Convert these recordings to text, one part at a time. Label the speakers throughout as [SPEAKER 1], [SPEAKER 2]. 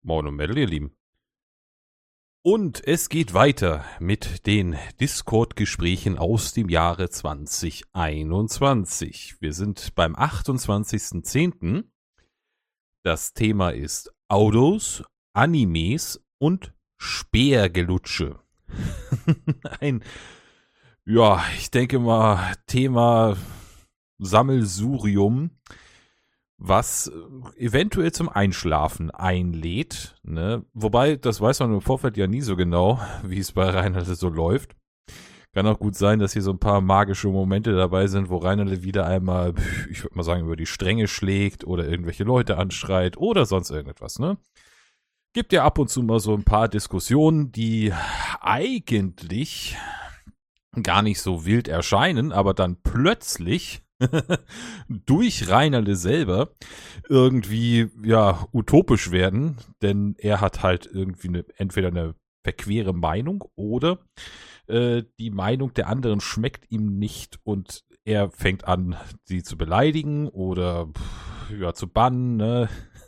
[SPEAKER 1] Mono Metal, ihr Lieben. Und es geht weiter mit den Discord-Gesprächen aus dem Jahre 2021. Wir sind beim 28.10. Das Thema ist Autos, Animes und Speergelutsche. Ich denke mal, Thema Sammelsurium, was eventuell zum Einschlafen einlädt, ne? Wobei, das weiß man im Vorfeld ja nie so genau, wie es bei Reinhard so läuft. Kann auch gut sein, dass hier so ein paar magische Momente dabei sind, wo Reinhard wieder einmal, ich würde mal sagen, über die Stränge schlägt oder irgendwelche Leute anschreit oder sonst irgendetwas, ne? Gibt ja ab und zu mal so ein paar Diskussionen, die eigentlich gar nicht so wild erscheinen, aber dann plötzlich durch Reinerle selber irgendwie utopisch werden, denn er hat halt irgendwie entweder eine verquere Meinung oder die Meinung der anderen schmeckt ihm nicht und er fängt an, sie zu beleidigen oder zu bannen. Ne?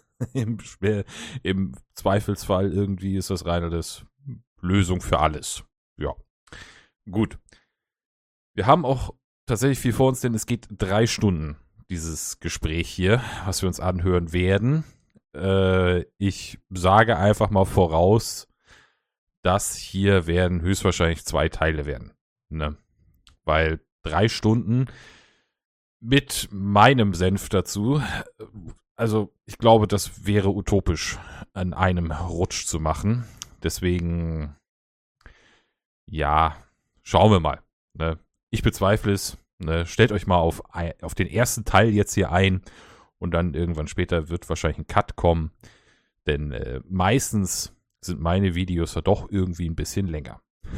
[SPEAKER 1] Im Zweifelsfall irgendwie ist das Reinerles Lösung für alles. Ja, gut. Wir haben auch tatsächlich viel vor uns, denn es geht 3 Stunden, dieses Gespräch hier, was wir uns anhören werden. Ich sage einfach mal voraus, das hier werden höchstwahrscheinlich 2 Teile werden. Ne? Weil 3 Stunden mit meinem Senf dazu, also ich glaube, das wäre utopisch, an einem Rutsch zu machen. Deswegen, schauen wir mal. Ne? Ich bezweifle es. Ne? Stellt euch mal auf den ersten Teil jetzt hier ein und dann irgendwann später wird wahrscheinlich ein Cut kommen. Denn meistens sind meine Videos ja doch irgendwie ein bisschen länger.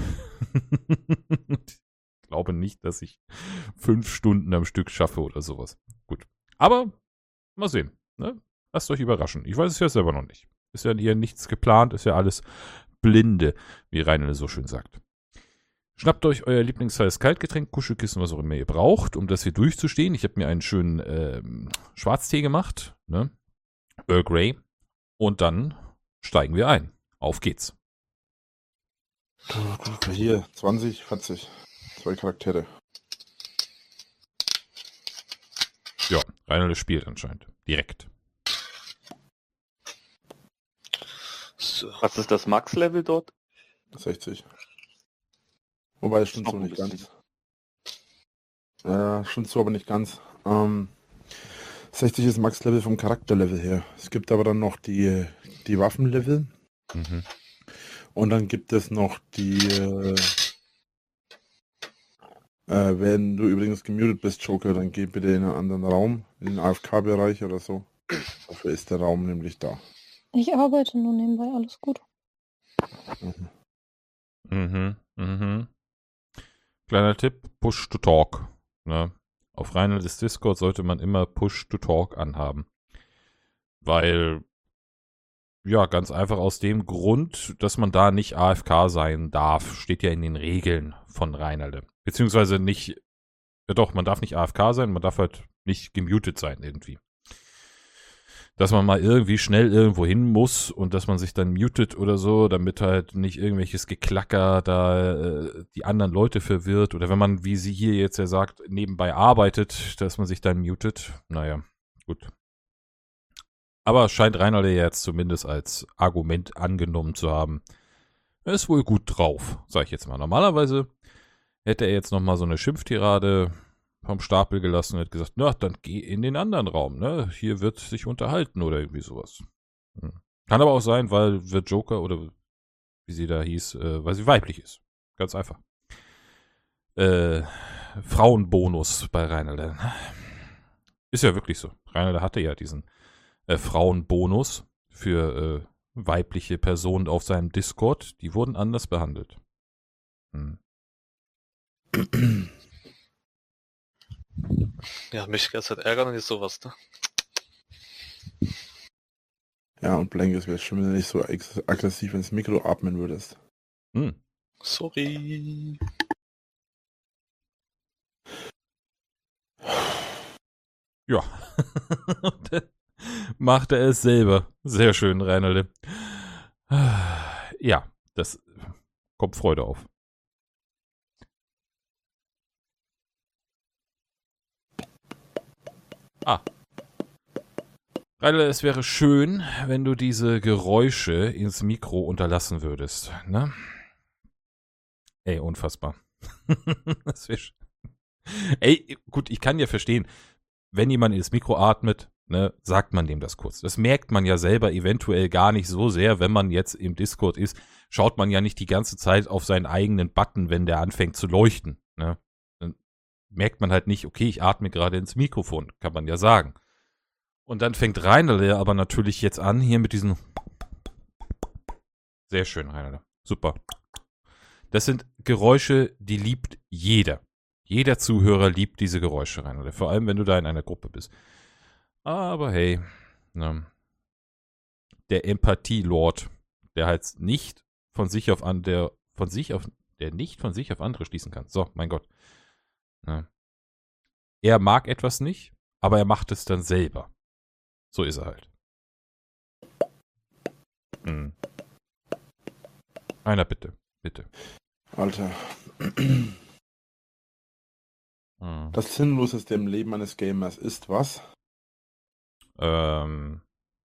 [SPEAKER 1] Ich glaube nicht, dass ich 5 Stunden am Stück schaffe oder sowas. Gut. Aber mal sehen. Ne? Lasst euch überraschen. Ich weiß es ja selber noch nicht. Ist ja hier nichts geplant, ist ja alles Blinde, wie Reinele so schön sagt. Schnappt euch euer lieblingsheißes Kaltgetränk, Kuschelkissen, was auch immer ihr braucht, um das hier durchzustehen. Ich habe mir einen schönen Schwarztee gemacht, ne? Earl Grey. Und dann steigen wir ein. Auf geht's.
[SPEAKER 2] Hier, 20, 40. 2 Charaktere.
[SPEAKER 1] Ja, Reinhold spielt anscheinend. Direkt.
[SPEAKER 3] So. Was ist das Max-Level dort?
[SPEAKER 2] 60. Wobei, es stimmt so nicht ganz. Stimmt so, aber nicht ganz. 60 ist Max-Level vom Charakterlevel her. Es gibt aber dann noch die Waffenlevel.
[SPEAKER 1] Mhm.
[SPEAKER 2] Und dann gibt es noch die... wenn du übrigens gemutet bist, Joker, dann geh bitte in einen anderen Raum, in den AFK-Bereich oder so. Dafür ist der Raum nämlich da.
[SPEAKER 4] Ich arbeite nur nebenbei, alles gut.
[SPEAKER 1] Kleiner Tipp, Push to Talk. Ne? Auf Reinholds Discord sollte man immer Push to Talk anhaben. Weil, ganz einfach aus dem Grund, dass man da nicht AFK sein darf, steht ja in den Regeln von Reinholde. Beziehungsweise nicht, man darf nicht AFK sein, man darf halt nicht gemutet sein irgendwie. Dass man mal irgendwie schnell irgendwo hin muss und dass man sich dann mutet oder so, damit halt nicht irgendwelches Geklacker da die anderen Leute verwirrt. Oder wenn man, wie sie hier jetzt ja sagt, nebenbei arbeitet, dass man sich dann mutet. Naja, gut. Aber scheint Reinhold ja jetzt zumindest als Argument angenommen zu haben. Er ist wohl gut drauf, sag ich jetzt mal. Normalerweise hätte er jetzt nochmal so eine Schimpftirade vom Stapel gelassen und hat gesagt, na, dann geh in den anderen Raum, ne? Hier wird sich unterhalten oder irgendwie sowas. Kann aber auch sein, weil The Joker oder wie sie da hieß, weil sie weiblich ist. Ganz einfach. Frauenbonus bei Reinalde. Ist ja wirklich so. Reinalde hatte ja diesen Frauenbonus für weibliche Personen auf seinem Discord. Die wurden anders behandelt.
[SPEAKER 3] Ja, mich ganz halt ärgern und ist sowas, ne?
[SPEAKER 2] Ja, und Blank, es wäre schön, wenn du nicht so aggressiv ins Mikro atmen würdest.
[SPEAKER 3] Sorry.
[SPEAKER 1] Ja. Macht er es selber. Sehr schön, Reinalde. Ja, das kommt Freude auf. Ralle, es wäre schön, wenn du diese Geräusche ins Mikro unterlassen würdest, ne? Ey, unfassbar. Das wär Ey, gut, ich kann ja verstehen, wenn jemand ins Mikro atmet, ne, sagt man dem das kurz. Das merkt man ja selber eventuell gar nicht so sehr, wenn man jetzt im Discord ist, schaut man ja nicht die ganze Zeit auf seinen eigenen Button, wenn der anfängt zu leuchten, ne? Dann merkt man halt nicht, okay, ich atme gerade ins Mikrofon, kann man ja sagen. Und dann fängt Reinerle aber natürlich jetzt an, hier mit diesen sehr schön, Reinerle. Super. Das sind Geräusche, die liebt jeder. Jeder Zuhörer liebt diese Geräusche, Reinerle. Vor allem, wenn du da in einer Gruppe bist. Aber hey, ne, der Empathie-Lord, der halt nicht von sich auf der nicht von sich auf andere schließen kann. So, mein Gott. Ne. Er mag etwas nicht, aber er macht es dann selber. So ist er halt. Hm. Einer bitte, bitte.
[SPEAKER 2] Alter.
[SPEAKER 1] Hm.
[SPEAKER 2] Das Sinnloseste im Leben eines Gamers ist was?
[SPEAKER 1] Weiß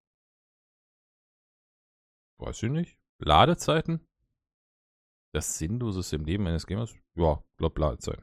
[SPEAKER 1] ich nicht. Ladezeiten? Das Sinnloseste im Leben eines Gamers? Ja, glaub Ladezeiten.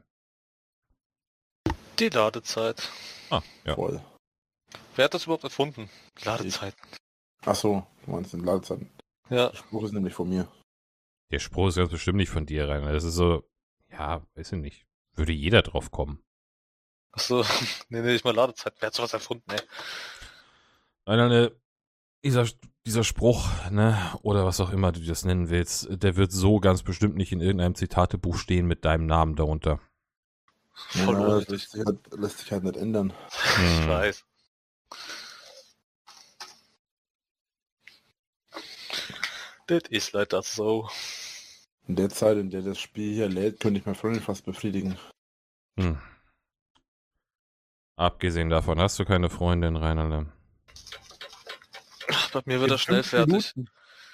[SPEAKER 3] Die Ladezeit.
[SPEAKER 1] Ah, ja.
[SPEAKER 2] Voll.
[SPEAKER 3] Wer hat das überhaupt erfunden? Ladezeiten.
[SPEAKER 2] Achso, du meinst den Ladezeiten.
[SPEAKER 3] Ja.
[SPEAKER 2] Der Spruch ist nämlich von mir.
[SPEAKER 1] Der Spruch ist ganz bestimmt nicht von dir, Rainer. Das ist so, ja, weiß ich nicht. Würde jeder drauf kommen.
[SPEAKER 3] Achso, nee, ich mal Ladezeit. Wer hat sowas erfunden, ey?
[SPEAKER 1] Rainer, dieser Spruch, ne, oder was auch immer du das nennen willst, der wird so ganz bestimmt nicht in irgendeinem Zitatebuch stehen mit deinem Namen darunter.
[SPEAKER 3] Voll
[SPEAKER 2] Ja, das
[SPEAKER 3] unnötig.
[SPEAKER 2] lässt sich halt nicht ändern.
[SPEAKER 3] Ich weiß. Das ist leider so.
[SPEAKER 2] In der Zeit, in der das Spiel hier lädt, könnte ich meine Freundin fast befriedigen.
[SPEAKER 1] Hm. Abgesehen davon hast du keine Freundin, Rainer.
[SPEAKER 3] Bei mir wird er
[SPEAKER 5] In
[SPEAKER 3] schnell
[SPEAKER 5] 5
[SPEAKER 3] fertig.
[SPEAKER 5] Minuten.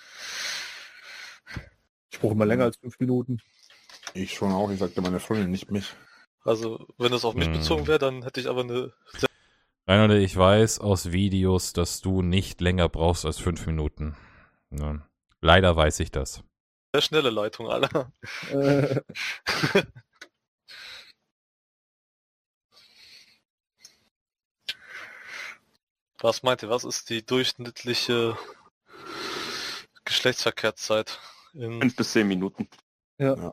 [SPEAKER 5] Ich brauche immer länger als 5 Minuten.
[SPEAKER 2] Ich schon auch, ich sagte meine Freundin, nicht mich.
[SPEAKER 3] Also, wenn es auf mich bezogen wäre, dann hätte ich aber eine
[SPEAKER 1] Rainer, ich weiß aus Videos, dass du nicht länger brauchst als 5 Minuten. Ja. Leider weiß ich das.
[SPEAKER 3] sehr schnelle Leitung, Alter. Was meint ihr, was ist die durchschnittliche Geschlechtsverkehrszeit?
[SPEAKER 6] 5 bis 10 Minuten.
[SPEAKER 3] Kam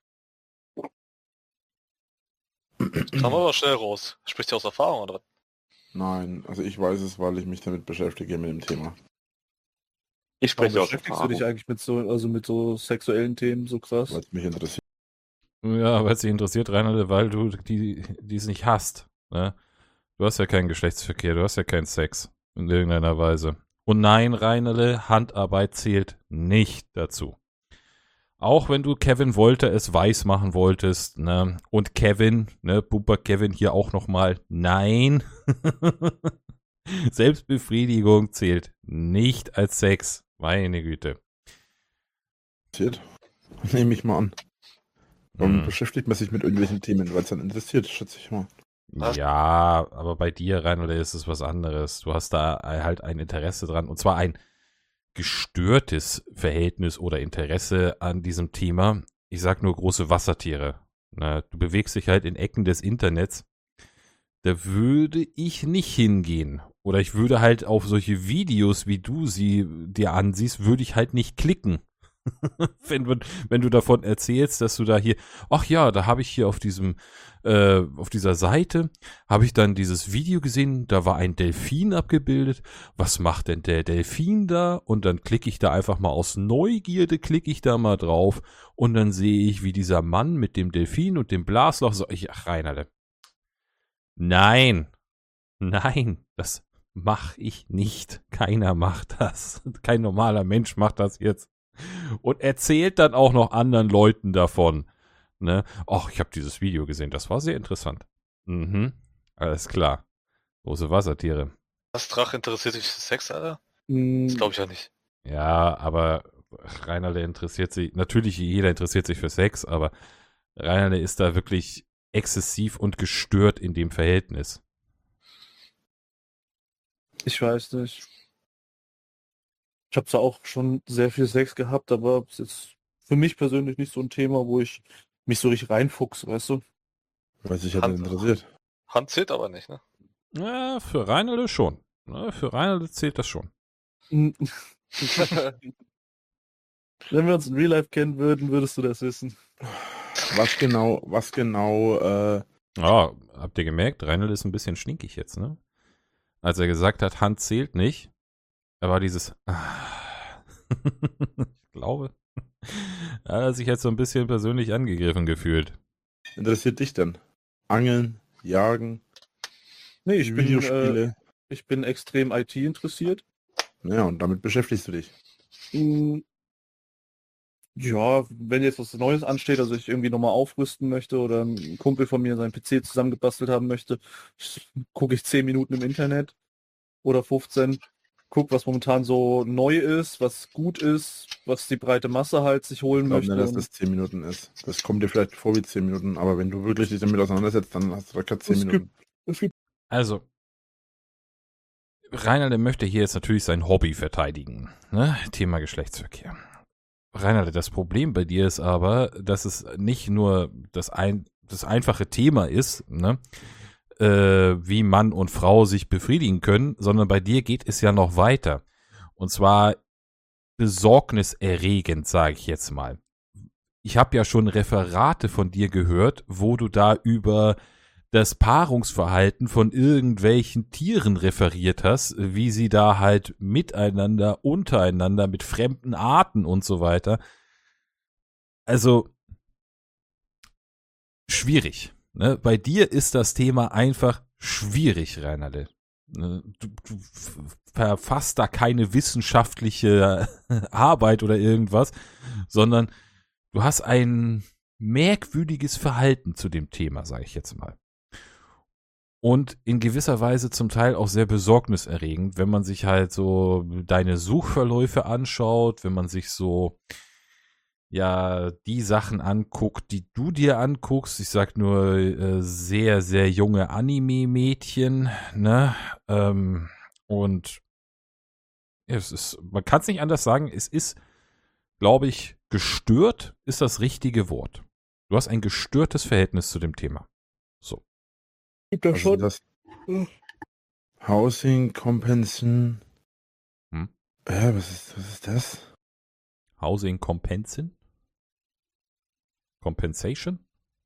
[SPEAKER 3] aber schnell raus. Spricht ihr aus Erfahrung, oder was?
[SPEAKER 2] Nein, also ich weiß es, weil ich mich damit beschäftige mit dem Thema.
[SPEAKER 6] Ich
[SPEAKER 5] Warum
[SPEAKER 6] spreche aus
[SPEAKER 5] beschäftigst du dich
[SPEAKER 6] Erfahrung.
[SPEAKER 5] eigentlich mit so sexuellen Themen so krass?
[SPEAKER 2] Weil es mich interessiert.
[SPEAKER 1] Ja, weil es dich interessiert, Rainer, weil du die es nicht hast. Ne? Du hast ja keinen Geschlechtsverkehr, du hast ja keinen Sex in irgendeiner Weise. Und nein, Reinerle, Handarbeit zählt nicht dazu. Auch wenn du Kevin Wolter es weiß machen wolltest, ne? Und Kevin, ne, Bumper Kevin hier auch nochmal, nein. Selbstbefriedigung zählt nicht als Sex. Meine Güte.
[SPEAKER 2] Nehme ich mal an. Warum
[SPEAKER 1] Hm.
[SPEAKER 2] beschäftigt man sich mit irgendwelchen Themen, weil es dann interessiert, schätze ich mal.
[SPEAKER 3] Was?
[SPEAKER 1] Ja, aber bei dir, Reinhold, ist es was anderes. Du hast da halt ein Interesse dran. Und zwar ein gestörtes Verhältnis oder Interesse an diesem Thema. Ich sag nur große Wassertiere. Na, du bewegst dich halt in Ecken des Internets. Da würde ich nicht hingehen. Oder ich würde halt auf solche Videos, wie du sie dir ansiehst, würde ich halt nicht klicken. wenn du davon erzählst, dass du da hier, ach ja, da habe ich hier auf dieser Seite, habe ich dann dieses Video gesehen, da war ein Delfin abgebildet. Was macht denn der Delfin da? Und dann klicke ich da einfach mal aus Neugierde, klicke ich da mal drauf und dann sehe ich, wie dieser Mann mit dem Delfin und dem Blasloch, ach Reinhard, nein, das mache ich nicht. Keiner macht das. Kein normaler Mensch macht das jetzt. Und erzählt dann auch noch anderen Leuten davon. Ne? Ach, ich habe dieses Video gesehen, das war sehr interessant. Mhm, alles klar. Große Wassertiere.
[SPEAKER 3] Das Drache interessiert dich für Sex, Alter?
[SPEAKER 5] Hm,
[SPEAKER 3] Das glaube ich ja nicht.
[SPEAKER 1] Ja, aber Reinalde interessiert sich, natürlich jeder interessiert sich für Sex, aber Reinalde ist da wirklich exzessiv und gestört in dem Verhältnis.
[SPEAKER 5] Ich weiß nicht. Ich habe zwar auch schon sehr viel Sex gehabt, aber es ist für mich persönlich nicht so ein Thema, wo ich mich so richtig reinfuchse, weißt du?
[SPEAKER 2] Weil sich halt nicht interessiert.
[SPEAKER 3] Hand zählt aber nicht, ne?
[SPEAKER 1] Ja, für Reinalde schon. Ja, für Reinalde zählt das schon.
[SPEAKER 5] Wenn wir uns in Real Life kennen würden, würdest du das wissen.
[SPEAKER 2] Was genau,
[SPEAKER 1] Ja, habt ihr gemerkt, Reinalde ist ein bisschen stinkig jetzt, ne? Als er gesagt hat, Hand zählt nicht, da war dieses ich glaube, er hat sich jetzt so ein bisschen persönlich angegriffen gefühlt.
[SPEAKER 2] interessiert dich denn? Angeln, Jagen,
[SPEAKER 5] Nee, ich
[SPEAKER 2] Videospiele?
[SPEAKER 5] bin extrem IT interessiert.
[SPEAKER 2] Ja, und damit beschäftigst du dich.
[SPEAKER 5] Ja, wenn jetzt was Neues ansteht, also ich irgendwie nochmal aufrüsten möchte oder ein Kumpel von mir seinen PC zusammengebastelt haben möchte, gucke ich 10 Minuten im Internet oder 15, guck, was momentan so neu ist, was gut ist, was die breite Masse halt sich holen
[SPEAKER 2] Ich glaube
[SPEAKER 5] möchte.
[SPEAKER 2] nicht, dass das 10 Minuten ist. Das kommt dir vielleicht vor wie 10 Minuten, aber wenn du wirklich dich damit auseinandersetzt, dann hast du da keine 10
[SPEAKER 5] Es
[SPEAKER 2] Minuten.
[SPEAKER 1] Also, Reinalde möchte hier jetzt natürlich sein Hobby verteidigen, ne? Thema Geschlechtsverkehr. Reinalde, das Problem bei dir ist aber, dass es nicht nur das einfache Thema ist, ne? Wie Mann und Frau sich befriedigen können, sondern bei dir geht es ja noch weiter. Und zwar besorgniserregend, sage ich jetzt mal. Ich habe ja schon Referate von dir gehört, wo du da über das Paarungsverhalten von irgendwelchen Tieren referiert hast, wie sie da halt miteinander, untereinander, mit fremden Arten und so weiter. Also, schwierig. Ne? Bei dir ist das Thema einfach schwierig, Reinalde. Du verfasst da keine wissenschaftliche Arbeit oder irgendwas, sondern du hast ein merkwürdiges Verhalten zu dem Thema, sage ich jetzt mal. Und in gewisser Weise zum Teil auch sehr besorgniserregend, wenn man sich halt so deine Suchverläufe anschaut, wenn man sich so ja die Sachen anguckt, die du dir anguckst. Ich sag nur sehr, sehr junge Anime-Mädchen, ne? Und es ist, man kann es nicht anders sagen, es ist, glaube ich, gestört ist das richtige Wort. Du hast ein gestörtes Verhältnis zu dem Thema. So.
[SPEAKER 5] Gibt ja
[SPEAKER 2] Was
[SPEAKER 5] schon.
[SPEAKER 2] ist das? Housing Compensation. Was ist das?
[SPEAKER 1] Housing Compensation? Compensation?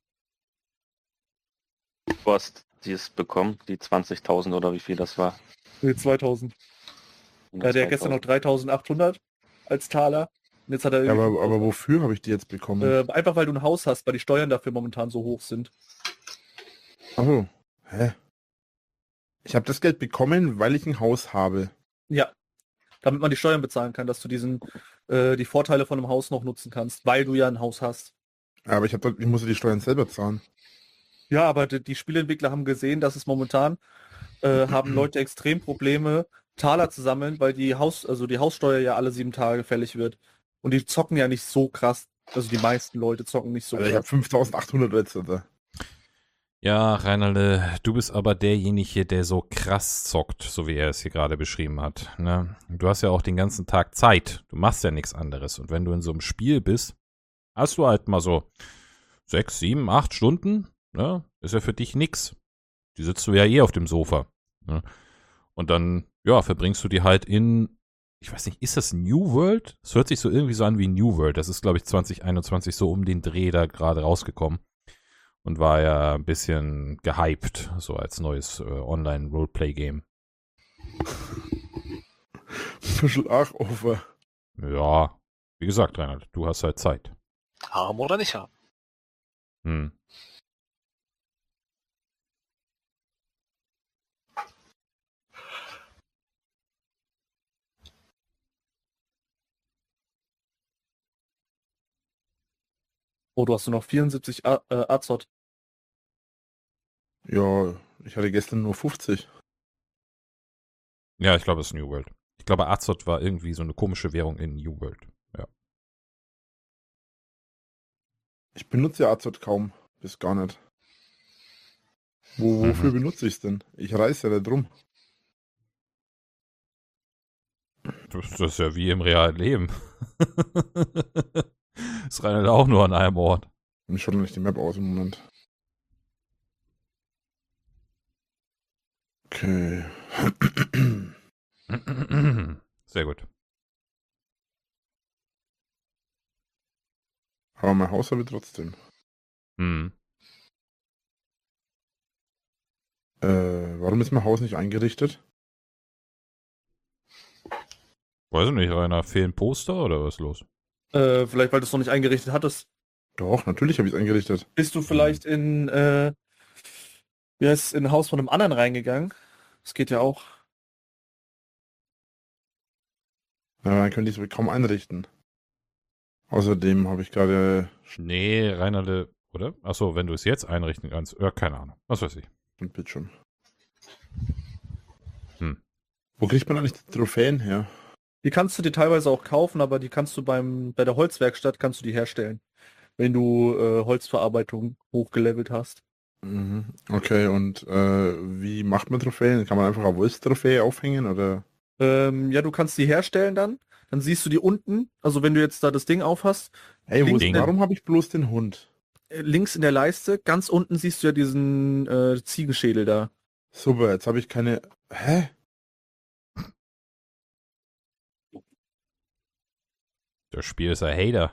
[SPEAKER 6] Du hast dies bekommen, die 20.000 oder wie viel das war.
[SPEAKER 5] Nee, 2000. Ja, der hat gestern noch 3.800 als Taler. Und jetzt hat er
[SPEAKER 2] Ja,
[SPEAKER 5] irgendwie
[SPEAKER 2] aber wofür habe ich die jetzt bekommen?
[SPEAKER 5] einfach weil du ein Haus hast, weil die Steuern dafür momentan so hoch sind.
[SPEAKER 2] Achso. Hä? Ich habe das Geld bekommen, weil ich ein Haus habe.
[SPEAKER 5] Ja. Damit man die Steuern bezahlen kann, dass du die Vorteile von einem Haus noch nutzen kannst, weil du ja ein Haus hast.
[SPEAKER 2] Aber ich musste die Steuern selber zahlen.
[SPEAKER 5] Ja, aber die Spieleentwickler haben gesehen, dass es momentan haben Leute extrem Probleme, Taler zu sammeln, weil die Haussteuer ja alle 7 Tage fällig wird. Und die zocken ja nicht so krass. Also die meisten Leute zocken nicht so
[SPEAKER 2] Also ich habe 5.800 jetzt. Oder?
[SPEAKER 1] Ja, Reinalde, du bist aber derjenige, der so krass zockt, so wie er es hier gerade beschrieben hat. Ne? Du hast ja auch den ganzen Tag Zeit. Du machst ja nichts anderes. Und wenn du in so einem Spiel bist, hast du halt mal so 6, 7, 8 Stunden. Ne? Ist ja für dich nix. Die sitzt du ja eh auf dem Sofa. Ne? Und dann, ja, verbringst du die halt in, ich weiß nicht, ist das New World? Es hört sich so irgendwie so an wie New World. Das ist, glaube ich, 2021 so um den Dreh da gerade rausgekommen. Und war ja ein bisschen gehypt, so als neues Online-Roleplay-Game.
[SPEAKER 2] Schlagover.
[SPEAKER 1] Ja, wie gesagt, Reinhard, du hast halt Zeit.
[SPEAKER 3] Haben oder nicht haben?
[SPEAKER 1] Hm.
[SPEAKER 5] Oh, du hast nur noch 74 Azot.
[SPEAKER 2] Ja, ich hatte gestern nur 50.
[SPEAKER 1] Ja, ich glaube, es ist New World. Ich glaube, Azot war irgendwie so eine komische Währung in New World. Ja.
[SPEAKER 2] Ich benutze Azot kaum. Bis gar nicht. Wofür benutze ich es denn? Ich reiße ja da drum.
[SPEAKER 1] Das ist ja wie im realen Leben. Es reicht auch nur an einem Ort.
[SPEAKER 2] Ich schaue nicht die Map aus im Moment. Okay.
[SPEAKER 1] Sehr gut.
[SPEAKER 2] Aber mein Haus habe ich trotzdem.
[SPEAKER 1] Hm.
[SPEAKER 2] Warum ist mein Haus nicht eingerichtet?
[SPEAKER 1] Weiß ich nicht, Rainer, fehlen Poster oder was ist los?
[SPEAKER 5] Vielleicht, weil du es noch nicht eingerichtet hattest.
[SPEAKER 2] Doch, natürlich habe ich es eingerichtet.
[SPEAKER 5] Bist du vielleicht in ein Haus von einem anderen reingegangen? Das geht ja auch.
[SPEAKER 2] Ja, dann könnte ich es kaum einrichten. Außerdem habe ich gerade
[SPEAKER 1] Nee, Rainer, oder? Achso, wenn du es jetzt einrichten kannst. Ja, keine Ahnung. Was weiß ich.
[SPEAKER 2] ein Bildschirm.
[SPEAKER 1] Hm.
[SPEAKER 2] Wo kriegt man eigentlich die Trophäen her?
[SPEAKER 5] Die kannst du dir teilweise auch kaufen, aber die kannst du bei der Holzwerkstatt kannst du die herstellen, wenn du Holzverarbeitung hochgelevelt hast.
[SPEAKER 2] Mhm. Okay, und wie macht man Trophäen? Kann man einfach eine Wolfstrophäe aufhängen oder?
[SPEAKER 5] Ja, du kannst die herstellen dann siehst du die unten, also wenn du jetzt da das Ding aufhast,
[SPEAKER 2] Hey,
[SPEAKER 5] Links-
[SPEAKER 2] warum habe ich bloß den Hund?
[SPEAKER 5] links in der Leiste, ganz unten siehst du ja diesen Ziegenschädel da.
[SPEAKER 2] Super, jetzt habe ich keine. Hä?
[SPEAKER 1] Das Spiel ist ein Hater.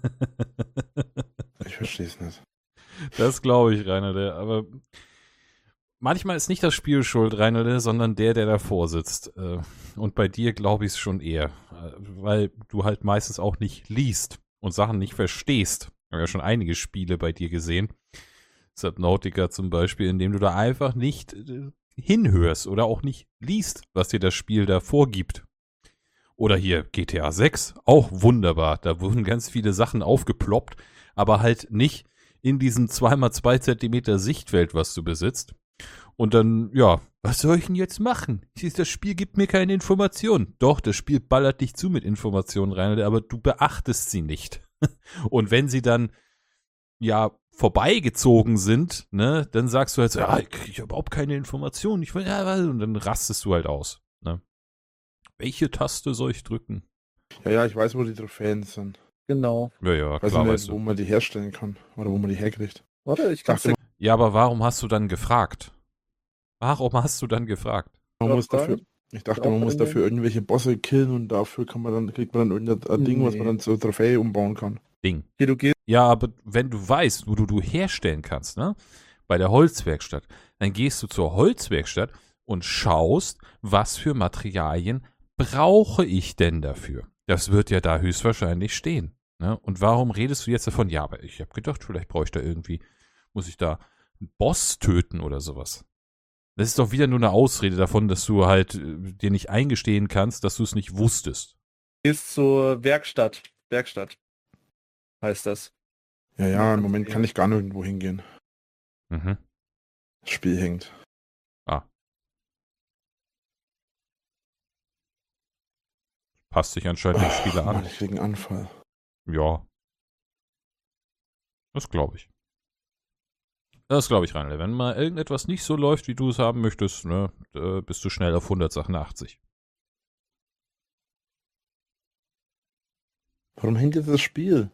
[SPEAKER 2] Ich verstehe es nicht.
[SPEAKER 1] Das glaube ich, Rainer, aber manchmal ist nicht das Spiel schuld, Rainer, sondern der davor sitzt. Und bei dir glaube ich es schon eher, weil du halt meistens auch nicht liest und Sachen nicht verstehst. Ich habe ja schon einige Spiele bei dir gesehen. Subnautica zum Beispiel, in dem du da einfach nicht hinhörst oder auch nicht liest, was dir das Spiel da vorgibt. Oder hier GTA 6, auch wunderbar. Da wurden ganz viele Sachen aufgeploppt, aber halt nicht in diesem 2x2 Zentimeter Sichtfeld, was du besitzt. Und dann, ja, was soll ich denn jetzt machen? Das Spiel gibt mir keine Informationen. Doch, das Spiel ballert dich zu mit Informationen rein, aber du beachtest sie nicht. Und wenn sie dann, ja, vorbeigezogen sind, ne, dann sagst du halt so, ja, ich kriege überhaupt keine Informationen. Und dann rastest du halt aus, ne? Welche Taste soll ich drücken?
[SPEAKER 2] Ja, ich weiß, wo die Trophäen sind.
[SPEAKER 5] Genau.
[SPEAKER 1] Ja,
[SPEAKER 2] Ich weiß
[SPEAKER 1] klar,
[SPEAKER 2] nicht,
[SPEAKER 1] weißt
[SPEAKER 2] wo
[SPEAKER 1] du.
[SPEAKER 2] man die herstellen kann. Oder wo man die herkriegt.
[SPEAKER 5] Warte, ich
[SPEAKER 2] Dachte
[SPEAKER 5] kann's
[SPEAKER 1] Ja, aber warum hast du dann gefragt? Warum hast du dann gefragt?
[SPEAKER 2] Man muss
[SPEAKER 5] Drauf
[SPEAKER 2] dafür, ich dachte,
[SPEAKER 5] Drauf
[SPEAKER 2] man muss
[SPEAKER 5] eingehen?
[SPEAKER 2] dafür irgendwelche Bosse killen und dafür kriegt man dann irgendein Ding, was man
[SPEAKER 5] Nee.
[SPEAKER 2] dann zur Trophäe umbauen kann.
[SPEAKER 1] Ding.
[SPEAKER 5] Hier, du gehst
[SPEAKER 1] Ja, aber wenn du weißt, wo du herstellen kannst, ne? Bei der Holzwerkstatt, dann gehst du zur Holzwerkstatt und schaust, was für Materialien brauche ich denn dafür? Das wird ja da höchstwahrscheinlich stehen. Ne? Und warum redest du jetzt davon? Ja, aber ich habe gedacht, vielleicht brauche ich da irgendwie, muss ich da einen Boss töten oder sowas. Das ist doch wieder nur eine Ausrede davon, dass du halt dir nicht eingestehen kannst, dass du es nicht wusstest.
[SPEAKER 5] zur Werkstatt. Werkstatt heißt das.
[SPEAKER 2] Ja, im Moment kann ich gar nirgendwo hingehen.
[SPEAKER 1] Mhm.
[SPEAKER 2] Das Spiel hängt.
[SPEAKER 1] Passt sich anscheinend den Spieler
[SPEAKER 2] Mann,
[SPEAKER 1] an.
[SPEAKER 2] ich krieg einen Anfall.
[SPEAKER 1] Ja. Das glaube ich. Das glaube ich, Rainer. Wenn mal irgendetwas nicht so läuft, wie du es haben möchtest, ne, bist du schnell auf 188.
[SPEAKER 2] Warum hängt jetzt das Spiel?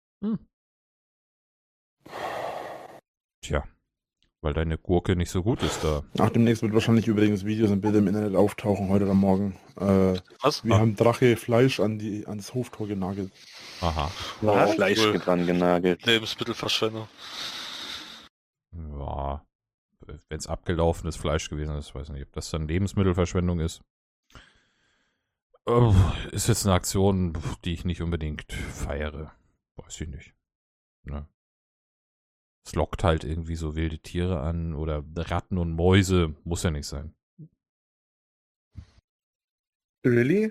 [SPEAKER 1] Tja, weil deine Gurke nicht so gut ist da.
[SPEAKER 2] Ach, demnächst wird wahrscheinlich übrigens Videos und Bilder im Internet auftauchen, heute oder morgen.
[SPEAKER 3] Was?
[SPEAKER 2] Wir haben Drache Fleisch ans Hoftor genagelt.
[SPEAKER 1] Aha.
[SPEAKER 5] Was?
[SPEAKER 6] Fleisch
[SPEAKER 3] Cool.
[SPEAKER 6] dran genagelt.
[SPEAKER 3] Lebensmittelverschwendung.
[SPEAKER 1] Ja, wenn es abgelaufenes Fleisch gewesen ist, weiß nicht, ob das dann Lebensmittelverschwendung ist. Ist jetzt eine Aktion, die ich nicht unbedingt feiere. Weiß ich nicht. Ne? Es lockt halt irgendwie so wilde Tiere an oder Ratten und Mäuse. Muss ja nicht sein.
[SPEAKER 5] Really?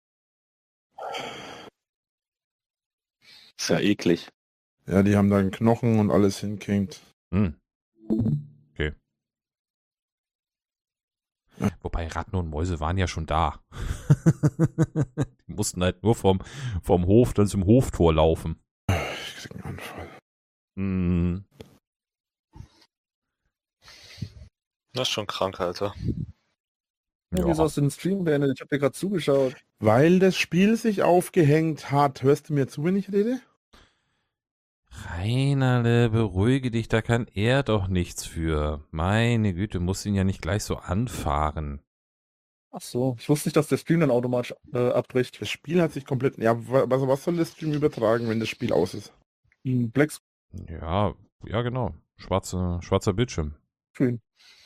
[SPEAKER 6] Ist ja eklig.
[SPEAKER 2] Ja, die haben da einen Knochen und alles hinkriegt.
[SPEAKER 1] Okay. Wobei Ratten und Mäuse waren ja schon da. Die mussten halt nur vom Hof dann zum Hoftor laufen.
[SPEAKER 2] Ich krieg einen Anfall.
[SPEAKER 1] Hm.
[SPEAKER 3] Das ist schon krank, Alter.
[SPEAKER 5] Wieso
[SPEAKER 1] Ja.
[SPEAKER 5] hast du den Stream beendet? Ich habe dir gerade zugeschaut.
[SPEAKER 2] Weil das Spiel sich aufgehängt hat. Hörst du mir zu, wenn ich rede?
[SPEAKER 1] Reinerle, beruhige dich, da kann er doch nichts für. Meine Güte, musst ihn ja nicht gleich so anfahren.
[SPEAKER 5] Ach so, ich wusste nicht, dass der Stream dann automatisch abbricht.
[SPEAKER 2] Das Spiel hat sich komplett... Ja, was soll das Stream übertragen, wenn das Spiel aus ist?
[SPEAKER 5] Ein Black
[SPEAKER 1] Ja, ja genau. Schwarzer Bildschirm.
[SPEAKER 5] Screen.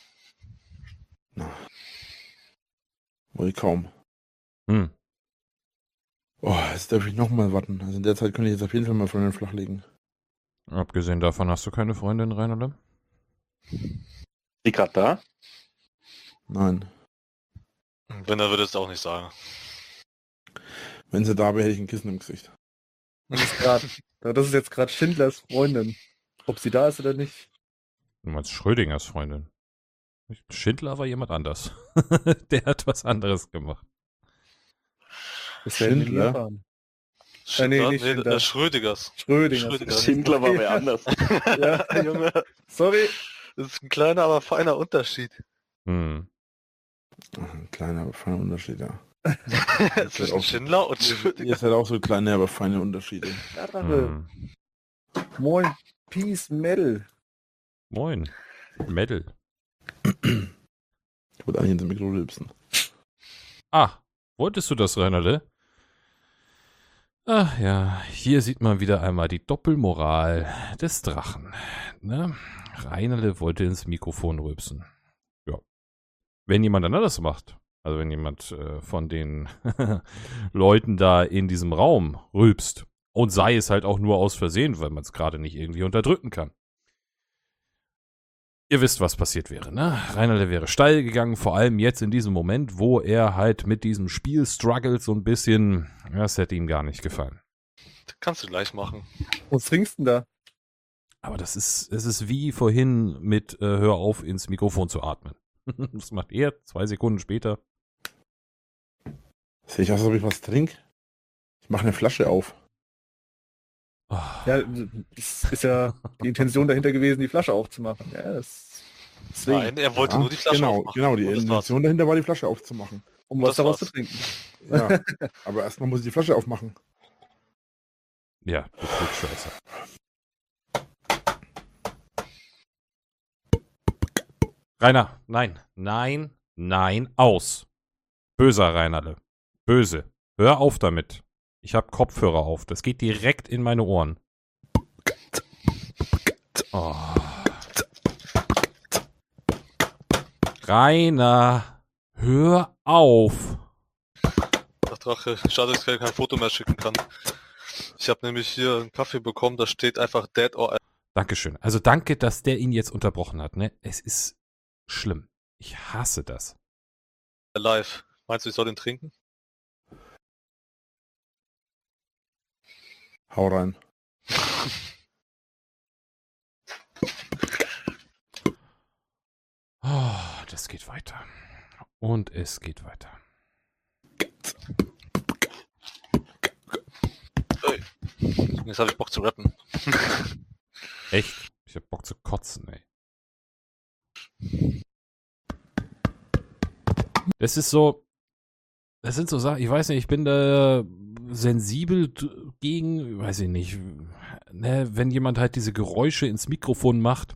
[SPEAKER 2] Wohl kaum.
[SPEAKER 1] Hm.
[SPEAKER 2] Oh, jetzt darf ich nochmal warten. Also in der Zeit könnte ich jetzt auf jeden Fall mal Freundin flachlegen.
[SPEAKER 1] Abgesehen davon, hast du keine Freundin, Reinerle?
[SPEAKER 6] Die gerade da?
[SPEAKER 2] Nein.
[SPEAKER 3] Wenn er würde es auch nicht sagen.
[SPEAKER 2] Wenn sie da wäre, hätte ich ein Kissen im Gesicht.
[SPEAKER 5] Das ist jetzt gerade Schindlers Freundin. Ob sie da ist oder nicht.
[SPEAKER 1] Du meinst Schrödingers Freundin. Schindler war jemand anders. Der hat was anderes gemacht.
[SPEAKER 5] Das werden wir nie
[SPEAKER 2] Schindler?
[SPEAKER 5] erfahren.
[SPEAKER 3] Schindler?
[SPEAKER 5] nicht Schindler.
[SPEAKER 3] Schrödigers.
[SPEAKER 5] Schrödinger.
[SPEAKER 6] Schindler war wer anders.
[SPEAKER 5] Ja,
[SPEAKER 3] Junge,
[SPEAKER 5] sorry.
[SPEAKER 3] das ist ein kleiner, aber feiner Unterschied.
[SPEAKER 1] Hm.
[SPEAKER 2] Ein kleiner, aber feiner Unterschied, ja.
[SPEAKER 3] Zwischen Schindler und Schrödiger.
[SPEAKER 2] Ihr seid auch so kleine, aber feine Unterschiede.
[SPEAKER 5] Rache.
[SPEAKER 1] Hm.
[SPEAKER 5] Moin. Peace Metal.
[SPEAKER 1] Moin. Medal.
[SPEAKER 2] Ich wollte eigentlich ins Mikro rülpsen.
[SPEAKER 1] Ah, wolltest du das, Reinerle? Ach ja, hier sieht man wieder einmal die Doppelmoral des Drachen. Ne? Reinerle wollte ins Mikrofon rülpsen. Ja. Wenn jemand anderes macht, also wenn jemand von den Leuten da in diesem Raum rülpst, und sei es halt auch nur aus Versehen, weil man es gerade nicht irgendwie unterdrücken kann. Ihr wisst, was passiert wäre, ne? Reinerle wäre steil gegangen, vor allem jetzt in diesem Moment, wo er halt mit diesem Spiel struggelt so ein bisschen. Das hätte ihm gar nicht gefallen.
[SPEAKER 3] Das kannst du gleich machen.
[SPEAKER 5] Was trinkst du denn da?
[SPEAKER 1] Aber es ist wie vorhin mit hör auf, ins Mikrofon zu atmen. Das macht er 2 Sekunden später.
[SPEAKER 2] Sehe ich aus, als ob ich was trinke? Ich mache eine Flasche auf.
[SPEAKER 1] Oh,
[SPEAKER 5] Ja, das ist ja die Intention dahinter gewesen, die Flasche aufzumachen. Ja, deswegen.
[SPEAKER 3] Nein, er wollte
[SPEAKER 2] Ja,
[SPEAKER 3] nur die Flasche
[SPEAKER 2] genau,
[SPEAKER 3] aufmachen.
[SPEAKER 2] genau, die
[SPEAKER 3] Und das war's.
[SPEAKER 2] Intention dahinter war, die Flasche aufzumachen.
[SPEAKER 5] Um was
[SPEAKER 3] das
[SPEAKER 5] daraus zu
[SPEAKER 3] war's.
[SPEAKER 5] trinken.
[SPEAKER 2] Ja, aber erstmal muss ich die Flasche aufmachen.
[SPEAKER 1] ja, Betriebsscheiße. Rainer, nein, aus. Böser Reinerle. Böse. Hör auf damit. Ich habe Kopfhörer auf. Das geht direkt in meine Ohren. Oh. Rainer, hör auf.
[SPEAKER 3] Ach, Drache, schade, dass ich kein Foto mehr schicken kann. Ich habe nämlich hier einen Kaffee bekommen, da steht einfach Dead or
[SPEAKER 1] Dankeschön. Also danke, dass der ihn jetzt unterbrochen hat. Ne? Es ist schlimm. Ich hasse das.
[SPEAKER 3] Alive. Meinst du, ich soll den trinken?
[SPEAKER 2] Hau rein.
[SPEAKER 1] Oh, das geht weiter. Und es geht weiter.
[SPEAKER 3] Jetzt habe ich Bock zu rappen.
[SPEAKER 1] Echt? Ich hab Bock zu kotzen, ey. Das ist so. Das sind so Sachen, ich weiß nicht, ich bin da sensibel gegen, weiß ich nicht, ne, wenn jemand halt diese Geräusche ins Mikrofon macht,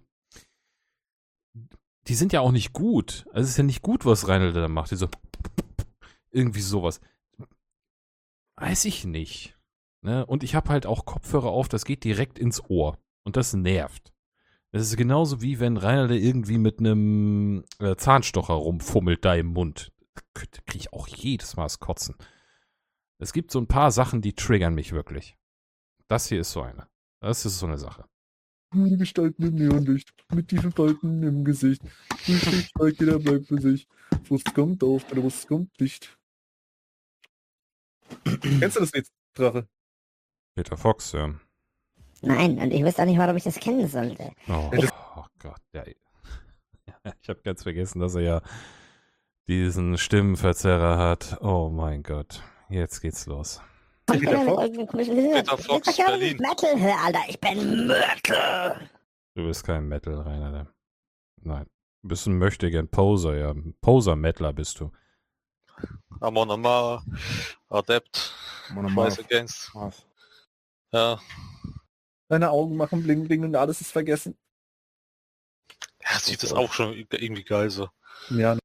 [SPEAKER 1] die sind ja auch nicht gut. Also es ist ja nicht gut, was Reinl da macht. Die so, irgendwie sowas. Weiß ich nicht. Ne? Und ich habe halt auch Kopfhörer auf, das geht direkt ins Ohr. Und das nervt. Das ist genauso wie wenn Reinl irgendwie mit einem Zahnstocher rumfummelt da im Mund. Kriege ich auch jedes Mal das Kotzen. Es gibt so ein paar Sachen, die triggern mich wirklich. Das hier ist so eine. Das ist so eine Sache.
[SPEAKER 5] Die Gestalten im Neonlicht, mit tiefen Falten im Gesicht. Nicht steigt, jeder bleibt für sich. Was kommt auf, oder was kommt nicht. Kennst du das Lied, Drache?
[SPEAKER 1] Peter Fox, ja.
[SPEAKER 7] Nein, und ich wüsste auch nicht, warum ich das kennen sollte.
[SPEAKER 1] Oh, oh Gott, ja. Ich habe ganz vergessen, dass er ja diesen Stimmenverzerrer hat. Oh mein Gott. Jetzt geht's los.
[SPEAKER 7] Ich bin
[SPEAKER 3] Peter
[SPEAKER 7] mit
[SPEAKER 3] Fox?
[SPEAKER 7] irgendeinem komischen Lizard.
[SPEAKER 3] Peter Fox,
[SPEAKER 7] Ich kann
[SPEAKER 3] Berlin.
[SPEAKER 7] Metal hören, Alter. Ich bin Metal.
[SPEAKER 1] Du bist kein Metal, Rainer. Nein. Du bist ein möchtegern Poser, ja. Poser-Mettler bist du.
[SPEAKER 3] Amon Amar, Adept, Rise
[SPEAKER 2] Monomorph.
[SPEAKER 3] Against.
[SPEAKER 2] Was?
[SPEAKER 3] Ja.
[SPEAKER 5] Deine Augen machen bling bling und alles ist vergessen.
[SPEAKER 3] Ja, sieht das auch schon irgendwie geil so.
[SPEAKER 5] Ja,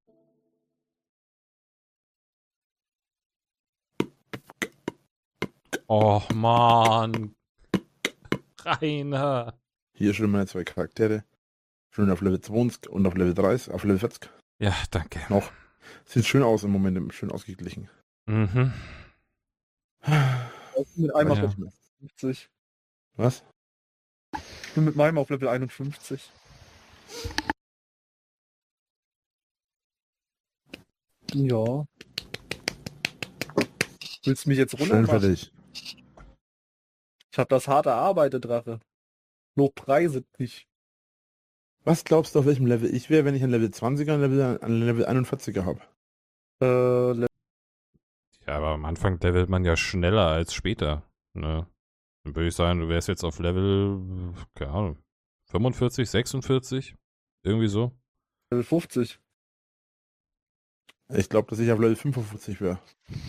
[SPEAKER 1] Oh, Mann. Rainer.
[SPEAKER 2] Hier schon meine 2 Charaktere. Schön auf Level 20 und auf Level 30, auf Level 40.
[SPEAKER 1] Ja, danke.
[SPEAKER 2] Noch. Sieht schön aus im Moment, schön ausgeglichen.
[SPEAKER 1] Mhm.
[SPEAKER 5] ich bin mit einem
[SPEAKER 1] Ja.
[SPEAKER 5] auf Level 50.
[SPEAKER 2] Was?
[SPEAKER 5] Ich bin mit meinem auf Level 51. Ja. Willst du mich jetzt
[SPEAKER 2] Schön
[SPEAKER 5] runter
[SPEAKER 2] für dich.
[SPEAKER 5] Ich habe das hart erarbeitet, Drache. Lob Preise nicht.
[SPEAKER 2] Was glaubst du, auf welchem Level ich wäre, wenn ich ein Level 20er und ein Level 41er habe?
[SPEAKER 1] Ja, aber am Anfang levelt man ja schneller als später. Ne? Dann würde ich sagen, du wärst jetzt auf Level, keine Ahnung, 45, 46? Irgendwie so.
[SPEAKER 5] Level 50.
[SPEAKER 2] Ich glaube, dass ich auf Level 55 wäre.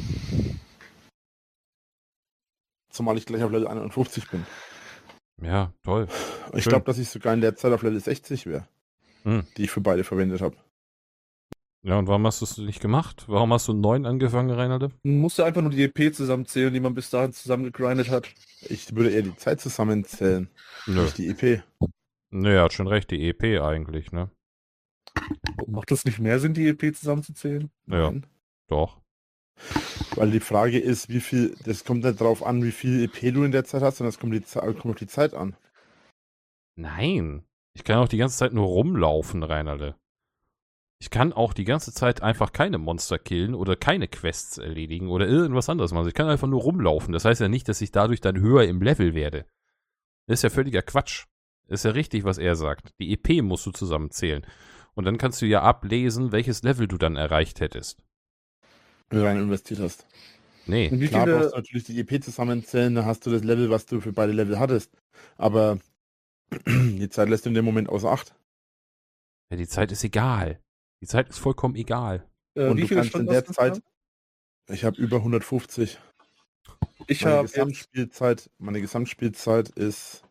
[SPEAKER 2] Zumal ich gleich auf Level 51 bin.
[SPEAKER 1] Ja, toll.
[SPEAKER 2] Ich
[SPEAKER 1] Schön.
[SPEAKER 2] glaube, dass ich sogar in der Zeit auf Level 60 wäre,
[SPEAKER 1] Hm.
[SPEAKER 2] die ich für beide verwendet habe.
[SPEAKER 1] Ja, und warum hast du es nicht gemacht? Warum hast du 9 angefangen, Reinalde?
[SPEAKER 5] Man muss ja einfach nur die EP zusammenzählen, die man bis dahin zusammengegrindet hat.
[SPEAKER 2] Ich würde eher die Zeit zusammenzählen,
[SPEAKER 1] Nö.
[SPEAKER 2] nicht die EP.
[SPEAKER 1] Naja, hat schon recht, die EP eigentlich, ne?
[SPEAKER 5] Macht das nicht mehr Sinn, die EP zusammenzuzählen?
[SPEAKER 1] Ja.
[SPEAKER 2] Nein.
[SPEAKER 1] Doch.
[SPEAKER 2] Weil die Frage ist, wie viel, das kommt nicht drauf an, wie viel EP du in der Zeit hast, sondern es kommt, kommt auf die Zeit an.
[SPEAKER 1] Nein. Ich kann auch die ganze Zeit nur rumlaufen, Reinalde. Ich kann auch die ganze Zeit einfach keine Monster killen oder keine Quests erledigen oder irgendwas anderes machen. Ich kann einfach nur rumlaufen. Das heißt ja nicht, dass ich dadurch dann höher im Level werde. Das ist ja völliger Quatsch. Das ist ja richtig, was er sagt. Die EP musst du zusammenzählen. Und dann kannst du ja ablesen, welches Level du dann erreicht hättest.
[SPEAKER 2] Wenn du rein investiert hast.
[SPEAKER 1] Nee.
[SPEAKER 5] Und wie
[SPEAKER 2] Klar brauchst
[SPEAKER 5] viele,
[SPEAKER 2] du natürlich die EP zusammenzählen, dann hast du das Level, was du für beide Level hattest. Aber die Zeit lässt du in dem Moment außer Acht.
[SPEAKER 1] Ja, die Zeit ist egal. Die Zeit ist vollkommen egal.
[SPEAKER 2] Und
[SPEAKER 5] wie
[SPEAKER 2] du
[SPEAKER 5] viele
[SPEAKER 2] kannst
[SPEAKER 5] Stunden
[SPEAKER 2] in der
[SPEAKER 5] hast du
[SPEAKER 2] Zeit,
[SPEAKER 5] insgesamt?
[SPEAKER 2] ich habe über 150.
[SPEAKER 5] Ich
[SPEAKER 2] Meine
[SPEAKER 5] habe jetzt,
[SPEAKER 2] Gesamtspielzeit ist,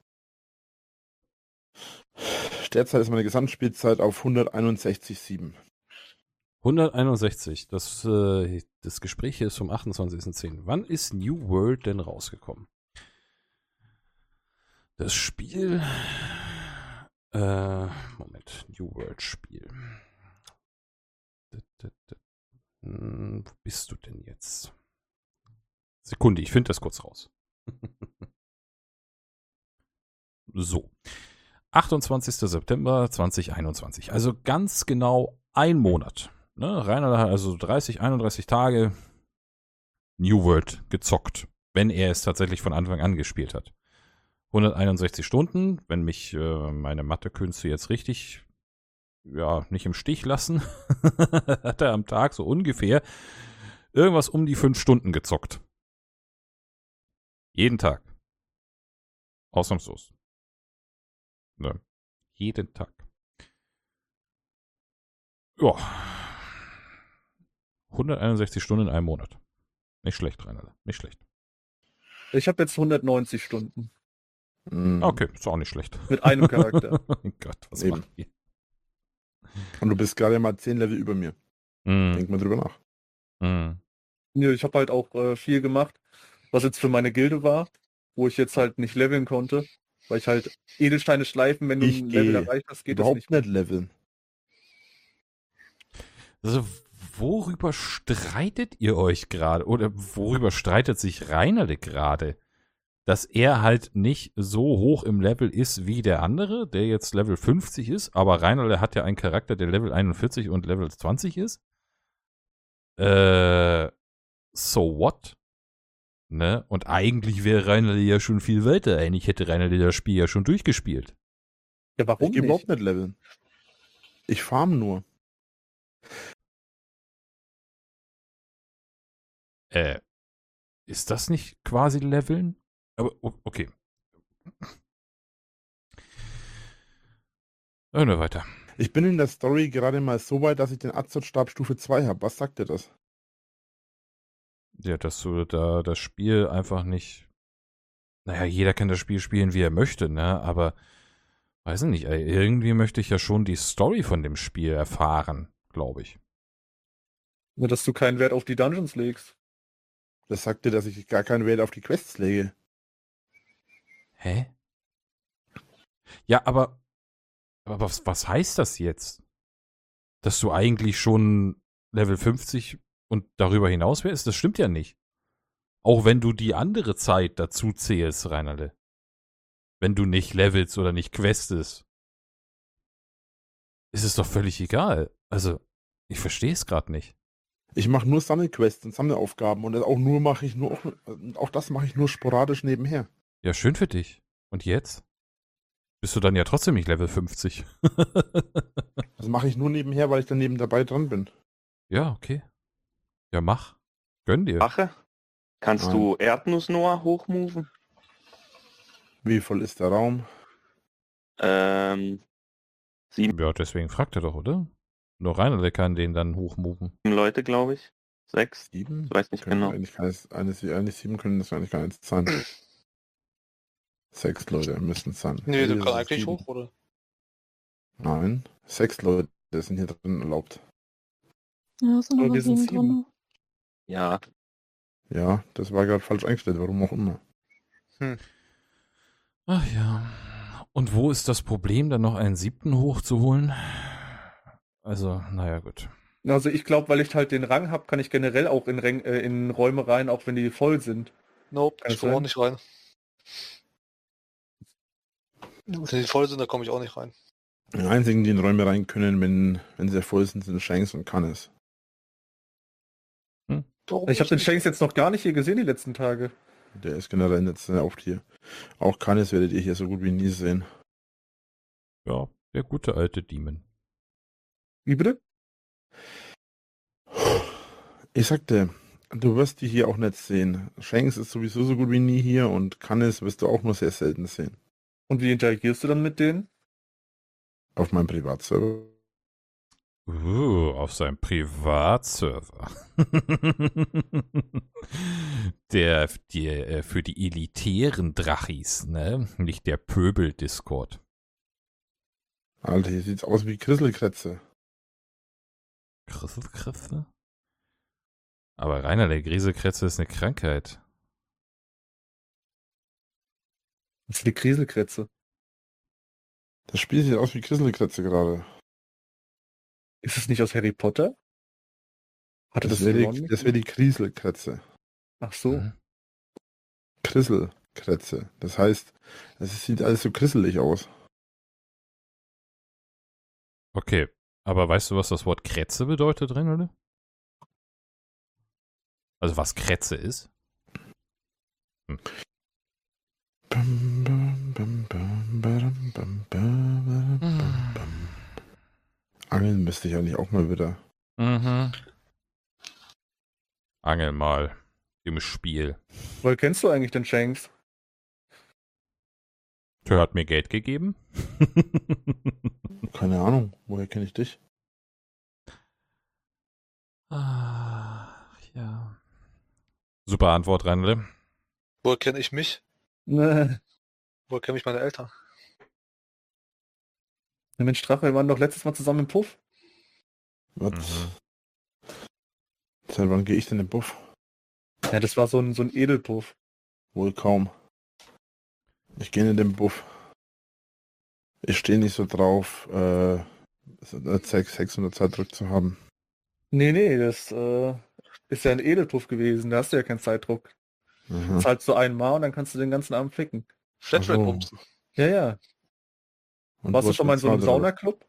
[SPEAKER 2] derzeit ist meine Gesamtspielzeit auf 161,7.
[SPEAKER 1] 161. Das Gespräch hier ist vom 28.10. Wann ist New World denn rausgekommen? Das Spiel. Moment. New World Spiel. Wo bist du denn jetzt? Sekunde, ich finde das kurz raus. So. 28. September 2021. Also ganz genau ein Monat. Ne? Rainer hat also 30, 31 Tage New World gezockt, wenn er es tatsächlich von Anfang an gespielt hat. 161 Stunden, wenn mich meine Mathekünste jetzt richtig nicht im Stich lassen, hat er am Tag so ungefähr irgendwas um die 5 Stunden gezockt. Jeden Tag. Ausnahmslos. Ne. Jeden Tag. Ja. 161 Stunden in einem Monat. Nicht schlecht, Rainer. Nicht schlecht.
[SPEAKER 5] ich habe jetzt 190 Stunden
[SPEAKER 1] Okay, ist auch nicht schlecht.
[SPEAKER 5] mit einem Charakter.
[SPEAKER 1] Oh Gott, was
[SPEAKER 2] Eben.
[SPEAKER 1] machen wir?
[SPEAKER 2] Und du bist gerade mal 10 Level über mir. Denk mal drüber nach.
[SPEAKER 5] Ja, ich habe halt auch viel gemacht, was jetzt für meine Gilde war, wo ich jetzt halt nicht leveln konnte, weil ich halt Edelsteine schleifen, wenn du
[SPEAKER 2] Ich
[SPEAKER 5] ein Level
[SPEAKER 2] gehe
[SPEAKER 5] erreicht hast, geht das
[SPEAKER 2] Überhaupt
[SPEAKER 5] nicht.
[SPEAKER 2] nicht leveln.
[SPEAKER 1] Also, worüber streitet ihr euch gerade? Oder worüber streitet sich Reinalde gerade? Dass er halt nicht so hoch im Level ist wie der andere, der jetzt Level 50 ist, aber Reinalde hat ja einen Charakter, der Level 41 und Level 20 ist. So what? Ne? Und eigentlich wäre Reinalde ja schon viel weiter. Eigentlich hätte Reinalde das Spiel ja schon durchgespielt.
[SPEAKER 5] Ja, warum
[SPEAKER 2] Ich gehe
[SPEAKER 5] nicht?
[SPEAKER 2] überhaupt nicht leveln. Ich farm nur.
[SPEAKER 1] ist das nicht quasi Leveln? Aber okay. Hören wir weiter.
[SPEAKER 2] Ich bin in der Story gerade mal so weit, dass ich den Azotstab Stufe 2 habe. Was sagt dir das?
[SPEAKER 1] Ja, dass du da das Spiel einfach nicht. Naja, jeder kann das Spiel spielen, wie er möchte, ne? Aber weiß ich nicht, ey, irgendwie möchte ich ja schon die Story von dem Spiel erfahren, glaube ich.
[SPEAKER 5] Nur, dass du keinen Wert auf die Dungeons legst.
[SPEAKER 2] Das sagt dir, dass ich gar keinen Wert auf die Quests lege.
[SPEAKER 1] Hä? Ja, aber was heißt das jetzt? Dass du eigentlich schon Level 50 und darüber hinaus wärst? Das stimmt ja nicht. Auch wenn du die andere Zeit dazu zählst, Reinerle. Wenn du nicht levelst oder nicht questest. Ist es doch völlig egal. Also, ich verstehe es gerade nicht.
[SPEAKER 2] Ich mache nur Sammelquests und Sammelaufgaben und auch das mache ich nur sporadisch nebenher.
[SPEAKER 1] Ja, schön für dich. Und jetzt? Bist du dann ja trotzdem nicht Level 50.
[SPEAKER 2] Das mache ich nur nebenher, weil ich daneben dabei dran bin.
[SPEAKER 1] Ja, okay. Ja, mach. Gönn dir.
[SPEAKER 6] Wache? Kannst
[SPEAKER 2] Nein.
[SPEAKER 6] du Erdnuss-Noah hochmoven?
[SPEAKER 2] Wie voll ist der Raum?
[SPEAKER 6] 7
[SPEAKER 1] Ja, deswegen fragt er doch, oder? Nur Reinerle kann den dann hochmoven.
[SPEAKER 6] Leute, glaube ich. 6.
[SPEAKER 2] 7?
[SPEAKER 6] Ich weiß nicht
[SPEAKER 2] Können
[SPEAKER 6] genau.
[SPEAKER 2] eigentlich 7 können das eigentlich gar nicht sein. 6 Leute müssen es sein.
[SPEAKER 3] Nee,
[SPEAKER 2] Also
[SPEAKER 3] du
[SPEAKER 2] das
[SPEAKER 3] kannst
[SPEAKER 2] ist
[SPEAKER 3] eigentlich
[SPEAKER 2] 7.
[SPEAKER 3] hoch, oder?
[SPEAKER 2] Nein, 6 Leute sind hier drin erlaubt.
[SPEAKER 4] Ja, es sind
[SPEAKER 5] Aber
[SPEAKER 4] aber
[SPEAKER 5] wir sind
[SPEAKER 4] 7 drin.
[SPEAKER 6] Ja,
[SPEAKER 2] Ja, das war gerade falsch eingestellt, warum auch immer.
[SPEAKER 1] Ach ja. Und wo ist das Problem, dann noch einen 7. hochzuholen? Also, naja, gut.
[SPEAKER 5] Also ich glaube, weil ich halt den Rang habe, kann ich generell auch in Räume rein, auch wenn die voll sind.
[SPEAKER 3] Nope,
[SPEAKER 5] Kann
[SPEAKER 3] ich
[SPEAKER 5] es
[SPEAKER 3] komme auch
[SPEAKER 5] sein?
[SPEAKER 3] nicht rein. Wenn die voll sind, da komme ich auch nicht rein.
[SPEAKER 2] Die einzigen, die in Räume rein können, wenn sie voll sind Shanks und Cannes.
[SPEAKER 3] Warum
[SPEAKER 5] Ich habe den
[SPEAKER 3] nicht?
[SPEAKER 5] Shanks jetzt noch gar nicht hier gesehen die letzten Tage.
[SPEAKER 2] Der ist generell jetzt oft hier. Auch Cannes werdet ihr hier so gut wie nie sehen.
[SPEAKER 1] Ja, der gute alte Demon.
[SPEAKER 5] Wie bitte?
[SPEAKER 2] Ich sagte, du wirst die hier auch nicht sehen. Shanks ist sowieso so gut wie nie hier und Cannes wirst du auch nur sehr selten sehen.
[SPEAKER 5] Und wie interagierst du dann mit denen?
[SPEAKER 2] Auf meinem Privatserver.
[SPEAKER 1] Auf seinem Privatserver. der für die elitären Drachis, ne? Nicht der Pöbel-Discord.
[SPEAKER 2] Alter, hier sieht's aus wie Krisselkrätze.
[SPEAKER 1] Grieselkrätze? Aber Rainer, der Grieselkrätze ist eine Krankheit.
[SPEAKER 5] Das ist die Kriselkrätze.
[SPEAKER 2] Das Spiel sieht aus wie Krisselkrätze gerade.
[SPEAKER 5] Ist es nicht aus Harry Potter? Hatte
[SPEAKER 2] Das
[SPEAKER 5] das
[SPEAKER 2] wäre
[SPEAKER 5] Ron
[SPEAKER 2] die,
[SPEAKER 5] nicht?
[SPEAKER 2] das wär die Kriselkrätze.
[SPEAKER 5] Ach so.
[SPEAKER 1] Mhm.
[SPEAKER 2] Krisselkrätze. Das heißt, es sieht alles so krisselig aus.
[SPEAKER 1] Okay, aber weißt du, was das Wort Krätze bedeutet, Rainer? Also was Krätze ist?
[SPEAKER 2] Angeln müsste ich eigentlich auch mal wieder.
[SPEAKER 1] Mhm. Angel mal im Spiel.
[SPEAKER 5] Woher kennst du eigentlich den Shanks?
[SPEAKER 1] Der hat mir Geld gegeben.
[SPEAKER 2] Keine Ahnung, woher kenne ich dich?
[SPEAKER 1] Ach, ja. Super Antwort, Randle.
[SPEAKER 3] Woher kenne ich mich?
[SPEAKER 5] Ne.
[SPEAKER 3] Woher kenne ich meine Eltern?
[SPEAKER 5] Mensch, Drache, wir waren doch letztes Mal zusammen im Puff.
[SPEAKER 2] Was?
[SPEAKER 1] Mhm.
[SPEAKER 2] Seit wann gehe ich denn im Buff?
[SPEAKER 5] Ja, das war so ein Edelpuff.
[SPEAKER 2] Wohl kaum. Ich gehe in den Buff. Ich stehe nicht so drauf, 600 Zeitdruck zu haben.
[SPEAKER 5] Nee, das ist ja ein Edelpuff gewesen. Da hast du ja keinen Zeitdruck.
[SPEAKER 2] Aha.
[SPEAKER 5] Zahlst du einmal und dann kannst du den ganzen Abend ficken.
[SPEAKER 3] Flatrate
[SPEAKER 2] Ach so.
[SPEAKER 3] bumsen.
[SPEAKER 5] Ja.
[SPEAKER 2] Und
[SPEAKER 5] Warst du
[SPEAKER 2] hast
[SPEAKER 5] schon mal in so einem
[SPEAKER 2] bezahlt, oder?
[SPEAKER 5] Saunaclub?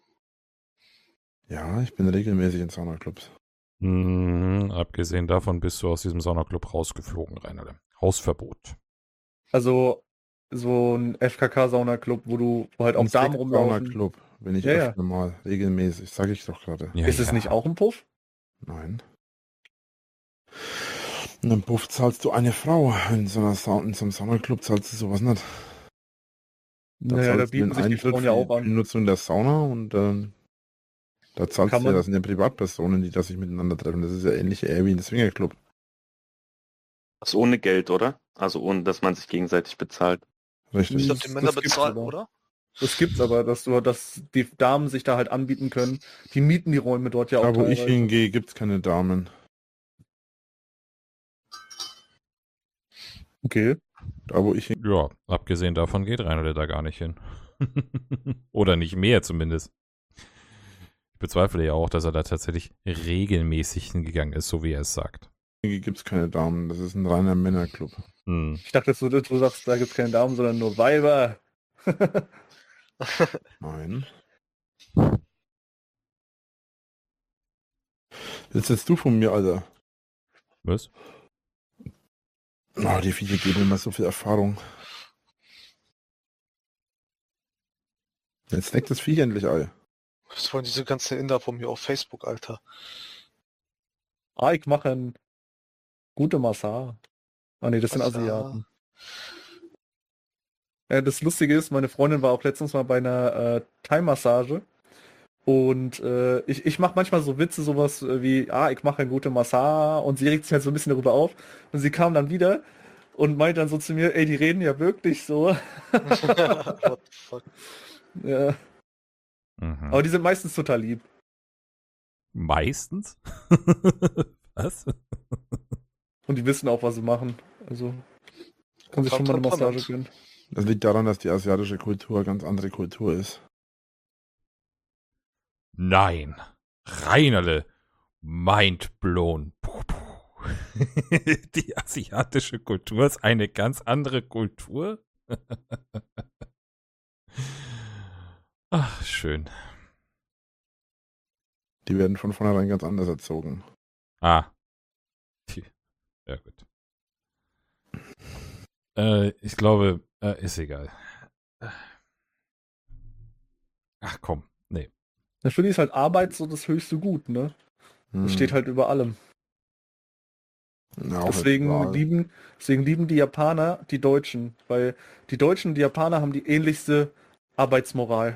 [SPEAKER 2] Ja, ich bin regelmäßig in Saunaclubs.
[SPEAKER 1] Abgesehen davon bist du aus diesem Saunaclub rausgeflogen, Reinerde. Hausverbot.
[SPEAKER 5] Also so ein FKK-Saunaclub, wo halt auch Damen rumlaufen.
[SPEAKER 2] Saunaclub bin ich
[SPEAKER 5] Ja, ja.
[SPEAKER 2] öfter mal regelmäßig, sage ich doch gerade.
[SPEAKER 1] Ja,
[SPEAKER 5] Ist es
[SPEAKER 1] ja.
[SPEAKER 5] nicht auch ein Puff?
[SPEAKER 2] Nein. Und im Puff zahlst du eine Frau. In so einem Saunaclub zahlst du sowas nicht.
[SPEAKER 5] Naja, da
[SPEAKER 2] zahlst du
[SPEAKER 5] bieten
[SPEAKER 2] den
[SPEAKER 5] sich die
[SPEAKER 2] Eintritt
[SPEAKER 5] Frauen ja auch
[SPEAKER 2] für die
[SPEAKER 5] an.
[SPEAKER 2] Nutzung der Sauna und da zahlst
[SPEAKER 5] Kann
[SPEAKER 2] du ja,
[SPEAKER 5] man-
[SPEAKER 2] das sind ja Privatpersonen, die da sich miteinander treffen. Das ist ja ähnlich eher wie ein Swingerclub.
[SPEAKER 6] Das ohne Geld, oder? Also ohne, dass man sich gegenseitig bezahlt.
[SPEAKER 2] Richtig.
[SPEAKER 3] Ich glaube, die
[SPEAKER 5] Das
[SPEAKER 3] Männer
[SPEAKER 5] gibt's
[SPEAKER 3] bezahlen,
[SPEAKER 5] aber.
[SPEAKER 3] oder?
[SPEAKER 5] Das gibt's aber, dass die Damen sich da halt anbieten können. Die mieten die Räume dort ja auch
[SPEAKER 2] Da, wo ich
[SPEAKER 5] teilweise.
[SPEAKER 2] hingehe, gibt's keine Damen.
[SPEAKER 5] Okay.
[SPEAKER 2] Da, wo ich hingehe,
[SPEAKER 1] Ja, abgesehen davon geht Reinhold da gar nicht hin. Oder nicht mehr zumindest. Ich bezweifle ja auch, dass er da tatsächlich regelmäßig hingegangen ist, so wie er es sagt.
[SPEAKER 2] gibt's keine Damen. Das ist ein reiner Männerclub.
[SPEAKER 1] Hm.
[SPEAKER 5] Ich dachte, du sagst, da gibt's keine Damen, sondern nur Weiber.
[SPEAKER 2] Nein. Jetzt jetzt du von mir, Alter.
[SPEAKER 1] Was?
[SPEAKER 2] Oh, die Viecher geben immer so viel Erfahrung. Jetzt leckt das Viech endlich Ei.
[SPEAKER 3] Was wollen diese ganzen Inder von mir auf Facebook, Alter?
[SPEAKER 5] Ich mache eine gute Massage. Ah nee, das sind
[SPEAKER 3] Was da?
[SPEAKER 5] Asiaten. Ja, das Lustige ist, meine Freundin war auch letztens mal bei einer Thai-Massage und ich mache manchmal so Witze, sowas wie, ich mache eine gute Massage und sie regt sich halt so ein bisschen darüber auf und sie kam dann wieder und meinte dann so zu mir, ey, die reden ja wirklich so.
[SPEAKER 3] What the fuck?
[SPEAKER 5] Ja,
[SPEAKER 1] Mhm.
[SPEAKER 5] aber die sind meistens total lieb.
[SPEAKER 1] Meistens? Was?
[SPEAKER 5] Und die wissen auch, was sie machen. Also kann sich schon mal eine Massage gönnen.
[SPEAKER 2] Das liegt daran, dass die asiatische Kultur eine ganz andere Kultur ist.
[SPEAKER 1] Nein. Reinerle. Mind blown. Puh, puh. Die asiatische Kultur ist eine ganz andere Kultur? Ach, schön.
[SPEAKER 2] Die werden von vornherein ganz anders erzogen.
[SPEAKER 1] Ah. Ja, gut. Ich glaube, ist egal. Ach komm, nee.
[SPEAKER 5] Für die ist halt Arbeit so das höchste Gut, ne? Das steht halt über allem.
[SPEAKER 2] Ja, auch
[SPEAKER 5] Deswegen
[SPEAKER 2] egal.
[SPEAKER 5] lieben die Japaner die Deutschen, weil die Deutschen und die Japaner haben die ähnlichste Arbeitsmoral.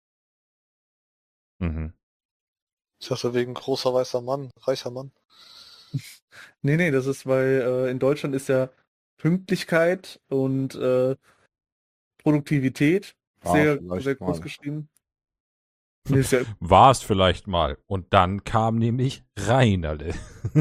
[SPEAKER 1] Mhm.
[SPEAKER 3] Ich dachte wegen großer weißer Mann, reicher Mann.
[SPEAKER 5] Nee, das ist, weil in Deutschland ist ja Pünktlichkeit und Produktivität
[SPEAKER 2] War
[SPEAKER 5] sehr,
[SPEAKER 2] vielleicht
[SPEAKER 5] sehr groß
[SPEAKER 2] mal.
[SPEAKER 5] geschrieben. Nee, ist ja,
[SPEAKER 1] War es vielleicht mal. Und dann kam nämlich Reinerle.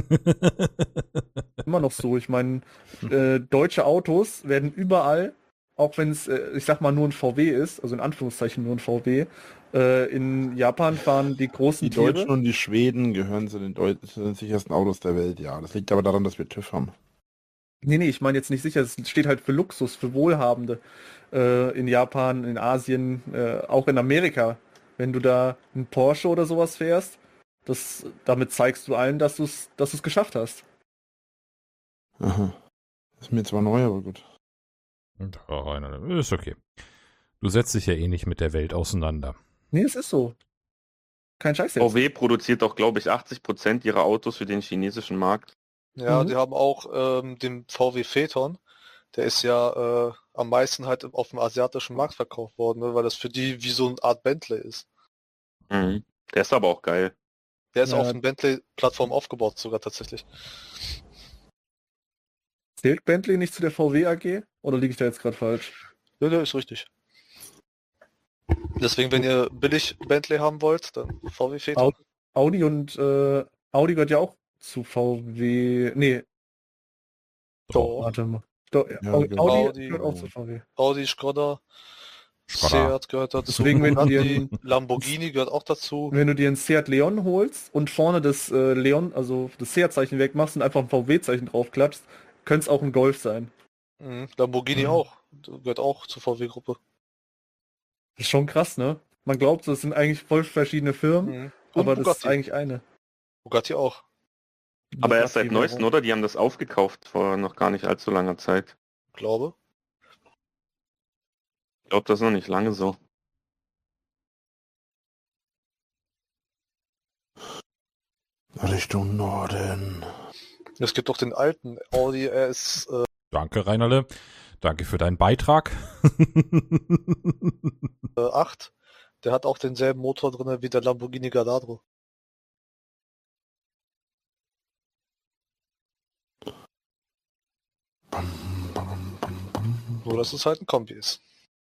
[SPEAKER 5] immer noch so. Ich meine, deutsche Autos werden überall, auch wenn es, ich sag mal, nur ein VW ist, also in Anführungszeichen nur ein VW, in Japan fahren die großen
[SPEAKER 2] Die Deutschen
[SPEAKER 5] Tiere.
[SPEAKER 2] und die Schweden gehören zu zu den sichersten Autos der Welt, ja. Das liegt aber daran, dass wir TÜV haben.
[SPEAKER 5] Nee, ich meine jetzt nicht sicher, es steht halt für Luxus, für Wohlhabende. In Japan, in Asien, auch in Amerika. Wenn du da einen Porsche oder sowas fährst, damit zeigst du allen, dass du es geschafft hast.
[SPEAKER 2] Aha. Ist mir zwar neu, aber gut.
[SPEAKER 1] Ja, Reinerle, ist okay. Du setzt dich ja eh nicht mit der Welt auseinander.
[SPEAKER 5] Nee, es ist so. Kein Scheiß jetzt.
[SPEAKER 6] VW produziert doch, glaube ich, 80% ihrer Autos für den chinesischen Markt.
[SPEAKER 3] Ja,
[SPEAKER 5] Mhm.
[SPEAKER 3] die haben auch den VW Phaeton. Der ist ja am meisten halt auf dem asiatischen Markt verkauft worden, ne, weil das für die wie so eine Art Bentley ist.
[SPEAKER 6] Mhm. Der ist aber auch geil.
[SPEAKER 3] Der ist
[SPEAKER 5] Ja.
[SPEAKER 3] auf den Bentley-Plattform aufgebaut sogar tatsächlich.
[SPEAKER 5] Zählt Bentley nicht zu der VW AG? Oder liege ich da jetzt gerade falsch?
[SPEAKER 3] Ja, ist richtig. Deswegen, wenn ihr billig Bentley haben wollt, dann VW Phaeton.
[SPEAKER 5] Audi und Audi gehört ja auch zu VW. Nee,
[SPEAKER 3] Doch.
[SPEAKER 5] warte mal. Doch,
[SPEAKER 2] Ja,
[SPEAKER 5] Audi
[SPEAKER 3] Audi.
[SPEAKER 5] gehört auch zu VW.
[SPEAKER 3] Audi, Skoda,
[SPEAKER 1] Skoda.
[SPEAKER 3] Seat gehört dazu.
[SPEAKER 5] Deswegen, wenn du dir
[SPEAKER 3] Bugatti, Lamborghini gehört auch dazu.
[SPEAKER 5] Wenn du dir einen Seat Leon holst und vorne das Leon, also das Seat-Zeichen wegmachst und einfach ein VW-Zeichen draufklatschst, könnte es auch ein Golf sein.
[SPEAKER 3] Lamborghini
[SPEAKER 2] Mhm.
[SPEAKER 3] auch. Gehört auch zur VW-Gruppe.
[SPEAKER 5] Das ist schon krass, ne? Man glaubt, das sind eigentlich voll verschiedene Firmen,
[SPEAKER 3] Und
[SPEAKER 5] aber das ist
[SPEAKER 3] Bugatti.
[SPEAKER 5] eigentlich eine.
[SPEAKER 3] Bugatti auch.
[SPEAKER 6] Aber erst seit
[SPEAKER 5] Bugatti
[SPEAKER 6] neuestem,
[SPEAKER 5] warum?
[SPEAKER 6] oder? Die haben das aufgekauft vor noch gar nicht allzu langer Zeit.
[SPEAKER 3] Glaube.
[SPEAKER 6] Ich glaube, das ist noch nicht lange so.
[SPEAKER 2] Richtung Norden.
[SPEAKER 3] Es gibt doch den alten Audi RS
[SPEAKER 1] Danke, Reinerle. Danke für deinen Beitrag.
[SPEAKER 3] 8. Der hat auch denselben Motor drin wie der Lamborghini Gallardo. Nur, dass es halt ein Kombi ist.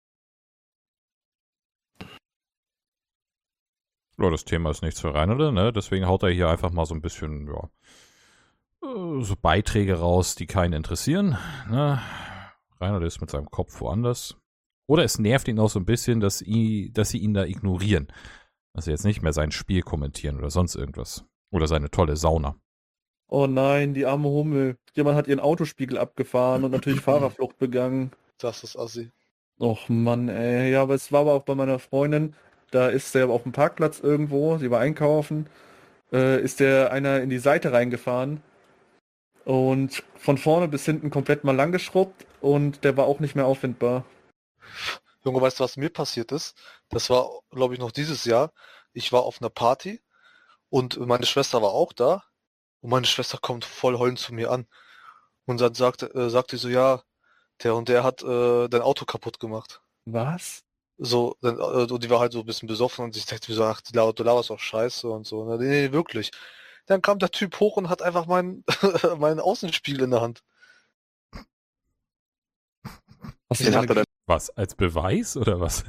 [SPEAKER 1] Ja, das Thema ist nichts für Reinerle, ne? Deswegen haut er hier einfach mal so ein bisschen, ja, so Beiträge raus, die keinen interessieren. Ne? Reinerle ist mit seinem Kopf woanders. Oder es nervt ihn auch so ein bisschen, dass sie ihn da ignorieren. Dass sie jetzt nicht mehr sein Spiel kommentieren oder sonst irgendwas. Oder seine tolle Sauna.
[SPEAKER 5] Oh nein, die arme Hummel. Jemand hat ihren Autospiegel abgefahren und natürlich Fahrerflucht begangen.
[SPEAKER 3] Das ist assi.
[SPEAKER 5] Och Mann, ey. Ja, aber es war aber auch bei meiner Freundin. Da ist der auf dem Parkplatz irgendwo, sie war einkaufen, ist der einer in die Seite reingefahren und von vorne bis hinten komplett mal langgeschrubbt und der war auch nicht mehr auffindbar.
[SPEAKER 3] Junge, weißt du, was mir passiert ist? Das war, glaube ich, noch dieses Jahr. Ich war auf einer Party und meine Schwester war auch da. Und meine Schwester kommt voll heulend zu mir an. Und dann sagte so, ja, der und der hat dein Auto kaputt gemacht.
[SPEAKER 5] Was?
[SPEAKER 3] So, und die war halt so ein bisschen besoffen und ich dachte mir so, ach, du laberst auch scheiße und so. Und nee, wirklich. Dann kam der Typ hoch und hat einfach meinen meinen Außenspiegel in der Hand.
[SPEAKER 5] Hast du
[SPEAKER 6] Den
[SPEAKER 5] den
[SPEAKER 6] hat er dann
[SPEAKER 1] Was, als Beweis oder was?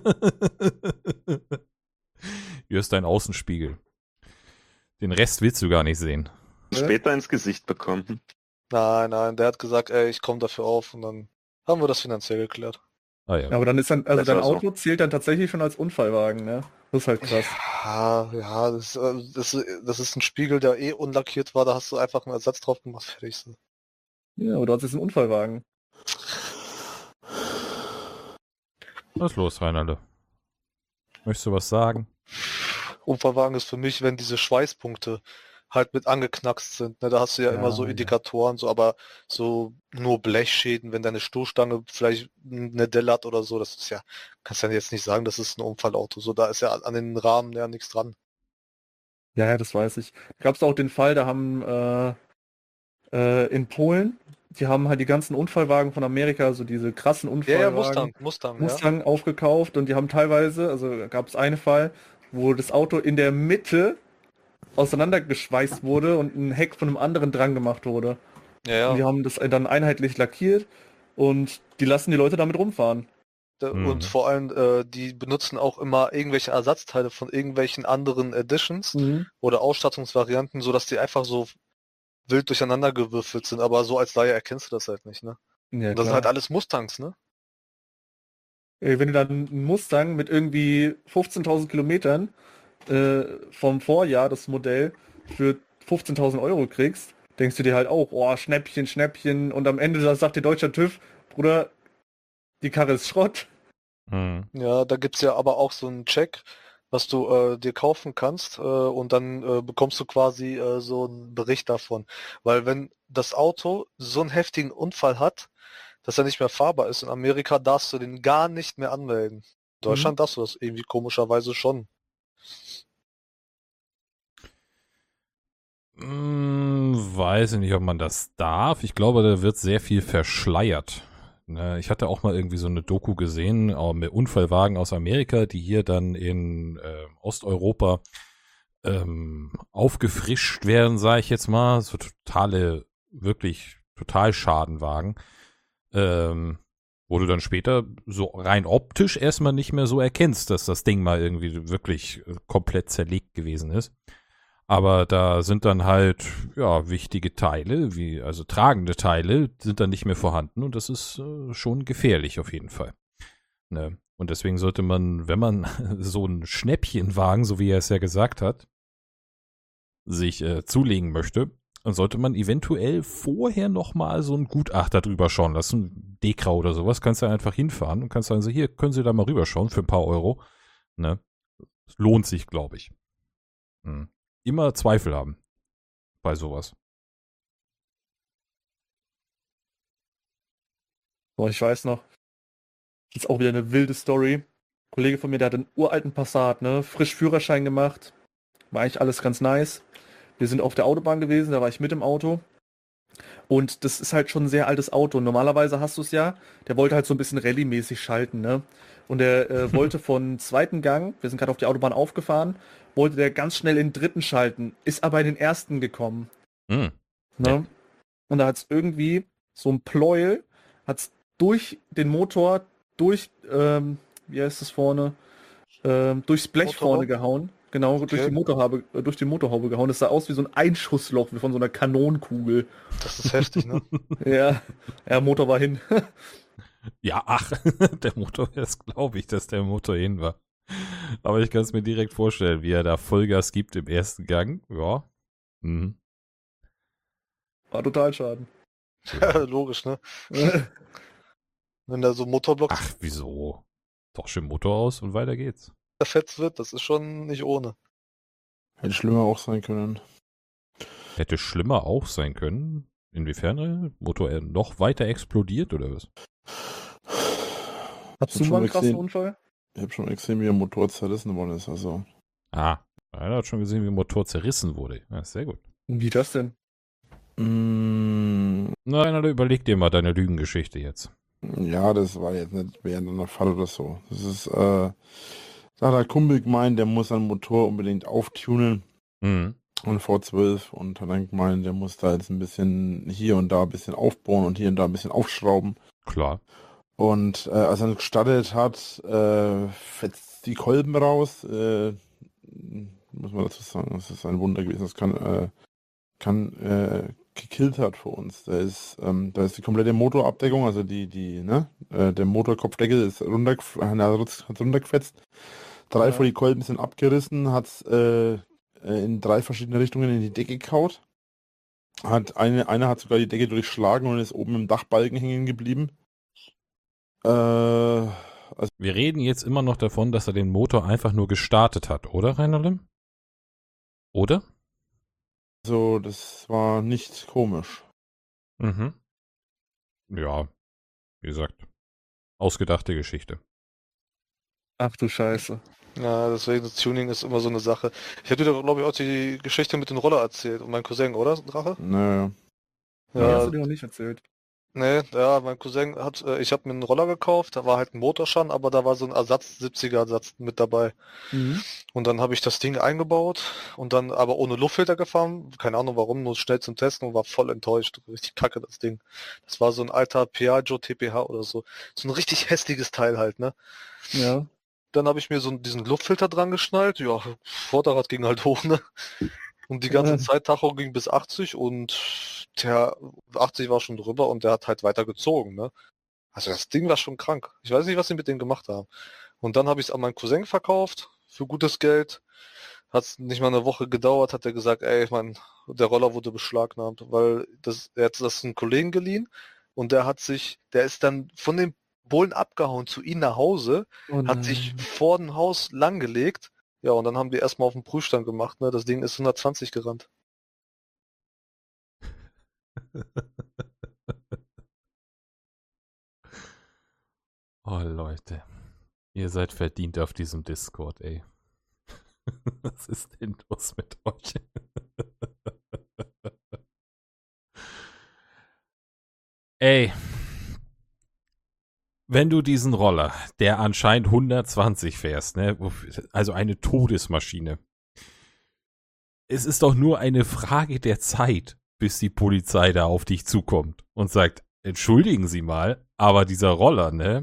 [SPEAKER 1] Hier ist dein Außenspiegel. Den Rest willst du gar nicht sehen.
[SPEAKER 6] später ins Gesicht bekommen.
[SPEAKER 3] Nein, der hat gesagt, ey, ich komme dafür auf und dann haben wir das finanziell geklärt.
[SPEAKER 1] Ah ja.
[SPEAKER 5] Aber dann ist dann, also
[SPEAKER 6] Besser
[SPEAKER 5] dein
[SPEAKER 6] so.
[SPEAKER 5] Auto zählt dann tatsächlich schon als Unfallwagen, ne? Das ist halt krass.
[SPEAKER 3] Ja, das ist ein Spiegel, der eh unlackiert war, da hast du einfach einen Ersatz drauf gemacht, fertig. So.
[SPEAKER 5] Ja, aber du hast jetzt einen Unfallwagen.
[SPEAKER 1] Was ist los, Reinerle? Möchtest du was sagen?
[SPEAKER 3] Unfallwagen ist für mich, wenn diese Schweißpunkte halt mit angeknackst sind. Ne? Da hast du ja
[SPEAKER 5] Ja,
[SPEAKER 3] immer so
[SPEAKER 5] ja.
[SPEAKER 3] Indikatoren, so, aber so nur Blechschäden, wenn deine Stoßstange vielleicht eine Delle hat oder so, das ist ja, kannst ja jetzt nicht sagen, das ist ein Unfallauto. So, da ist ja an den Rahmen ja nichts dran.
[SPEAKER 5] Ja, das weiß ich. Gab es auch den Fall, da haben in Polen, die haben halt die ganzen Unfallwagen von Amerika, so diese krassen
[SPEAKER 3] Ja,
[SPEAKER 5] Unfallwagen,
[SPEAKER 3] Mustang, ja.
[SPEAKER 5] Mustang aufgekauft und die haben teilweise, also gab es einen Fall, wo das Auto in der Mitte auseinandergeschweißt wurde und ein Heck von einem anderen dran gemacht wurde. Und die
[SPEAKER 3] Ja.
[SPEAKER 5] haben das dann einheitlich lackiert und die lassen die Leute damit rumfahren.
[SPEAKER 3] Und vor allem, die benutzen auch immer irgendwelche Ersatzteile von irgendwelchen anderen Editions oder Ausstattungsvarianten, sodass die einfach so wild durcheinander gewürfelt sind, aber so als Laie erkennst du das halt nicht, ne?
[SPEAKER 5] Ja,
[SPEAKER 3] Und das sind
[SPEAKER 5] klar.
[SPEAKER 3] halt alles Mustangs, ne?
[SPEAKER 5] Wenn du dann einen Mustang mit irgendwie 15.000 Kilometern vom Vorjahr, das Modell, für 15.000 Euro kriegst, denkst du dir halt auch, oh, Schnäppchen, Schnäppchen. Und am Ende sagt dir deutscher TÜV, Bruder, die Karre ist Schrott.
[SPEAKER 1] Hm.
[SPEAKER 3] Ja, da gibt's ja aber auch so einen Check, was du dir kaufen kannst und dann bekommst du quasi so einen Bericht davon. Weil wenn das Auto so einen heftigen Unfall hat, dass er nicht mehr fahrbar ist in Amerika, darfst du den gar nicht mehr anmelden. In Deutschland darfst du das irgendwie komischerweise schon.
[SPEAKER 1] Weiß ich nicht, ob man das darf. Ich glaube, da wird sehr viel verschleiert. Ne, ich hatte auch mal irgendwie so eine Doku gesehen, mit Unfallwagen aus Amerika, die hier dann in Osteuropa aufgefrischt werden, sage ich jetzt mal. So wirklich total Schadenwagen. Wo du dann später so rein optisch erstmal nicht mehr so erkennst, dass das Ding mal irgendwie wirklich komplett zerlegt gewesen ist. Aber da sind dann halt, ja, wichtige Teile, also tragende Teile, sind dann nicht mehr vorhanden und das ist schon gefährlich auf jeden Fall. Ne? Und deswegen sollte man, wenn man so ein Schnäppchenwagen, so wie er es ja gesagt hat, sich zulegen möchte, dann sollte man eventuell vorher nochmal so einen Gutachter drüber schauen lassen, Dekra oder sowas, kannst du einfach hinfahren und kannst sagen, so hier, können Sie da mal rüberschauen für ein paar Euro. Ne? Das lohnt sich, glaube ich. Immer Zweifel haben bei sowas.
[SPEAKER 5] Boah, ich weiß noch. Das ist auch wieder eine wilde Story. Ein Kollege von mir, der hat einen uralten Passat, ne? Frisch Führerschein gemacht. War eigentlich alles ganz nice. Wir sind auf der Autobahn gewesen, da war ich mit im Auto. Und das ist halt schon ein sehr altes Auto. Normalerweise hast du es ja, der wollte halt so ein bisschen Rallye-mäßig schalten, ne? Und er wollte von zweiten Gang, wir sind gerade auf die Autobahn aufgefahren, wollte der ganz schnell in den dritten schalten, ist aber in den ersten gekommen.
[SPEAKER 1] Hm.
[SPEAKER 5] Ne?
[SPEAKER 1] Ja.
[SPEAKER 5] Und da hat es irgendwie so ein Pleuel, hat es durch den Motor, wie heißt es vorne, durchs Blech
[SPEAKER 3] Motorhaube?
[SPEAKER 5] vorne gehauen. Genau,
[SPEAKER 3] Okay.
[SPEAKER 5] durch die Motorhaube gehauen. Das sah aus wie so ein Einschussloch, wie von so einer Kanonenkugel.
[SPEAKER 3] Das ist heftig, ne?
[SPEAKER 5] Ja, Motor war hin.
[SPEAKER 1] Ja, ach, der Motor, das glaube ich, dass der Motor hin war. Aber ich kann es mir direkt vorstellen, wie er da Vollgas gibt im ersten Gang. Ja. Mhm.
[SPEAKER 5] War total schaden.
[SPEAKER 3] Logisch, ne? Wenn da so Motorblock
[SPEAKER 1] Ach, wieso? Doch schön Motor aus und weiter geht's.
[SPEAKER 3] zerfetzt wird, das ist schon nicht ohne.
[SPEAKER 2] Hätte schlimmer auch sein können.
[SPEAKER 1] Hätte schlimmer auch sein können. Inwiefern? Motor noch weiter explodiert oder was?
[SPEAKER 5] Hast
[SPEAKER 2] Ich
[SPEAKER 5] du
[SPEAKER 2] hab
[SPEAKER 5] mal einen
[SPEAKER 2] schon
[SPEAKER 5] krassen
[SPEAKER 2] gesehen.
[SPEAKER 5] Unfall?
[SPEAKER 2] Ich habe schon gesehen, wie der Motor zerrissen worden ist. Also,
[SPEAKER 1] Ah, einer hat schon gesehen, wie der Motor zerrissen wurde. Ja, sehr gut.
[SPEAKER 5] Wie das denn?
[SPEAKER 1] Na, überleg dir mal deine Lügengeschichte jetzt.
[SPEAKER 2] ja, das war jetzt nicht während einer Fahrt oder so. Das ist, da hat der Kumpel gemeint, der muss seinen Motor unbedingt auftunen.
[SPEAKER 1] Mhm.
[SPEAKER 2] Und V12 und hat dann gemeint, der muss da jetzt ein bisschen hier und da ein bisschen aufbauen und hier und da ein bisschen aufschrauben.
[SPEAKER 1] Klar.
[SPEAKER 2] Und als er ihn gestartet hat, fetzt die Kolben raus. Muss man dazu sagen, das ist ein Wunder gewesen. Das kann gekillt hat für uns. Da ist die komplette Motorabdeckung, also der Motorkopfdeckel ist hat runtergefetzt. 3 von die Kolben sind abgerissen, hat in 3 verschiedene Richtungen in die Decke gekaut. Einer hat sogar die Decke durchschlagen und ist oben im Dachbalken hängen geblieben. Also
[SPEAKER 1] Wir reden jetzt immer noch davon, dass er den Motor einfach nur gestartet hat, oder, Reinerlim? Oder?
[SPEAKER 2] das war nicht komisch.
[SPEAKER 1] Mhm. Ja, wie gesagt, ausgedachte Geschichte.
[SPEAKER 5] Ach du Scheiße.
[SPEAKER 3] Ja, deswegen das Tuning ist immer so eine Sache. Ich hatte dir, glaube ich, auch die Geschichte mit dem Roller erzählt und mein Cousin, oder, Drache?
[SPEAKER 2] Naja.
[SPEAKER 5] Nee, hast
[SPEAKER 3] Ja,
[SPEAKER 5] du dir noch nicht erzählt.
[SPEAKER 3] nee, ja, mein Cousin ich habe mir einen Roller gekauft, da war halt ein Motorschaden, aber da war so ein 70er-Ersatz mit dabei.
[SPEAKER 5] Mhm.
[SPEAKER 3] Und dann habe ich das Ding eingebaut und dann aber ohne Luftfilter gefahren. Keine Ahnung warum, nur schnell zum Testen und war voll enttäuscht. Richtig kacke, das Ding. Das war so ein alter Piaggio TPH oder so. So ein richtig hässliches Teil halt, ne?
[SPEAKER 5] Ja.
[SPEAKER 3] Dann habe ich mir diesen Luftfilter dran geschnallt. Ja, Vorderrad ging halt hoch, ne? Und die ganze Zeit Tacho ging bis 80 und der 80 war schon drüber und der hat halt weiter gezogen, ne? Also das Ding war schon krank. Ich weiß nicht, was sie mit denen gemacht haben. Und dann habe ich es an meinen Cousin verkauft für gutes Geld. Hat es nicht mal eine Woche gedauert, hat er gesagt, ey, der Roller wurde beschlagnahmt, weil er hat das einen Kollegen geliehen und der ist dann von den Bullen abgehauen zu ihm nach Hause,
[SPEAKER 5] Oh
[SPEAKER 3] hat sich vor dem Haus langgelegt. Ja, und dann haben die erstmal auf den Prüfstand gemacht, ne? Das Ding ist 120 gerannt.
[SPEAKER 1] Oh, Leute. Ihr seid verdient auf diesem Discord, ey. Was ist denn los mit euch? Ey. Wenn du diesen Roller, der anscheinend 120 fährst, ne, also eine Todesmaschine. Es ist doch nur eine Frage der Zeit, bis die Polizei da auf dich zukommt und sagt, entschuldigen Sie mal, aber dieser Roller, ne,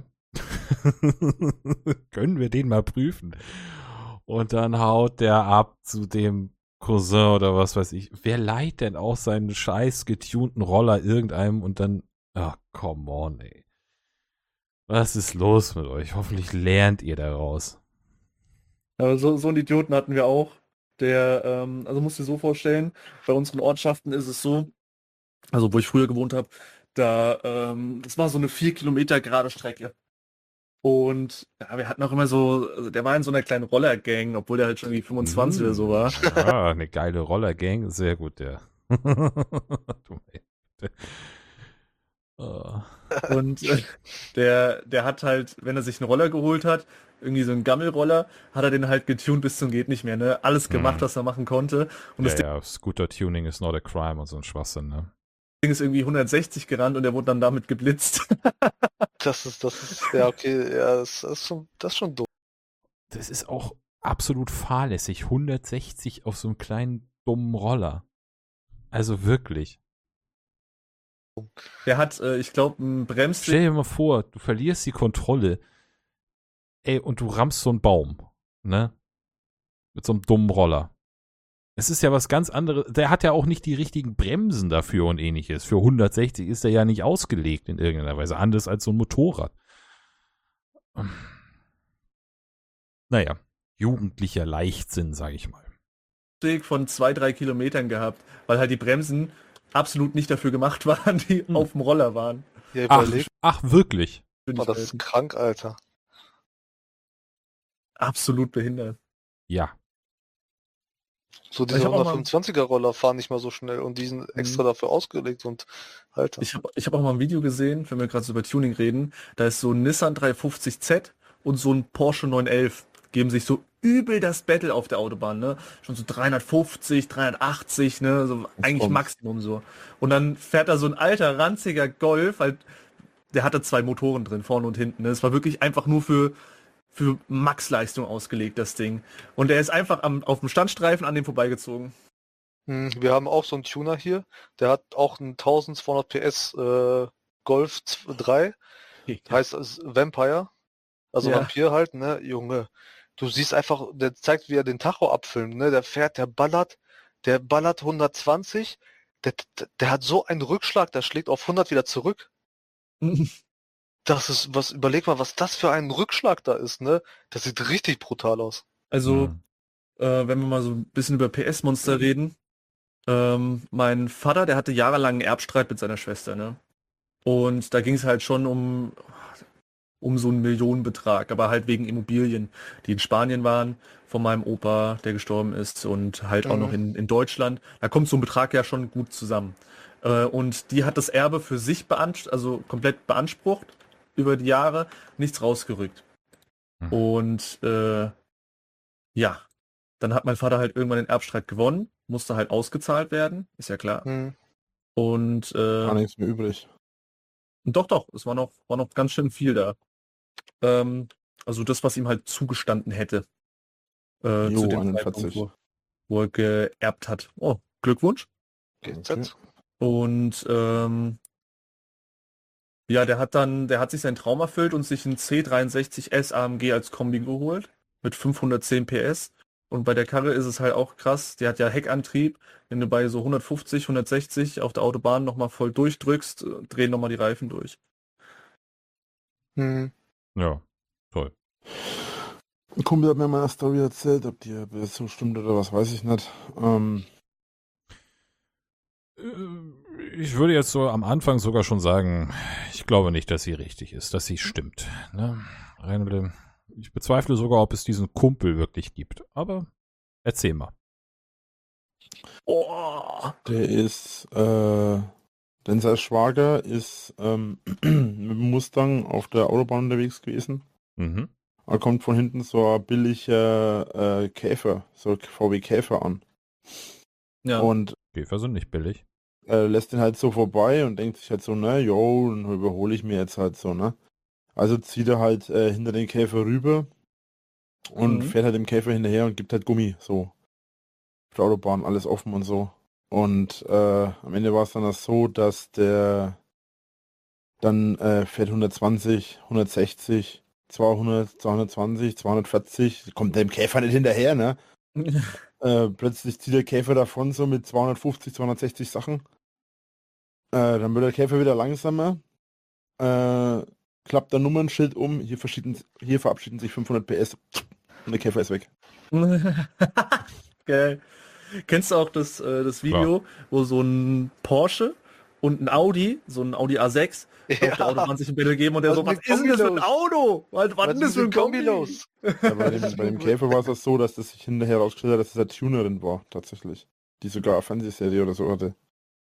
[SPEAKER 1] können wir den mal prüfen? Und dann haut der ab zu dem Cousin oder was weiß ich. Wer leiht denn auch seinen scheiß getunten Roller irgendeinem und dann, ach, come on, ey. Was ist los mit euch? Hoffentlich lernt ihr daraus.
[SPEAKER 5] Aber so einen Idioten hatten wir auch. Also musst du dir so vorstellen, bei unseren Ortschaften ist es so, also wo ich früher gewohnt habe, das war so eine 4 Kilometer gerade Strecke. Und ja, wir hatten auch immer also der war in so einer kleinen Rollergang, obwohl der halt schon irgendwie 25 oder so war.
[SPEAKER 1] Ja, eine geile Rollergang, sehr gut, der. Du Meine. Oh.
[SPEAKER 5] Und der hat halt, wenn er sich einen Roller geholt hat, irgendwie so einen Gammelroller, hat er den halt getuned bis zum geht nicht mehr, ne? Alles gemacht, was er machen konnte. Und das
[SPEAKER 1] Ja, Scooter-Tuning is not a crime und so ein Schwachsinn, ne?
[SPEAKER 5] Ding ist irgendwie 160 gerannt und er wurde dann damit geblitzt.
[SPEAKER 3] Ja, okay, ja, das ist schon dumm.
[SPEAKER 1] Das ist auch absolut fahrlässig. 160 auf so einem kleinen, dummen Roller. Also wirklich.
[SPEAKER 5] Der hat, ich glaube, ein Bremslicht.
[SPEAKER 1] Stell dir mal vor, du verlierst die Kontrolle. Ey, und du rammst so einen Baum. Ne? Mit so einem dummen Roller. Es ist ja was ganz anderes. Der hat ja auch nicht die richtigen Bremsen dafür und ähnliches. Für 160 ist er ja nicht ausgelegt in irgendeiner Weise. Anders als so ein Motorrad. Naja, jugendlicher Leichtsinn, sag ich mal.
[SPEAKER 5] Von 2-3 Kilometern gehabt, weil halt die Bremsen absolut nicht dafür gemacht waren, die auf dem Roller waren.
[SPEAKER 3] Ja,
[SPEAKER 1] Ach,
[SPEAKER 3] überleg
[SPEAKER 1] wirklich?
[SPEAKER 3] mal, das ist krank, Alter.
[SPEAKER 5] Absolut behindert.
[SPEAKER 1] Ja.
[SPEAKER 3] So diese
[SPEAKER 5] Ich hab auch
[SPEAKER 3] 125er Roller fahren nicht mal so schnell und die sind extra dafür ausgelegt und Alter.
[SPEAKER 5] Ich hab auch mal ein Video gesehen, wenn wir gerade so über Tuning reden, da ist so ein Nissan 350Z und so ein Porsche 911. Geben sich so übel das Battle auf der Autobahn, ne? Schon so 350, 380, ne? So eigentlich Maximum so. Und dann fährt da so ein alter, ranziger Golf, halt, der hatte 2 Motoren drin, vorne und hinten, ne? Es war wirklich einfach nur für Max-Leistung ausgelegt, das Ding. Und er ist einfach auf dem Standstreifen an dem vorbeigezogen.
[SPEAKER 3] Wir haben auch so einen Tuner hier, der hat auch einen 1200 PS Golf 3, heißt es Vampire, also
[SPEAKER 5] Ja.
[SPEAKER 3] Vampir halt, ne, Junge. Du siehst einfach, der zeigt, wie er den Tacho abfilmt, ne, der ballert 120, der hat so einen Rückschlag, der schlägt auf 100 wieder zurück. Überleg mal, was das für ein Rückschlag da ist, ne? Das sieht richtig brutal aus.
[SPEAKER 5] Also, wenn wir mal so ein bisschen über PS-Monster reden, mein Vater, der hatte jahrelang einen Erbstreit mit seiner Schwester, ne? Und da ging es halt schon um so einen Millionenbetrag, aber halt wegen Immobilien, die in Spanien waren, von meinem Opa, der gestorben ist, und halt auch noch in Deutschland. Da kommt so ein Betrag ja schon gut zusammen. Und die hat das Erbe für sich also komplett beansprucht über die Jahre, nichts rausgerückt. Und ja, dann hat mein Vater halt irgendwann den Erbstreit gewonnen, musste halt ausgezahlt werden, ist ja klar. Und
[SPEAKER 2] Gar nichts mehr übrig.
[SPEAKER 5] doch, es war noch ganz schön viel da. Also das, was ihm halt zugestanden hätte. Zu dem
[SPEAKER 2] 41.
[SPEAKER 5] Zeitpunkt, wo er geerbt hat. Oh, Glückwunsch.
[SPEAKER 3] GZ.
[SPEAKER 5] Und ja, der hat sich seinen Traum erfüllt und sich einen C63S AMG als Kombi geholt mit 510 PS. Und bei der Karre ist es halt auch krass, die hat ja Heckantrieb. Wenn du bei so 150, 160 auf der Autobahn nochmal voll durchdrückst, drehen nochmal die Reifen durch.
[SPEAKER 1] Ja, toll.
[SPEAKER 2] Ein Kumpel hat mir mal eine Story erzählt, ob die so stimmt oder was, weiß ich nicht.
[SPEAKER 1] Ich würde jetzt so am Anfang sogar schon sagen, ich glaube nicht, dass sie richtig ist, dass sie stimmt. Ne? Ich bezweifle sogar, ob es diesen Kumpel wirklich gibt. Aber erzähl mal.
[SPEAKER 5] Oh,
[SPEAKER 2] Der ist, denn sein Schwager ist mit dem Mustang auf der Autobahn unterwegs gewesen.
[SPEAKER 1] Mhm.
[SPEAKER 2] Da kommt von hinten so ein billiger Käfer, so VW Käfer an.
[SPEAKER 5] ja.
[SPEAKER 2] Und
[SPEAKER 1] Käfer sind nicht billig.
[SPEAKER 2] lässt den halt so vorbei und denkt sich halt so, ne, jo, dann überhole ich mir jetzt halt so, ne. Also zieht er halt hinter den Käfer rüber und fährt halt dem Käfer hinterher und gibt halt Gummi, so. Auf der Autobahn, alles offen und so. Und am Ende war es dann so, dass der dann fährt 120, 160, 200, 220, 240, kommt dem Käfer nicht hinterher, ne? Plötzlich zieht der Käfer davon so mit 250, 260 Sachen. Dann wird der Käfer wieder langsamer. Klappt der Nummernschild um. Hier verabschieden sich 500 PS. Und der Käfer ist weg.
[SPEAKER 5] Geil. Kennst du auch das Video, wo so ein Porsche und ein Audi, so ein Audi A6, auf der Autobahn sich ein Battle geben und der
[SPEAKER 3] Was
[SPEAKER 5] so,
[SPEAKER 3] ist
[SPEAKER 5] was
[SPEAKER 3] mit
[SPEAKER 5] ist denn das für ein
[SPEAKER 3] Kombi
[SPEAKER 5] Auto? Was ist denn das für ein Kombi
[SPEAKER 3] los?
[SPEAKER 2] Ja, bei dem Käfer war es das so, dass das sich hinterher rausgestellt hat, dass es eine Tunerin war, tatsächlich. Die sogar eine Fernsehserie oder so hatte.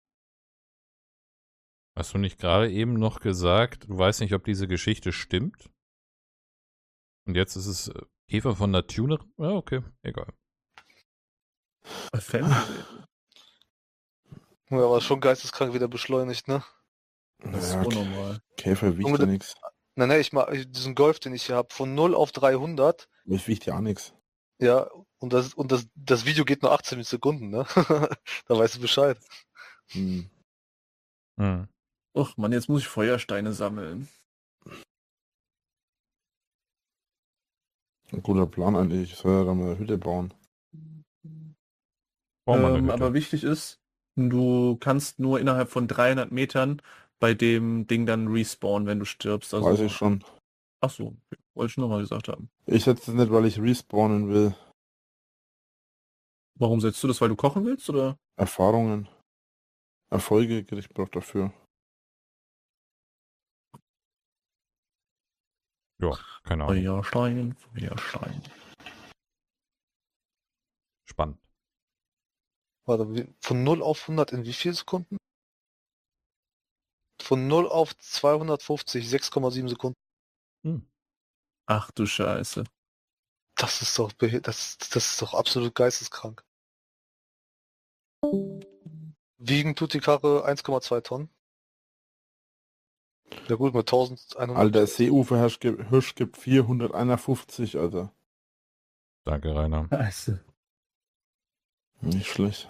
[SPEAKER 1] Hast du nicht gerade eben noch gesagt, du weißt nicht, ob diese Geschichte stimmt? Und jetzt ist es Käfer von der Tunerin? Ja, okay, egal.
[SPEAKER 3] Ja, aber schon geisteskrank wieder beschleunigt, ne?
[SPEAKER 5] Das ist
[SPEAKER 2] Ja,
[SPEAKER 5] unnormal.
[SPEAKER 2] Käfer wiegt
[SPEAKER 3] Junge,
[SPEAKER 2] ja nichts.
[SPEAKER 3] Nein, diesen Golf, den ich hier habe, von 0 auf 300,
[SPEAKER 2] Das wiegt ja auch nichts.
[SPEAKER 3] ja, und das Video geht nur 18 Sekunden, ne? Da weißt du Bescheid.
[SPEAKER 2] Hm.
[SPEAKER 1] Hm.
[SPEAKER 5] Och Mann, jetzt muss ich Feuersteine sammeln.
[SPEAKER 2] Ein guter Plan eigentlich. Ich soll ja da mal eine Hütte bauen.
[SPEAKER 1] Bauen wir eine Hütte.
[SPEAKER 5] Aber wichtig ist, du kannst nur innerhalb von 300 Metern bei dem Ding dann respawnen, wenn du stirbst. Also,
[SPEAKER 2] Weiß ich schon.
[SPEAKER 5] ach so, wollte ich nur mal gesagt haben.
[SPEAKER 2] Ich setze es nicht, weil ich respawnen will.
[SPEAKER 5] Warum setzt du das, weil du kochen willst, oder?
[SPEAKER 2] Erfahrungen. Erfolge kriege ich brauche dafür.
[SPEAKER 1] Ja, keine Ahnung.
[SPEAKER 5] Feuerstein, Feuerstein.
[SPEAKER 1] Spannend.
[SPEAKER 3] Warte, von 0 auf 100 in wie viel Sekunden? Von 0 auf 250, 6,7 Sekunden.
[SPEAKER 1] Hm.
[SPEAKER 5] Ach du Scheiße.
[SPEAKER 3] Das ist doch, das ist doch absolut geisteskrank. Wiegen tut die Karre 1,2 Tonnen. Ja gut, mit 1100.
[SPEAKER 2] Alter, Seeuferhirsch gibt 451, Alter.
[SPEAKER 1] Danke, Rainer.
[SPEAKER 5] Scheiße.
[SPEAKER 2] Nicht schlecht.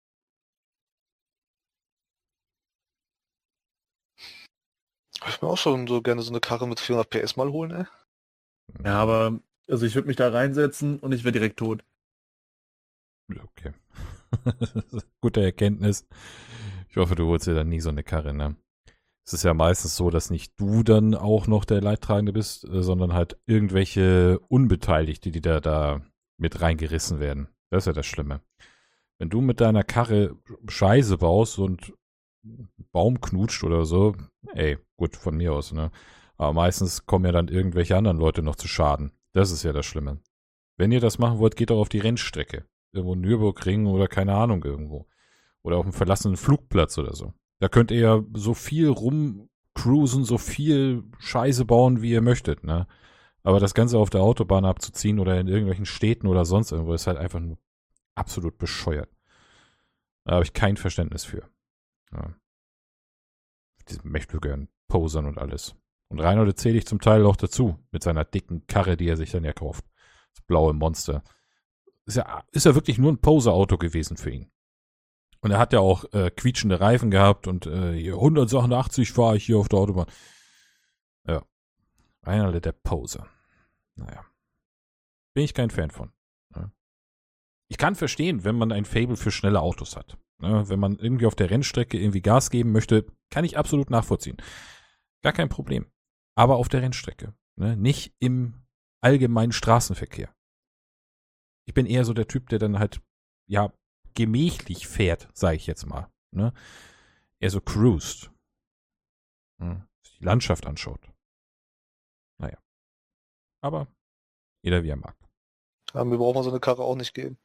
[SPEAKER 3] Ich mir auch schon so gerne so eine Karre mit 400 PS mal holen, ey.
[SPEAKER 5] Ja, aber also ich würde mich da reinsetzen und ich wäre direkt tot.
[SPEAKER 1] Okay. Gute Erkenntnis. Ich hoffe, du holst dir dann nie so eine Karre, ne? Es ist ja meistens so, dass nicht du dann auch noch der Leidtragende bist, sondern halt irgendwelche Unbeteiligte, die da mit reingerissen werden. Das ist ja das Schlimme. Wenn du mit deiner Karre Scheiße baust und Baum knutscht oder so, ey, gut, von mir aus, ne? Aber meistens kommen ja dann irgendwelche anderen Leute noch zu Schaden. Das ist ja das Schlimme. Wenn ihr das machen wollt, geht doch auf die Rennstrecke. Irgendwo Nürburgring oder keine Ahnung irgendwo. Oder auf einem verlassenen Flugplatz oder so. Da könnt ihr ja so viel rumcruisen, so viel Scheiße bauen, wie ihr möchtet, ne? Aber das Ganze auf der Autobahn abzuziehen oder in irgendwelchen Städten oder sonst irgendwo ist halt einfach nur absolut bescheuert. Da habe ich kein Verständnis für. Ja. Diese mächtigen Posern und alles. Und Reinhold zähle ich zum Teil auch dazu, mit seiner dicken Karre, die er sich dann ja kauft. Das blaue Monster. Ist ja wirklich nur ein Poser-Auto gewesen für ihn. Und er hat ja auch quietschende Reifen gehabt und hier 180 fahre ich hier auf der Autobahn. Ja. Einer der Poser. Naja. Bin ich kein Fan von. Ja. Ich kann verstehen, wenn man ein Faible für schnelle Autos hat. Ja, wenn man irgendwie auf der Rennstrecke irgendwie Gas geben möchte, kann ich absolut nachvollziehen. Gar kein Problem. Aber auf der Rennstrecke. Ne? Nicht im allgemeinen Straßenverkehr. Ich bin eher so der Typ, der dann halt, ja, gemächlich fährt, sage ich jetzt mal. Ne? Er so cruised. Sich die Landschaft anschaut. Naja. Aber jeder wie er mag.
[SPEAKER 3] Ja, mir braucht man so eine Karre auch nicht geben.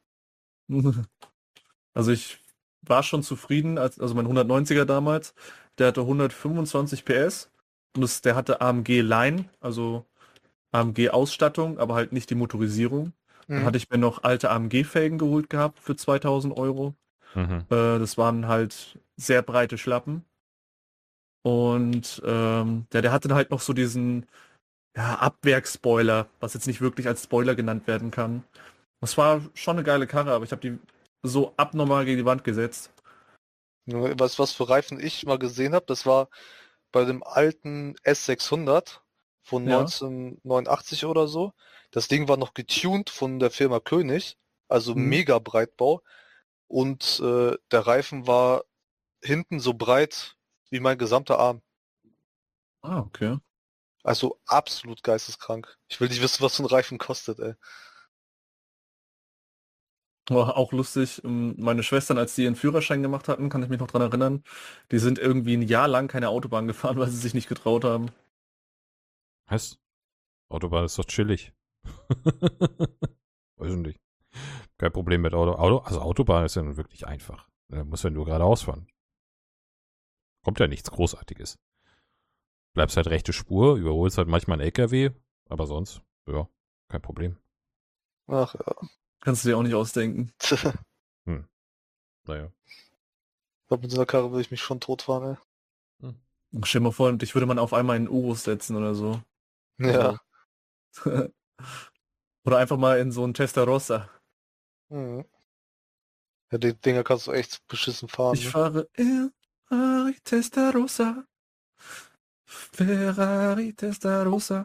[SPEAKER 5] Also ich war schon zufrieden, also mein 190er damals, der hatte 125 PS und der hatte AMG Line, also AMG Ausstattung, aber halt nicht die Motorisierung. Dann hatte ich mir noch alte AMG-Felgen geholt gehabt für 2000 Euro.
[SPEAKER 1] Mhm.
[SPEAKER 5] Das waren halt sehr breite Schlappen. Und der hatte halt noch so diesen Abwerkspoiler, was jetzt nicht wirklich als Spoiler genannt werden kann. Das war schon eine geile Karre, aber ich habe die so abnormal gegen die Wand gesetzt.
[SPEAKER 3] Was für Reifen ich mal gesehen habe, das war bei dem alten S600 von
[SPEAKER 5] Ja.
[SPEAKER 3] 1989 oder so. Das Ding war noch getuned von der Firma König, also
[SPEAKER 5] Mhm.
[SPEAKER 3] mega Breitbau. Und der Reifen war hinten so breit wie mein gesamter Arm.
[SPEAKER 5] Ah, okay.
[SPEAKER 3] Also absolut geisteskrank. Ich will nicht wissen, was so ein Reifen kostet, ey.
[SPEAKER 5] War auch lustig, meine Schwestern, als die ihren Führerschein gemacht hatten, kann ich mich noch dran erinnern, die sind irgendwie ein Jahr lang keine Autobahn gefahren, weil sie sich nicht getraut haben.
[SPEAKER 1] Was? Autobahn ist doch chillig. Weiß ich nicht. Kein Problem mit also Autobahn ist ja nun wirklich einfach. Da muss ja nur geradeaus fahren. Kommt ja nichts Großartiges. Bleibst halt rechte Spur, überholst halt manchmal einen LKW, aber sonst, ja, kein Problem.
[SPEAKER 3] Ach ja.
[SPEAKER 5] Kannst du dir auch nicht ausdenken.
[SPEAKER 1] Naja.
[SPEAKER 3] glaube, mit so einer Karre würde ich mich schon totfahren,
[SPEAKER 5] Stell dir mal vor, dich würde man auf einmal in Urus setzen oder so.
[SPEAKER 3] ey. Ja.
[SPEAKER 5] Oder einfach mal in so einen Testarossa.
[SPEAKER 3] Mhm. Ja, die Dinger kannst du echt beschissen fahren.
[SPEAKER 5] Ich
[SPEAKER 3] Ne?
[SPEAKER 5] fahre Ferrari Testarossa. Ferrari Testarossa.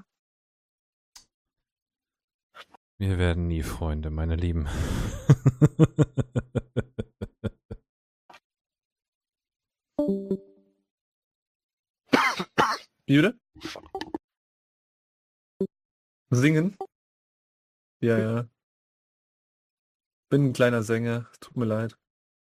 [SPEAKER 1] Wir werden nie Freunde, meine Lieben.
[SPEAKER 5] Wie bitte? Singen? Ja, ja. Bin ein kleiner Sänger, tut mir leid.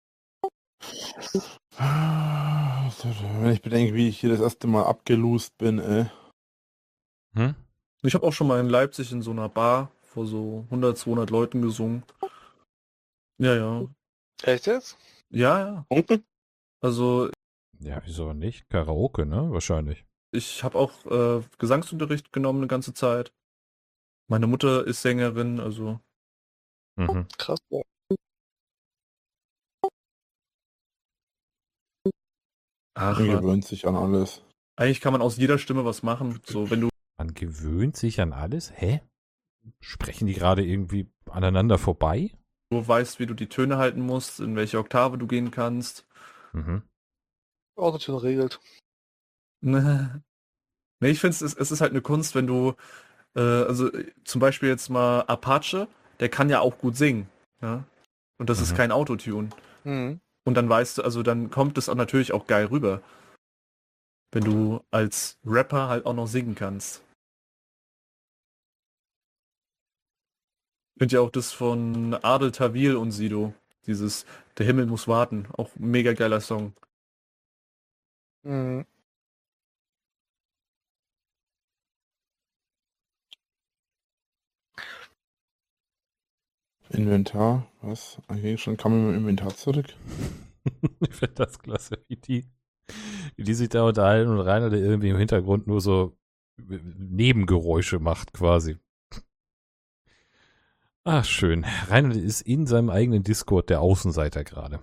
[SPEAKER 2] Wenn ich bedenke, wie ich hier das erste Mal abgelost bin,
[SPEAKER 1] Hm?
[SPEAKER 5] Ich habe auch schon mal in Leipzig in so einer Bar vor so 100, 200 Leuten gesungen. Ja, ja.
[SPEAKER 3] Echt jetzt?
[SPEAKER 5] Ja, ja.
[SPEAKER 6] Punkten?
[SPEAKER 5] Also
[SPEAKER 1] Ja, wieso nicht? Karaoke, ne? Wahrscheinlich.
[SPEAKER 5] ich habe auch Gesangsunterricht genommen eine ganze Zeit. Meine Mutter ist Sängerin, also
[SPEAKER 1] Mhm.
[SPEAKER 3] Krass. Ja.
[SPEAKER 5] ach,
[SPEAKER 2] man gewöhnt sich an alles.
[SPEAKER 5] eigentlich kann man aus jeder Stimme was machen. So, wenn du
[SPEAKER 1] Man gewöhnt sich an alles? Hä? Sprechen die gerade irgendwie aneinander vorbei?
[SPEAKER 5] weißt, wie du die Töne halten musst, in welche Oktave du gehen kannst.
[SPEAKER 1] Mhm.
[SPEAKER 3] Autotune regelt.
[SPEAKER 5] Nee, ich finde es ist halt eine Kunst, wenn du, also zum Beispiel jetzt mal Apache, der kann ja auch gut singen. Ja? Und das ist
[SPEAKER 1] Mhm.
[SPEAKER 5] kein Autotune.
[SPEAKER 3] Mhm.
[SPEAKER 5] Und dann weißt du, also dann kommt es auch natürlich auch geil rüber. Wenn du als Rapper halt auch noch singen kannst. Ich finde ja auch das von Adel Tawil und Sido. Dieses Der Himmel muss warten. Auch ein mega geiler Song.
[SPEAKER 3] Mhm.
[SPEAKER 2] Inventar, was? Eigentlich schon kam man mit dem Inventar zurück.
[SPEAKER 1] Ich finde das klasse, wie die sich da unterhalten und Rainer, der irgendwie im Hintergrund nur so Nebengeräusche macht, quasi. Ach, schön. Rainer ist in seinem eigenen Discord der Außenseiter gerade.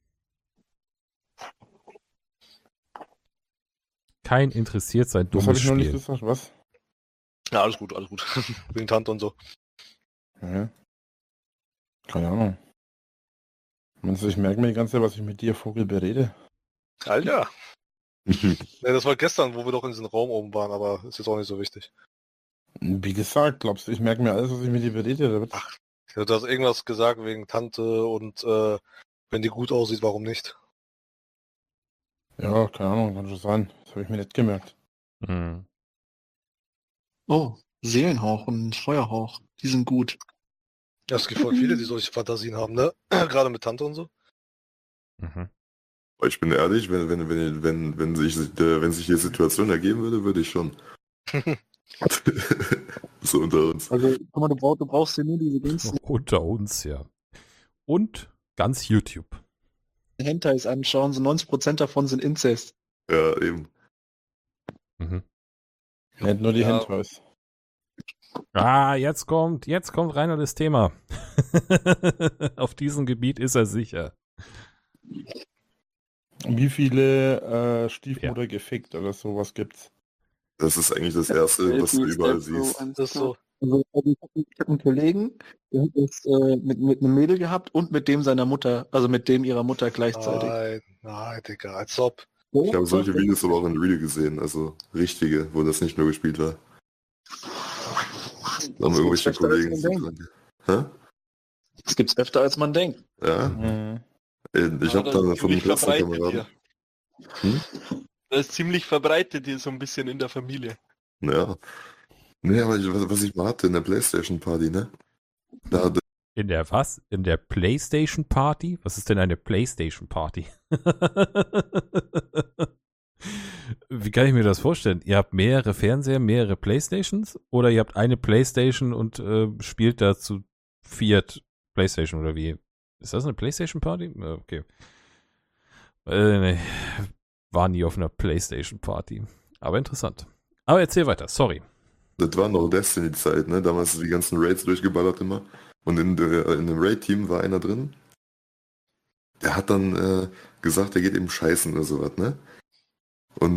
[SPEAKER 1] Kein interessiert sein
[SPEAKER 2] Was habe
[SPEAKER 1] dummes
[SPEAKER 2] ich noch nicht
[SPEAKER 1] Spiel.
[SPEAKER 2] gesagt? Was?
[SPEAKER 3] Ja, alles gut, alles gut. Wegen Tante und so.
[SPEAKER 2] Ja. Keine Ahnung. Meinst du, ich merke mir die ganze Zeit, was ich mit dir, Vogel, berede?
[SPEAKER 3] Alter. Ja, das war gestern, wo wir doch in diesem Raum oben waren, aber ist jetzt auch nicht so wichtig.
[SPEAKER 2] Wie gesagt, glaubst du, ich merke mir alles, was ich mit dir berede? Oder was?
[SPEAKER 3] Ach. Ja, du hast irgendwas gesagt wegen Tante und wenn die gut aussieht, warum nicht?
[SPEAKER 2] Ja, keine Ahnung, kann schon sein. Das habe ich mir nicht gemerkt.
[SPEAKER 1] Mhm.
[SPEAKER 8] Oh, Seelenhauch und Feuerhauch, die sind gut.
[SPEAKER 3] Ja, es gibt voll viele, die solche Fantasien haben, ne? Gerade mit Tante und so.
[SPEAKER 1] Mhm.
[SPEAKER 9] Aber ich bin ehrlich, wenn sich die Situation ergeben würde, würde ich schon. So unter uns.
[SPEAKER 8] Also, guck mal, du brauchst ja nur diese ganzen
[SPEAKER 1] Unter uns, ja. Und ganz YouTube.
[SPEAKER 8] Hentais anschauen, so 90% davon sind Inzest.
[SPEAKER 9] Ja, eben.
[SPEAKER 1] Mhm.
[SPEAKER 2] Nicht nur die
[SPEAKER 3] Ja.
[SPEAKER 2] Hentais.
[SPEAKER 1] Ah, jetzt kommt Rainer das Thema. Auf diesem Gebiet ist er sicher.
[SPEAKER 2] Wie viele Stiefmutter gefickt oder sowas gibt's?
[SPEAKER 9] Das ist eigentlich das Erste, was du überall siehst.
[SPEAKER 3] Das ist so.
[SPEAKER 8] Also, ich hab einen Kollegen, der hat das mit einem Mädel gehabt und mit dem seiner Mutter, also mit dem ihrer Mutter gleichzeitig.
[SPEAKER 3] Nein, Digga, als ob.
[SPEAKER 9] Ich habe solche Videos aber auch in Real gesehen, also richtige, wo das nicht nur gespielt war. Da haben irgendwelche
[SPEAKER 8] öfter, als
[SPEAKER 9] Kollegen
[SPEAKER 8] man
[SPEAKER 9] so
[SPEAKER 8] denkt.
[SPEAKER 9] dran.
[SPEAKER 8] Das gibt's öfter, als man denkt.
[SPEAKER 9] Hä? Ja.
[SPEAKER 2] Mhm.
[SPEAKER 9] Ich habe dann von einem Klassenkameraden.
[SPEAKER 10] Das ist ziemlich verbreitet hier so ein bisschen in der Familie.
[SPEAKER 9] Ja. Nee, aber was ich mal hatte in der Playstation Party, ne? Da hatte
[SPEAKER 1] In der was? In der PlayStation Party? Was ist denn eine PlayStation Party? Wie kann ich mir das vorstellen? Ihr habt mehrere Fernseher, mehrere Playstations? Oder ihr habt eine Playstation und spielt da zu viert Playstation oder wie? Ist das eine Playstation Party? Okay. Nee. War nie auf einer Playstation Party. Aber interessant. Aber erzähl weiter, sorry.
[SPEAKER 9] Das war noch Destiny-Zeit, ne? Damals die ganzen Raids durchgeballert immer. Und in dem Raid-Team war einer drin. Der hat dann gesagt, der geht eben scheißen oder sowas, ne? Und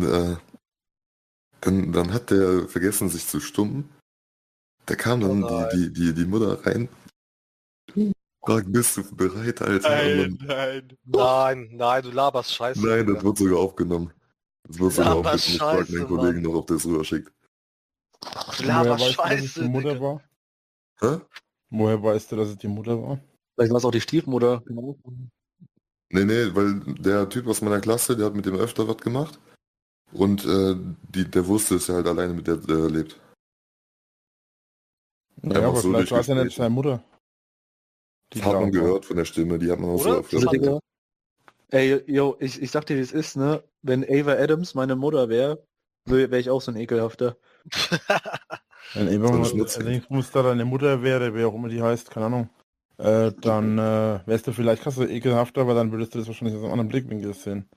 [SPEAKER 9] dann hat der vergessen, sich zu stummen. Da kam dann die Mutter rein. Fragt, bist du bereit, Alter? Und dann,
[SPEAKER 3] Nein, du laberst Scheiße.
[SPEAKER 9] nein, das
[SPEAKER 3] Digga.
[SPEAKER 9] wird sogar aufgenommen. Das wird sogar
[SPEAKER 3] Aber
[SPEAKER 9] aufgenommen. Ich frage
[SPEAKER 3] scheiße,
[SPEAKER 9] den Kollegen
[SPEAKER 3] Mann.
[SPEAKER 9] noch, ob der es rüberschickt.
[SPEAKER 3] Du
[SPEAKER 2] Woher
[SPEAKER 3] laberst
[SPEAKER 2] weißt du, dass es
[SPEAKER 3] Scheiße,
[SPEAKER 2] die Mutter
[SPEAKER 3] Digga.
[SPEAKER 2] war?
[SPEAKER 9] Hä?
[SPEAKER 2] Woher weißt du, dass es die Mutter war?
[SPEAKER 8] Vielleicht war es auch die Stiefmutter. Genau.
[SPEAKER 9] Nee, weil der Typ aus meiner Klasse, der hat mit dem öfter was gemacht. Und der wusste, dass er halt alleine mit der lebt.
[SPEAKER 2] Ja,
[SPEAKER 9] Einfach
[SPEAKER 2] aber
[SPEAKER 9] so
[SPEAKER 2] vielleicht war es ja nicht
[SPEAKER 9] Gespräche.
[SPEAKER 2] seine Mutter. Die
[SPEAKER 9] Das hat man
[SPEAKER 2] da war.
[SPEAKER 9] gehört von der Stimme, die hat man auch so
[SPEAKER 3] Oder?
[SPEAKER 9] öfter.
[SPEAKER 8] Also, Digga, ey, yo, ich sag dir, wie es ist, ne? Wenn Ava Adams meine Mutter wäre, wäre ich auch so ein ekelhafter.
[SPEAKER 2] Wenn
[SPEAKER 9] So ein Schmutzkind.
[SPEAKER 2] allerdings da deine Mutter wäre, wer auch immer die heißt, keine Ahnung, dann wärst du vielleicht krass so ekelhafter, aber dann würdest du das wahrscheinlich aus einem anderen Blickwinkel sehen.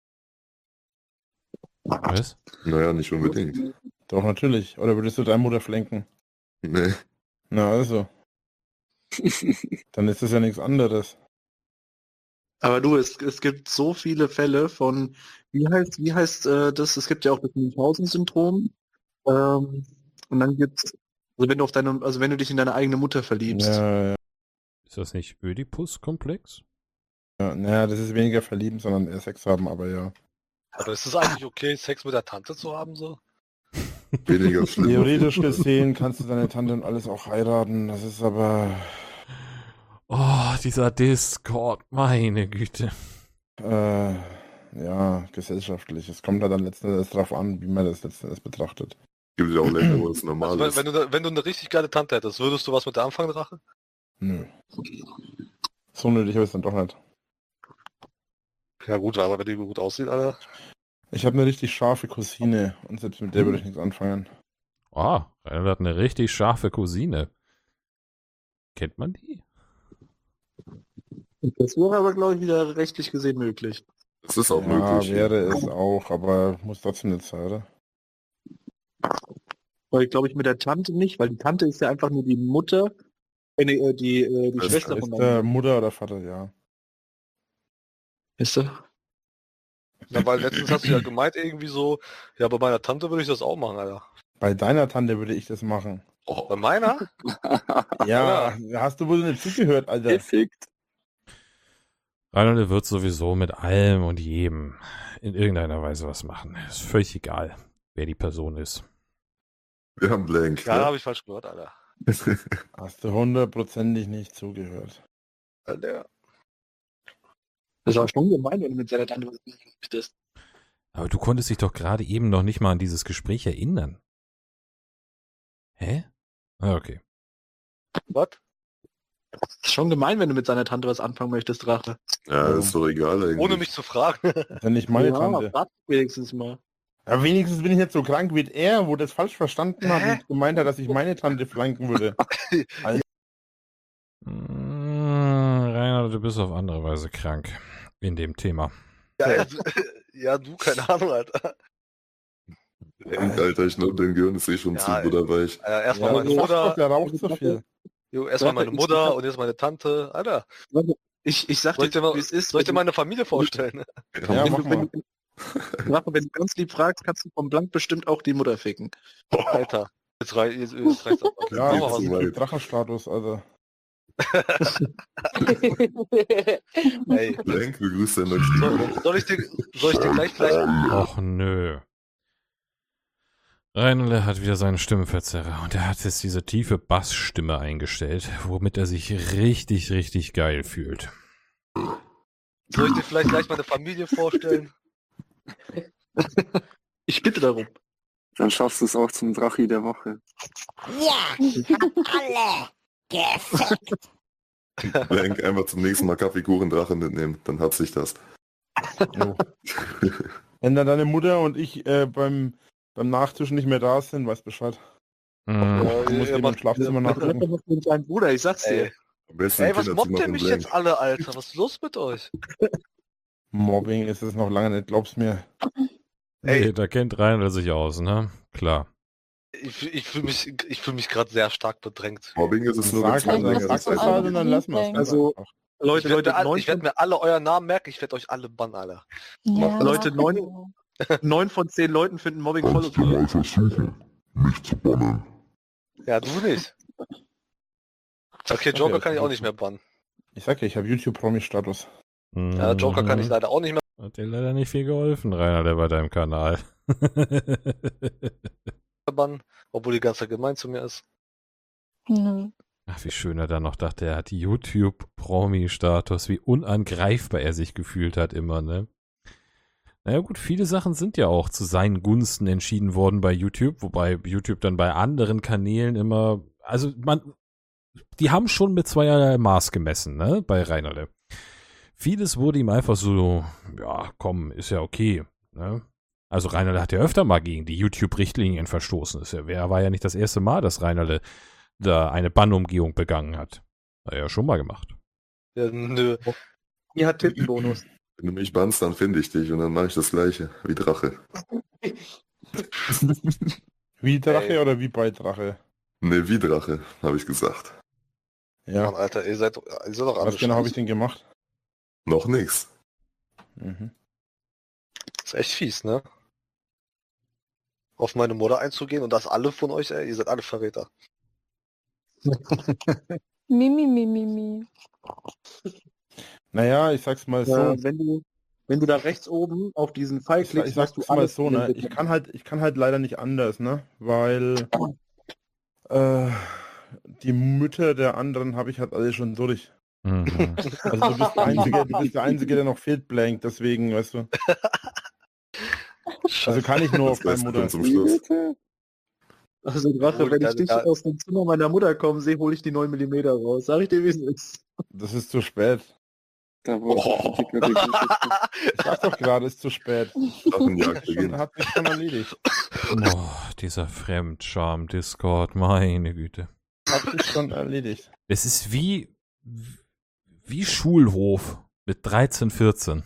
[SPEAKER 1] Was?
[SPEAKER 9] Naja, nicht unbedingt.
[SPEAKER 2] Doch, natürlich. Oder würdest du deine Mutter flanken?
[SPEAKER 9] Nee.
[SPEAKER 2] Na also. Dann ist das ja nichts anderes.
[SPEAKER 8] Aber du, es gibt so viele Fälle von, wie heißt das? Es gibt ja auch das Münchhausen-Syndrom. Und dann gibt's, also wenn du dich in deine eigene Mutter verliebst.
[SPEAKER 2] Ja,
[SPEAKER 1] Ist das nicht Ödipus-Komplex?
[SPEAKER 2] naja, das ist weniger verlieben, sondern eher Sex haben, aber ja.
[SPEAKER 3] Aber ist es eigentlich okay, Sex mit der Tante zu haben so?
[SPEAKER 9] Weniger schlimm.
[SPEAKER 2] Theoretisch gesehen kannst du deine Tante und alles auch heiraten, das ist aber
[SPEAKER 1] Oh, dieser Discord, meine Güte.
[SPEAKER 2] ja, gesellschaftlich. Es kommt halt dann letzten Endes darauf an, wie man das letzten Endes betrachtet.
[SPEAKER 9] Gibt ja auch Länder, wo es normal
[SPEAKER 3] Also,
[SPEAKER 9] ist.
[SPEAKER 3] wenn du eine richtig geile Tante hättest, würdest du was mit der anfangen, Drache?
[SPEAKER 2] Nö. So nötig habe ich es dann doch nicht.
[SPEAKER 3] Ja gut, aber wenn die gut aussieht, Alter.
[SPEAKER 2] Ich habe eine richtig scharfe Cousine und selbst mit der würde ich nichts anfangen.
[SPEAKER 1] Ah, Reinhold hat eine richtig scharfe Cousine. Kennt man die?
[SPEAKER 8] Das wäre aber, glaube ich, wieder rechtlich gesehen möglich.
[SPEAKER 9] Das ist auch
[SPEAKER 2] Ja,
[SPEAKER 9] möglich.
[SPEAKER 2] wäre es auch, aber muss trotzdem nicht sein, oder?
[SPEAKER 8] Weil, glaube ich, mit der Tante nicht, weil die Tante ist ja einfach nur die Mutter, die
[SPEAKER 9] Das
[SPEAKER 8] Schwester von
[SPEAKER 2] Ist
[SPEAKER 8] meiner
[SPEAKER 2] der Mutter oder Vater, ja.
[SPEAKER 8] Ist du?
[SPEAKER 3] Ja, weil letztens hast du ja gemeint irgendwie so, ja, bei meiner Tante würde ich das auch machen, Alter.
[SPEAKER 2] Bei deiner Tante würde ich das machen.
[SPEAKER 3] Bei meiner?
[SPEAKER 2] Ja, hast du wohl nicht zugehört, Alter.
[SPEAKER 8] Perfekt.
[SPEAKER 1] Reinhold wird sowieso mit allem und jedem in irgendeiner Weise was machen. Ist völlig egal, wer die Person ist.
[SPEAKER 9] Wir haben Blank.
[SPEAKER 3] Ja,
[SPEAKER 9] ne?
[SPEAKER 3] habe ich falsch gehört, Alter.
[SPEAKER 2] Hast du hundertprozentig nicht zugehört.
[SPEAKER 3] Alter.
[SPEAKER 8] Das war schon gemein, wenn du mit seiner Tante was machen möchtest.
[SPEAKER 1] Aber du konntest dich doch gerade eben noch nicht mal an dieses Gespräch erinnern. Hä? Ah, okay.
[SPEAKER 3] Was?
[SPEAKER 8] Das ist schon gemein, wenn du mit seiner Tante was anfangen möchtest, Drache.
[SPEAKER 9] Ja, ist doch egal eigentlich.
[SPEAKER 3] Ohne mich zu fragen.
[SPEAKER 2] Das ist ja nicht meine Tante.
[SPEAKER 8] frag wenigstens mal.
[SPEAKER 2] Ja, wenigstens bin ich nicht so krank wie er, wo das falsch verstanden hat und gemeint hat, dass ich meine Tante flanken würde.
[SPEAKER 1] Reinhold, du bist auf andere Weise krank in dem Thema.
[SPEAKER 3] Ja, du, keine Ahnung, Alter.
[SPEAKER 9] Blank, Alter, ich glaube, dein Gehirn ist eh schon zu
[SPEAKER 3] Ja,
[SPEAKER 9] butterweich.
[SPEAKER 3] Erstmal
[SPEAKER 2] Ja,
[SPEAKER 3] meine
[SPEAKER 2] sag doch,
[SPEAKER 3] Mutter,
[SPEAKER 2] der raucht so viel.
[SPEAKER 3] erstmal meine Mutter und jetzt meine Tante. Alter,
[SPEAKER 8] Ich sag
[SPEAKER 3] soll ich dir,
[SPEAKER 8] dir,
[SPEAKER 3] mal,
[SPEAKER 8] wie es ist.
[SPEAKER 3] soll ich dir meine Familie vorstellen?
[SPEAKER 2] Ja, mach mal.
[SPEAKER 8] Drache, wenn du ganz lieb fragst, kannst du vom Blank bestimmt auch die Mutter ficken.
[SPEAKER 3] Alter, jetzt reicht's aber.
[SPEAKER 2] Ja,
[SPEAKER 3] Mach mal
[SPEAKER 2] das
[SPEAKER 3] was.
[SPEAKER 2] ist
[SPEAKER 9] weit.
[SPEAKER 2] mit Drachenstatus, also.
[SPEAKER 3] Ey,
[SPEAKER 9] Blank begrüßt dein neues
[SPEAKER 3] soll ich dir gleich
[SPEAKER 1] Och nö. Reinhold hat wieder seinen Stimmenverzerrer und er hat jetzt diese tiefe Bassstimme eingestellt, womit er sich richtig, richtig geil fühlt.
[SPEAKER 3] Soll ich dir vielleicht gleich meine Familie vorstellen?
[SPEAKER 8] Ich bitte darum.
[SPEAKER 11] Dann schaffst du es auch zum Drachi der Woche.
[SPEAKER 7] Ja, hab alle gefickt.
[SPEAKER 9] Blank, einfach zum nächsten Mal Kaffeekuchen-Drache mitnehmen, dann hat sich das.
[SPEAKER 2] Jo. Wenn dann deine Mutter und ich beim Nachtisch nicht mehr da sind, weißt Bescheid.
[SPEAKER 1] Mhm.
[SPEAKER 2] Du musst eben im Schlafzimmer nachgucken.
[SPEAKER 8] Drache macht mit deinem Bruder, ich sag's dir.
[SPEAKER 9] Am besten
[SPEAKER 3] Ey, was
[SPEAKER 9] Kinderzimmer
[SPEAKER 3] mobbt ihr
[SPEAKER 9] von
[SPEAKER 3] mich
[SPEAKER 9] Blank.
[SPEAKER 3] jetzt alle, Alter? Was ist los mit euch?
[SPEAKER 2] Mobbing ist es noch lange nicht, glaub's mir.
[SPEAKER 1] Ey, da kennt Reinhold sich aus, ne? Klar.
[SPEAKER 3] Ich fühle mich gerade sehr stark bedrängt.
[SPEAKER 9] Mobbing ist es nur, wenn
[SPEAKER 2] Sag
[SPEAKER 9] es mal
[SPEAKER 2] halt,
[SPEAKER 9] längere
[SPEAKER 2] sag
[SPEAKER 9] Zeit
[SPEAKER 2] das halt und dann lassen wir es.
[SPEAKER 8] Also, Leute,
[SPEAKER 3] ich werde mir alle euren Namen merken, ich werde euch alle bannen, Alter.
[SPEAKER 4] Ja,
[SPEAKER 8] Leute,
[SPEAKER 4] das ist
[SPEAKER 8] 9 von 10 Leuten finden Mobbing voll
[SPEAKER 9] Kannst du
[SPEAKER 8] okay.
[SPEAKER 9] mal versuchen, mich zu bannen.
[SPEAKER 3] Ja, du nicht. Okay, Joker kann ich auch nicht mehr bannen.
[SPEAKER 2] Ich sag ja, ich habe YouTube-Promi-Status.
[SPEAKER 3] Ja, Joker kann ich leider auch nicht mehr
[SPEAKER 1] Hat dir leider nicht viel geholfen, Rainer, der bei deinem Kanal.
[SPEAKER 3] bannen, obwohl die ganze Zeit gemein zu mir ist.
[SPEAKER 4] Nö.
[SPEAKER 1] Ach, wie schön er dann noch dachte, er hat YouTube-Promi-Status, wie unangreifbar er sich gefühlt hat immer, ne? Naja gut, viele Sachen sind ja auch zu seinen Gunsten entschieden worden bei YouTube, wobei YouTube dann bei anderen Kanälen immer, also die haben schon mit zweierlei Maß gemessen, ne, bei Reinerle. Vieles wurde ihm einfach so, ja, komm, ist ja okay, ne? Also Reinerle hat ja öfter mal gegen die YouTube-Richtlinien verstoßen. War ja nicht das erste Mal, dass Reinerle da eine Bannumgehung begangen hat. Hat er ja schon mal gemacht.
[SPEAKER 3] Ja, nö.
[SPEAKER 8] Ihr hat Tittenbonus.
[SPEAKER 9] Wenn du mich bannst, dann finde ich dich und dann mache ich das gleiche, wie Drache.
[SPEAKER 2] Wie Drache oder wie bei Drache?
[SPEAKER 9] Ne, wie Drache, habe ich gesagt.
[SPEAKER 2] Ja.
[SPEAKER 3] Mann, Alter, ihr seid doch alle
[SPEAKER 2] Was genau habe ich denn gemacht?
[SPEAKER 9] Noch nix.
[SPEAKER 2] Mhm.
[SPEAKER 3] Das ist echt fies, ne? Auf meine Mutter einzugehen und das alle von euch, ey, ihr seid alle Verräter.
[SPEAKER 4] Mi.
[SPEAKER 2] Naja, ich sag's mal so.
[SPEAKER 8] Wenn du da rechts oben auf diesen Pfeil klickst,
[SPEAKER 2] Ich sag's mal so, ne? Ich kann halt leider nicht anders, ne? Weil die Mütter der anderen habe ich halt alle schon durch.
[SPEAKER 1] Mhm.
[SPEAKER 2] Also du bist der Einzige, der noch fehlt, Blank, deswegen, weißt du. Also kann ich nur auf meine Mutter.
[SPEAKER 9] Zum Schluss.
[SPEAKER 8] Also Drache, wenn ich dich aus dem Zimmer meiner Mutter kommen sehe, hole ich die 9 mm raus. Sag ich dir, wie es ist.
[SPEAKER 2] Das ist zu spät.
[SPEAKER 11] Da wurde
[SPEAKER 2] Ich sag doch gerade, ist zu spät. Hat mich schon erledigt.
[SPEAKER 1] Oh, dieser Fremdscham-Discord, meine Güte.
[SPEAKER 2] Hat mich schon erledigt.
[SPEAKER 1] Es ist wie Schulhof mit 13, 14.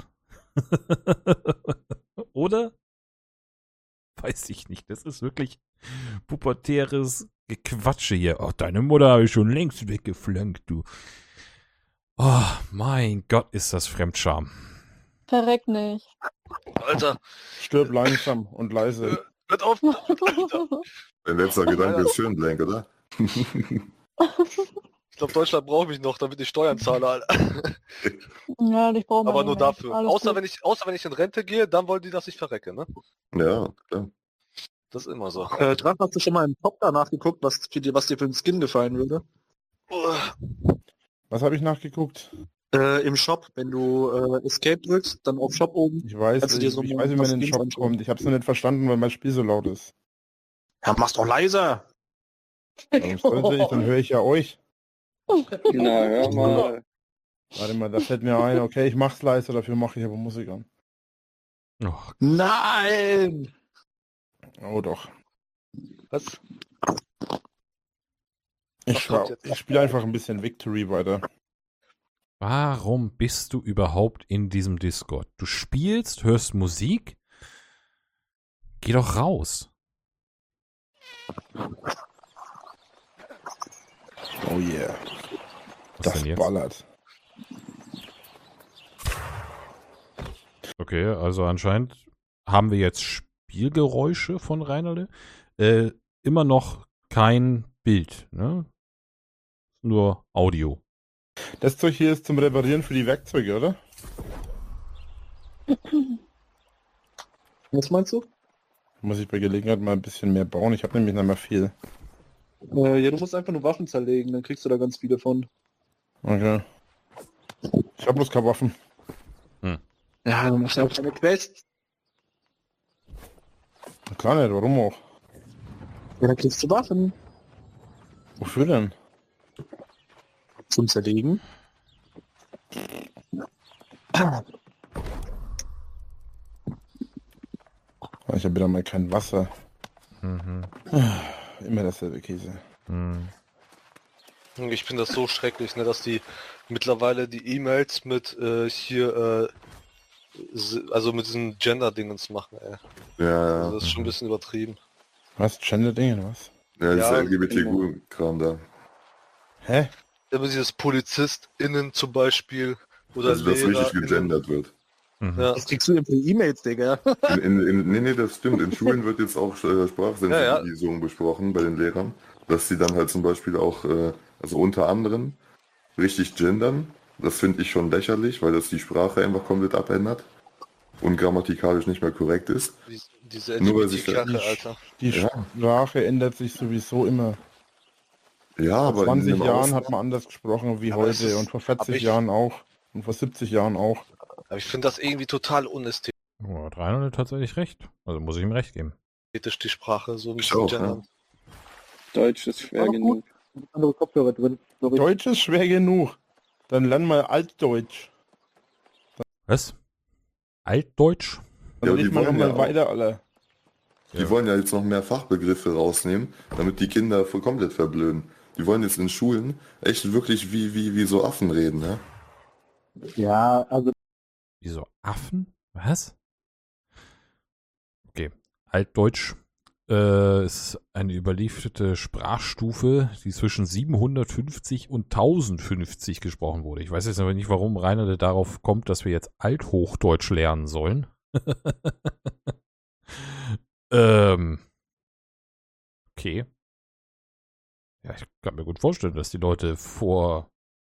[SPEAKER 1] Oder? Weiß ich nicht. Das ist wirklich pubertäres Gequatsche hier. Oh, deine Mutter habe ich schon längst weggeflankt, du. Oh, mein Gott, ist das Fremdscham.
[SPEAKER 4] Verreck nicht.
[SPEAKER 3] Alter.
[SPEAKER 2] Stirb langsam und leise.
[SPEAKER 3] Hört auf.
[SPEAKER 9] Dein letzter Gedanke ist schön, Blank, oder?
[SPEAKER 3] Ich glaube, Deutschland braucht mich noch, damit ich Steuern zahle, Alter.
[SPEAKER 4] Ja, ich brauche
[SPEAKER 3] Aber nur dafür. Außer wenn ich in Rente gehe, dann wollen die, dass ich verrecke, ne?
[SPEAKER 9] Ja, klar.
[SPEAKER 3] Das ist immer so.
[SPEAKER 8] Drache, hast du schon mal im Top danach geguckt, was dir für einen Skin gefallen würde?
[SPEAKER 2] Was habe ich nachgeguckt?
[SPEAKER 8] Im Shop, wenn du Escape drückst, dann auf Shop oben.
[SPEAKER 2] Ich weiß, wie man in den Shop kommt. Ich habe es noch nicht verstanden, weil mein Spiel so laut ist.
[SPEAKER 8] Ja, mach's doch leiser.
[SPEAKER 2] Warum sollte ich? Dann höre ich ja euch.
[SPEAKER 11] Na, hör mal.
[SPEAKER 2] Warte mal, da fällt mir ein, okay, ich mach's leiser, dafür mache ich aber Musik an.
[SPEAKER 1] Oh,
[SPEAKER 8] Nein!
[SPEAKER 2] Oh doch.
[SPEAKER 3] Was?
[SPEAKER 2] Ich spiele einfach ein bisschen Victory weiter.
[SPEAKER 1] warum bist du überhaupt in diesem Discord? Du spielst, hörst Musik? Geh doch raus.
[SPEAKER 2] Oh yeah.
[SPEAKER 1] Was
[SPEAKER 2] Das
[SPEAKER 1] denn jetzt?
[SPEAKER 2] ballert.
[SPEAKER 1] Okay, also anscheinend haben wir jetzt Spielgeräusche von Reinerle. Immer noch kein Bild, ne? Nur Audio.
[SPEAKER 2] Das Zeug hier ist zum Reparieren für die Werkzeuge, oder?
[SPEAKER 8] Was meinst du?
[SPEAKER 2] Muss ich bei Gelegenheit mal ein bisschen mehr bauen. Ich habe nämlich nicht mehr viel.
[SPEAKER 8] Ja, du musst einfach nur Waffen zerlegen, dann kriegst du da ganz viele von.
[SPEAKER 2] Okay. Ich habe bloß keine Waffen.
[SPEAKER 8] Ja, du machst ja auch keine Quest.
[SPEAKER 2] Klar nicht, warum auch?
[SPEAKER 8] Ja, dann kriegst du Waffen.
[SPEAKER 2] Wofür denn?
[SPEAKER 8] Zum Zerlegen.
[SPEAKER 2] Ich habe wieder mal kein Wasser.
[SPEAKER 1] Mhm.
[SPEAKER 2] Immer dasselbe Käse.
[SPEAKER 1] Mhm.
[SPEAKER 3] Ich finde das so schrecklich, ne, dass die mittlerweile die E-Mails mit also mit diesen Gender-Dingens machen, ey.
[SPEAKER 9] Ja,
[SPEAKER 3] Also das ist schon ein bisschen übertrieben.
[SPEAKER 2] Was? Gender-Dinge, was?
[SPEAKER 9] ja, das
[SPEAKER 3] Ja,
[SPEAKER 9] LGBTQ-Kram da.
[SPEAKER 2] Hä?
[SPEAKER 3] immer dieses PolizistInnen zum Beispiel oder
[SPEAKER 9] Also, dass richtig
[SPEAKER 3] LehrerInnen.
[SPEAKER 9] gegendert wird.
[SPEAKER 3] Ja.
[SPEAKER 5] Das kriegst du ja per E-Mails, Digga.
[SPEAKER 9] Nee, das stimmt. In Schulen wird jetzt auch Sprachsensibilisierung besprochen bei den Lehrern, dass sie dann halt zum Beispiel auch, also unter anderem, richtig gendern. Das finde ich schon lächerlich, weil das die Sprache einfach komplett abändert und grammatikalisch nicht mehr korrekt ist.
[SPEAKER 3] Diese
[SPEAKER 9] Nur weil sich
[SPEAKER 3] LGBT-Kacke, Alter.
[SPEAKER 2] Die Sprache ändert sich sowieso immer.
[SPEAKER 9] Ja,
[SPEAKER 2] Vor
[SPEAKER 9] aber
[SPEAKER 2] 20
[SPEAKER 9] in dem
[SPEAKER 2] Jahren
[SPEAKER 9] Aus-
[SPEAKER 2] hat man anders gesprochen wie
[SPEAKER 3] Aber es
[SPEAKER 2] heute
[SPEAKER 3] ist-
[SPEAKER 2] und vor
[SPEAKER 3] aber
[SPEAKER 2] 40
[SPEAKER 3] ich-
[SPEAKER 2] Jahren auch und vor 70 Jahren auch.
[SPEAKER 3] Aber ich finde das irgendwie total unästhetisch,
[SPEAKER 1] Oh, hat Reinhold tatsächlich recht. Also muss ich ihm recht geben.
[SPEAKER 3] die Sprache so ein
[SPEAKER 9] Ich
[SPEAKER 3] bisschen
[SPEAKER 9] auch,
[SPEAKER 3] gendern.
[SPEAKER 11] Deutsch ist schwer
[SPEAKER 5] Aber
[SPEAKER 11] genug.
[SPEAKER 5] gut. Andere Kopfhörer drin. Sorry.
[SPEAKER 2] Deutsch ist schwer genug. Dann lern mal Altdeutsch.
[SPEAKER 1] Was? Altdeutsch?
[SPEAKER 2] Dann
[SPEAKER 9] Ja,
[SPEAKER 2] leg
[SPEAKER 9] die
[SPEAKER 2] mal
[SPEAKER 9] wollen
[SPEAKER 2] noch
[SPEAKER 9] ja
[SPEAKER 2] mal weiter, Alter.
[SPEAKER 9] Die wollen ja jetzt noch mehr Fachbegriffe rausnehmen, damit die Kinder komplett verblöden. Die wollen jetzt in Schulen echt wirklich wie so Affen reden, ne?
[SPEAKER 5] Ja, also
[SPEAKER 1] Wieso Affen? Was? Okay. Altdeutsch ist eine überlieferte Sprachstufe, die zwischen 750 und 1050 gesprochen wurde. Ich weiß jetzt aber nicht, warum Rainer darauf kommt, dass wir jetzt Althochdeutsch lernen sollen. Okay. Ja, ich kann mir gut vorstellen, dass die Leute vor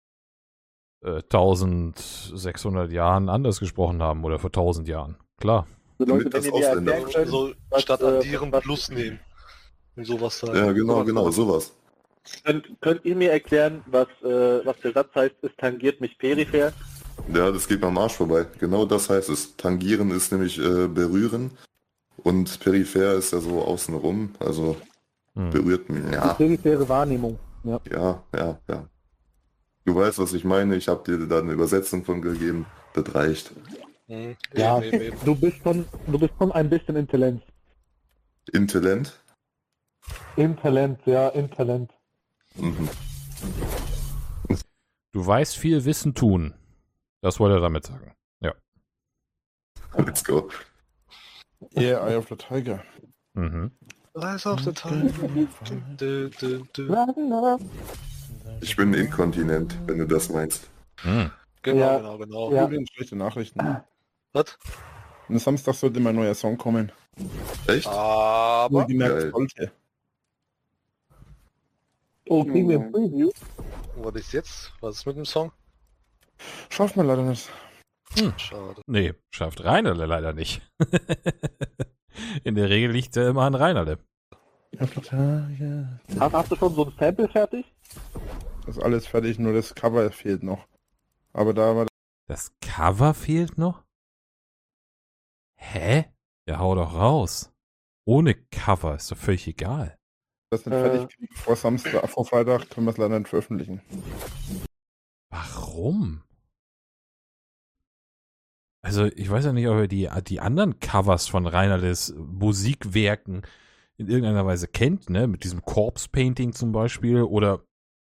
[SPEAKER 1] 1600 Jahren anders gesprochen haben oder vor 1000 Jahren. Klar.
[SPEAKER 5] so Leute,
[SPEAKER 9] Damit das
[SPEAKER 5] wenn ihr mir
[SPEAKER 9] Ausländer
[SPEAKER 5] erklären könnt,
[SPEAKER 3] So
[SPEAKER 5] was,
[SPEAKER 3] statt
[SPEAKER 5] äh,
[SPEAKER 3] addieren
[SPEAKER 5] was-
[SPEAKER 3] Plus nehmen. Und sowas da.
[SPEAKER 9] Ja, genau, sowas.
[SPEAKER 5] könnt ihr mir erklären, was der Satz heißt, es tangiert mich peripher?
[SPEAKER 9] Ja, das geht mir am Arsch vorbei. Genau das heißt es. Tangieren ist nämlich berühren und peripher ist ja so außenrum, also berührt mich. Ja,
[SPEAKER 5] Periphere Wahrnehmung. Ja.
[SPEAKER 9] ja. Du weißt, was ich meine. Ich habe dir da eine Übersetzung von gegeben. Das reicht.
[SPEAKER 5] Ja,
[SPEAKER 3] Eben.
[SPEAKER 5] du bist schon ein bisschen Intellenz.
[SPEAKER 9] Intelligent?
[SPEAKER 5] Intellenz.
[SPEAKER 9] Mhm.
[SPEAKER 1] Du weißt viel Wissen tun. Das wollte er damit sagen. Ja.
[SPEAKER 9] Let's go.
[SPEAKER 2] Yeah, Eye of the Tiger.
[SPEAKER 1] Mhm.
[SPEAKER 3] Rise of the Tiger.
[SPEAKER 9] Ich bin inkontinent, wenn du das meinst.
[SPEAKER 1] Mhm.
[SPEAKER 3] Genau.
[SPEAKER 5] Ja.
[SPEAKER 2] Übrigens schlechte Nachrichten.
[SPEAKER 3] Was?
[SPEAKER 2] Am Samstag sollte mein neuer Song kommen.
[SPEAKER 9] Echt?
[SPEAKER 3] Aber
[SPEAKER 2] Wohlgemerkt
[SPEAKER 9] Geil.
[SPEAKER 2] sollte.
[SPEAKER 5] Oh, kriegen wir ein Preview?
[SPEAKER 3] was ist jetzt? Was ist mit dem Song?
[SPEAKER 2] Schafft man leider nicht.
[SPEAKER 3] Schade.
[SPEAKER 1] Nee, schafft Rainerle leider nicht. In der Regel liegt er immer an Rainerle.
[SPEAKER 5] Hast du schon so ein Sample fertig?
[SPEAKER 2] Das ist alles fertig, nur das Cover fehlt noch. Aber da war
[SPEAKER 1] Das Cover fehlt noch? Hä? Ja, hau doch raus. Ohne Cover ist doch völlig egal.
[SPEAKER 2] das nicht fertig kriegen. Vor Freitag können wir es leider nicht veröffentlichen.
[SPEAKER 1] Warum? Also, ich weiß ja nicht, ob ihr die anderen Covers von Rainerles Musikwerken in irgendeiner Weise kennt, ne? Mit diesem Corpse Painting zum Beispiel oder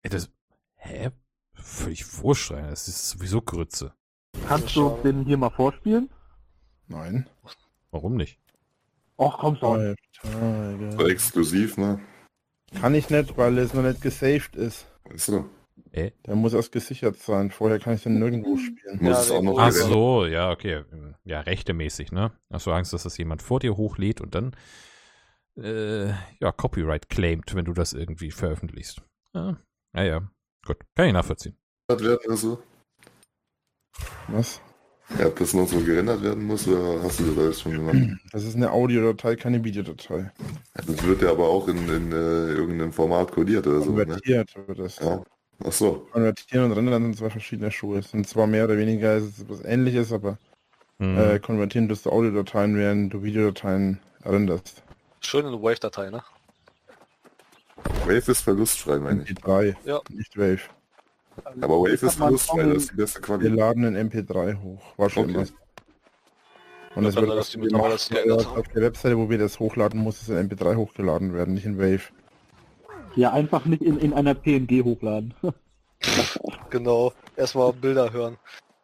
[SPEAKER 1] völlig wurscht, Rainer. Das ist sowieso Grütze.
[SPEAKER 5] Kannst du den hier mal vorspielen?
[SPEAKER 2] Nein.
[SPEAKER 1] Warum nicht?
[SPEAKER 5] Ach, komm schon.
[SPEAKER 9] So exklusiv, ne?
[SPEAKER 2] Kann ich nicht, weil es noch nicht gesaved ist.
[SPEAKER 9] Achso.
[SPEAKER 2] Der muss erst gesichert sein. Vorher kann ich den nirgendwo spielen.
[SPEAKER 9] Muss es auch noch
[SPEAKER 1] Ach
[SPEAKER 9] gerendert-
[SPEAKER 1] so, ja, okay. Ja, rechtemäßig, ne? Hast du Angst, dass das jemand vor dir hochlädt und dann Copyright claimt, wenn du das irgendwie veröffentlichst. Ja. Gut, kann ich nachvollziehen.
[SPEAKER 9] werden oder so?
[SPEAKER 2] Was?
[SPEAKER 9] Ja, ob das noch so gerendert werden muss, oder hast du das alles schon gemacht?
[SPEAKER 2] Das ist eine Audiodatei, keine Videodatei.
[SPEAKER 9] Das wird ja aber auch in irgendeinem Format kodiert oder so, ne?
[SPEAKER 2] Konvertiert wird das.
[SPEAKER 9] Ja. Ach so.
[SPEAKER 2] Konvertieren und rendern sind zwei verschiedene Schuhe. Es sind zwar mehr oder weniger es ist was Ähnliches, aber konvertieren tust du Audiodateien, während du Videodateien renderst.
[SPEAKER 3] Schön in Wave-Datei, ne?
[SPEAKER 9] Wave ist verlustfrei, meine ich.
[SPEAKER 2] MP3,
[SPEAKER 3] Ja.
[SPEAKER 2] nicht Wave.
[SPEAKER 9] Aber Wave ist
[SPEAKER 5] hab mal einen
[SPEAKER 9] verlustfrei, das ist die beste
[SPEAKER 2] Wir
[SPEAKER 9] Qualität.
[SPEAKER 2] laden in MP3 hoch. War schon
[SPEAKER 9] Okay.
[SPEAKER 2] immer. Und das
[SPEAKER 3] kann
[SPEAKER 2] wird
[SPEAKER 3] sein, dass die mittlerweile das geändert haben.
[SPEAKER 2] auf der Webseite, wo wir das hochladen, muss es in MP3 hochgeladen werden, nicht in Wave.
[SPEAKER 5] Ja, einfach nicht in einer PNG hochladen.
[SPEAKER 3] Genau. Erstmal Bilder hören.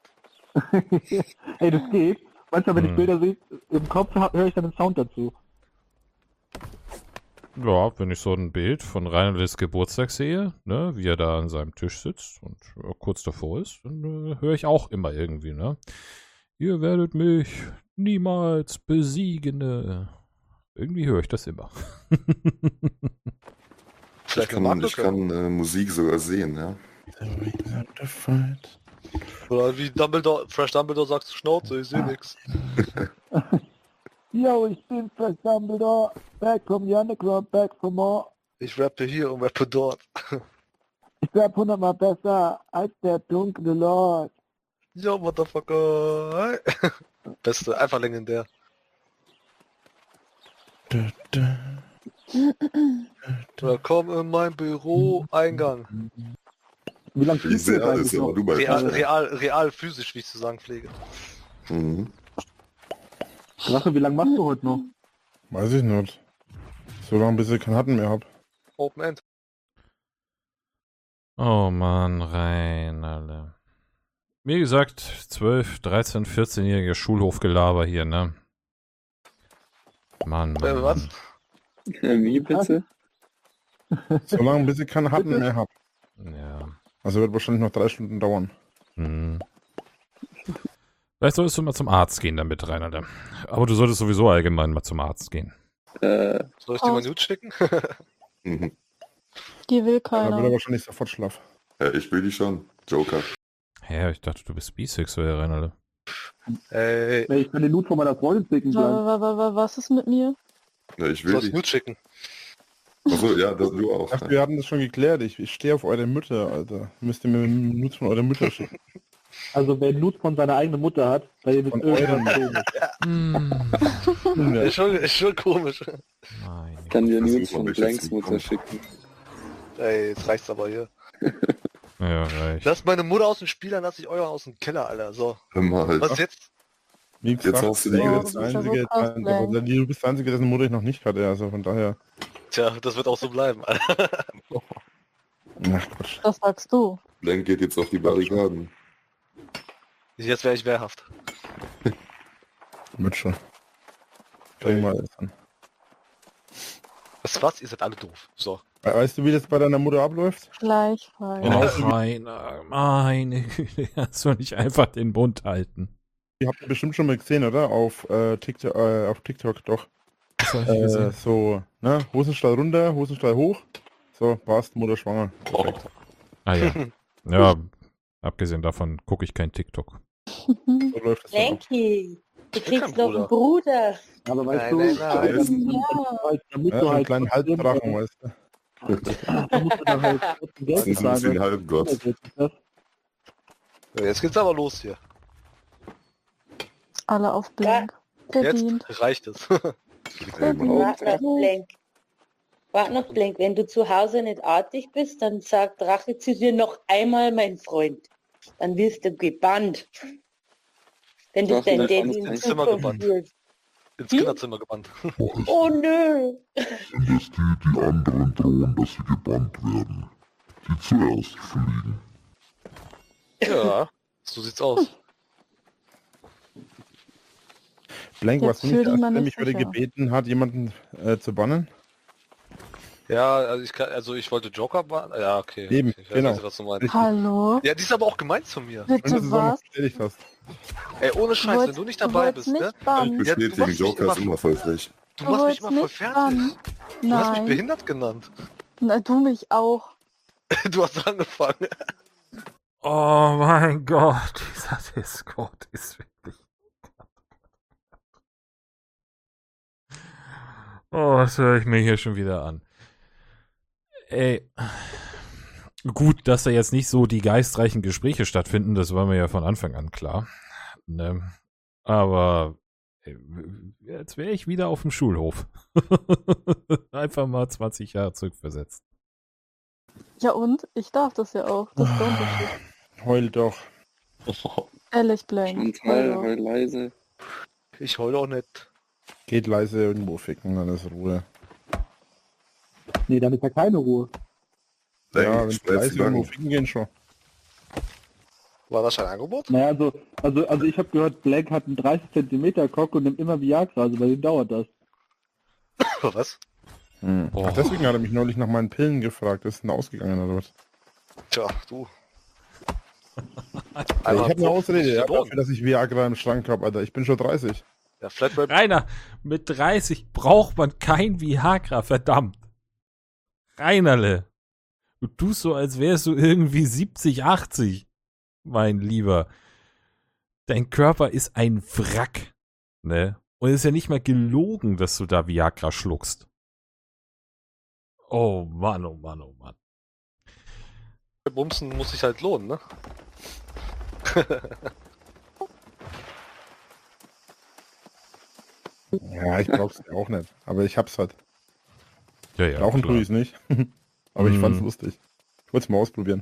[SPEAKER 5] Ey, das geht. Manchmal, wenn ich Bilder sehe, im Kopf höre ich dann den Sound dazu.
[SPEAKER 1] Ja, wenn ich so ein Bild von Reinholds Geburtstag sehe, ne, wie er da an seinem Tisch sitzt und kurz davor ist, dann höre ich auch immer irgendwie, ne? Ihr werdet mich niemals besiegen. Irgendwie höre ich das immer.
[SPEAKER 9] Ich kann Musik sogar sehen, ja.
[SPEAKER 3] Oder wie Dumbledore, Fresh Dumbledore sagt, Schnauze, ich sehe nix.
[SPEAKER 12] Yo, ich bin Fresh Dumbledore, back from the underground, back for more.
[SPEAKER 3] Ich rappe hier und rappe dort.
[SPEAKER 12] Ich rap 100-mal besser als der dunkle Lord.
[SPEAKER 3] Yo, Motherfucker. Beste, einfach legendär. Willkommen in mein Büro, Eingang.
[SPEAKER 12] Wie lange spielst du
[SPEAKER 9] Sehr
[SPEAKER 12] eigentlich
[SPEAKER 9] ist aber
[SPEAKER 12] noch?
[SPEAKER 9] du bei
[SPEAKER 3] Real, physisch, wie ich zu sagen pflege.
[SPEAKER 9] Mhm.
[SPEAKER 12] Drache, wie lange machst du heute noch?
[SPEAKER 2] Weiß ich nicht. So lange, bis ich keinen Hatten mehr hab.
[SPEAKER 3] Open End.
[SPEAKER 1] Oh Mann, Reinalde. Wie gesagt, 12, 13, 14-jähriger Schulhofgelaber hier, ne? Mann, Mann.
[SPEAKER 3] Was?
[SPEAKER 11] Wie bitte?
[SPEAKER 2] So lange, bis ich keinen Hatten mehr hab.
[SPEAKER 1] Ja.
[SPEAKER 2] Also wird wahrscheinlich noch 3 Stunden dauern.
[SPEAKER 1] Hm. Vielleicht solltest du mal zum Arzt gehen damit, Reinalde. Aber du solltest sowieso allgemein mal zum Arzt gehen.
[SPEAKER 3] Soll ich dir mal Nude schicken?
[SPEAKER 9] Mhm.
[SPEAKER 4] Die will
[SPEAKER 2] Dann wird er
[SPEAKER 4] keiner.
[SPEAKER 2] wahrscheinlich sofort schlafen.
[SPEAKER 9] Ja, ich will die schon. Joker.
[SPEAKER 1] Hä, ich dachte, du bist bisexuell, Reinalde.
[SPEAKER 3] Ey,
[SPEAKER 12] Ich kann den Loot von meiner Freundin schicken.
[SPEAKER 4] Was ist mit mir?
[SPEAKER 9] Ja, ich
[SPEAKER 3] soll
[SPEAKER 9] will
[SPEAKER 3] ich
[SPEAKER 9] die.
[SPEAKER 3] Nude schicken?
[SPEAKER 9] Achso, ja, du auch.
[SPEAKER 2] Ach, wir hatten das schon geklärt. Ich stehe auf eure Mütter, Alter. Müsst ihr mir Nudes von eurer Mutter schicken.
[SPEAKER 12] Also wer Loot von seiner eigenen Mutter hat, bei dem ist
[SPEAKER 2] Von
[SPEAKER 12] irgendwas komisch.
[SPEAKER 3] Ist schon komisch.
[SPEAKER 1] Nein.
[SPEAKER 11] Ich kann dir
[SPEAKER 9] Das
[SPEAKER 11] News
[SPEAKER 9] muss man
[SPEAKER 11] von
[SPEAKER 9] nicht
[SPEAKER 11] Blanks
[SPEAKER 9] jetzt
[SPEAKER 11] Mutter
[SPEAKER 9] bekommen.
[SPEAKER 11] schicken.
[SPEAKER 3] Ey, jetzt reicht's aber hier.
[SPEAKER 1] Ja, reicht.
[SPEAKER 3] Lasst meine Mutter aus dem Spiel, dann lass ich euer aus dem Keller, Alter. So.
[SPEAKER 9] Hör mal.
[SPEAKER 3] Was jetzt?
[SPEAKER 2] Wie
[SPEAKER 9] Jetzt
[SPEAKER 2] gesagt,
[SPEAKER 9] hast du die
[SPEAKER 2] du
[SPEAKER 9] Grenze.
[SPEAKER 2] bist der Einzige,
[SPEAKER 4] krass,
[SPEAKER 2] aber du bist der Einzige, dessen Mutter ich noch nicht hatte. Also von daher.
[SPEAKER 3] Tja, das wird auch so bleiben, Alter.
[SPEAKER 2] Ach Quatsch.
[SPEAKER 4] Das sagst du.
[SPEAKER 9] Blank geht jetzt auf die Barrikaden.
[SPEAKER 3] Jetzt wäre ich wehrhaft.
[SPEAKER 2] Mit schon. Kriegen wir alles an.
[SPEAKER 3] Was? Ihr seid alle doof. So.
[SPEAKER 2] Weißt du, wie das bei deiner Mutter abläuft?
[SPEAKER 4] Gleichfalls.
[SPEAKER 1] Oh, Rainer, meine Güte, kannst du nicht einfach den Mund halten.
[SPEAKER 2] Ihr habt bestimmt schon mal gesehen, oder? Auf TikTok doch.
[SPEAKER 1] Das hab ich gesehen.
[SPEAKER 2] So, ne? Hosenstall runter, Hosenstall hoch. So, passt, Mutter schwanger. Perfekt.
[SPEAKER 1] Ah ja. Ja, abgesehen davon gucke ich kein TikTok.
[SPEAKER 2] So läuft das dann ab.
[SPEAKER 13] Lenky, du
[SPEAKER 3] kein
[SPEAKER 13] kriegst noch einen
[SPEAKER 3] Bruder.
[SPEAKER 13] Bruder.
[SPEAKER 12] Aber weißt
[SPEAKER 3] Nein,
[SPEAKER 12] du,
[SPEAKER 3] nein.
[SPEAKER 12] damit
[SPEAKER 2] Ja,
[SPEAKER 12] du
[SPEAKER 2] so einen
[SPEAKER 12] halt
[SPEAKER 2] kleinen
[SPEAKER 12] trotzdem,
[SPEAKER 2] Halbdrachen, weißt du.
[SPEAKER 12] da musst du dann halt trotzdem Geld
[SPEAKER 9] Das ist ein bisschen Halbgott.
[SPEAKER 12] bezahlen.
[SPEAKER 3] Ja, jetzt geht's aber los hier.
[SPEAKER 4] Alle auf Blank. Verdient.
[SPEAKER 3] Jetzt reicht es.
[SPEAKER 13] Warte noch, Blank. Warte noch, Blank. Wenn du zu Hause nicht artig bist, dann sagt Drache zu dir noch einmal, mein Freund. Dann wirst du gebannt. Wenn du
[SPEAKER 11] Drache,
[SPEAKER 13] dein
[SPEAKER 11] das
[SPEAKER 13] Daddy
[SPEAKER 11] ist
[SPEAKER 13] in
[SPEAKER 11] kein
[SPEAKER 3] Zimmer
[SPEAKER 13] Zukunft
[SPEAKER 3] gebannt.
[SPEAKER 13] fühlst.
[SPEAKER 3] Ins Kinderzimmer gebannt.
[SPEAKER 13] Oh nö.
[SPEAKER 14] Sind es die anderen drohen, dass sie gebannt werden, die zuerst fliegen.
[SPEAKER 3] Ja, so sieht's aus.
[SPEAKER 2] Blank, was
[SPEAKER 4] Jetzt fühl dich mal
[SPEAKER 2] der
[SPEAKER 4] nicht
[SPEAKER 2] mich heute
[SPEAKER 4] sicher.
[SPEAKER 2] gebeten hat, jemanden zu bannen?
[SPEAKER 3] Ja, also ich wollte Joker bannen. Ja, okay.
[SPEAKER 2] Eben,
[SPEAKER 3] Ich weiß
[SPEAKER 2] genau.
[SPEAKER 3] nicht, was du meinst.
[SPEAKER 2] Richtig.
[SPEAKER 4] Hallo?
[SPEAKER 3] Ja, die ist aber auch gemeint zu mir.
[SPEAKER 2] Wenn du
[SPEAKER 4] Bitte
[SPEAKER 2] das auch noch
[SPEAKER 4] was?
[SPEAKER 2] bestätigt hast.
[SPEAKER 3] Ey, ohne Scheiß, wenn du nicht dabei bist, ne?
[SPEAKER 9] Ich
[SPEAKER 4] Bannen.
[SPEAKER 3] Ja, du
[SPEAKER 9] bestätigen,
[SPEAKER 3] machst mich
[SPEAKER 9] Joker ist immer voll frech.
[SPEAKER 3] Du
[SPEAKER 4] Du
[SPEAKER 3] machst mich
[SPEAKER 4] wolltest
[SPEAKER 3] immer voll
[SPEAKER 4] nicht
[SPEAKER 3] fertig.
[SPEAKER 4] bannen.
[SPEAKER 3] Du hast mich
[SPEAKER 4] Nein.
[SPEAKER 3] behindert genannt.
[SPEAKER 4] Na, du mich auch.
[SPEAKER 3] Du hast angefangen.
[SPEAKER 1] Oh mein Gott, dieser Discord ist wirklich... Oh, was höre ich mir hier schon wieder an? Ey, gut, dass da jetzt nicht so die geistreichen Gespräche stattfinden, das war mir ja von Anfang an klar. Ne? Aber jetzt wäre ich wieder auf dem Schulhof. Einfach mal 20 Jahre zurückversetzt.
[SPEAKER 4] Ja und? Ich darf das ja auch. Das ist der Unterschied.
[SPEAKER 2] Heul doch.
[SPEAKER 4] Ehrlich, Blank.
[SPEAKER 11] Chantal, heul leise.
[SPEAKER 3] Ich heule auch nicht.
[SPEAKER 2] Geht leise irgendwo ficken, dann ist Ruhe.
[SPEAKER 12] Nee, dann ist ja keine Ruhe.
[SPEAKER 2] Ja, wenn
[SPEAKER 9] ich
[SPEAKER 2] die leise irgendwo ficken gehen schon.
[SPEAKER 3] War das ein Angebot?
[SPEAKER 12] Naja, also ich habe gehört, Blank hat einen 30 cm Cock und nimmt immer Viagra, also bei dem dauert das.
[SPEAKER 3] Was?
[SPEAKER 2] Ach, deswegen hat er mich neulich nach meinen Pillen gefragt. Ist denn ausgegangen oder was?
[SPEAKER 3] Tja, du.
[SPEAKER 2] Ich habe eine Ausrede, ja, dafür, dass ich Viagra im Schrank habe, Alter. Ich bin schon 30.
[SPEAKER 3] Ja, Flatrate.
[SPEAKER 1] Rainer, mit 30 braucht man kein Viagra, verdammt. Reinerle. Du tust so, als wärst du irgendwie 70, 80. Mein Lieber. Dein Körper ist ein Wrack. Ne? Und es ist ja nicht mal gelogen, dass du da Viagra schluckst. Oh Mann, oh Mann, oh Mann.
[SPEAKER 3] Bumsen muss sich halt lohnen, ne?
[SPEAKER 2] Ja, ich brauch's ja auch nicht. Aber ich hab's halt.
[SPEAKER 1] Ja,
[SPEAKER 2] Rauchen
[SPEAKER 1] klar.
[SPEAKER 2] tue ich's nicht. Aber ich fand's lustig. Ich wollte es mal ausprobieren.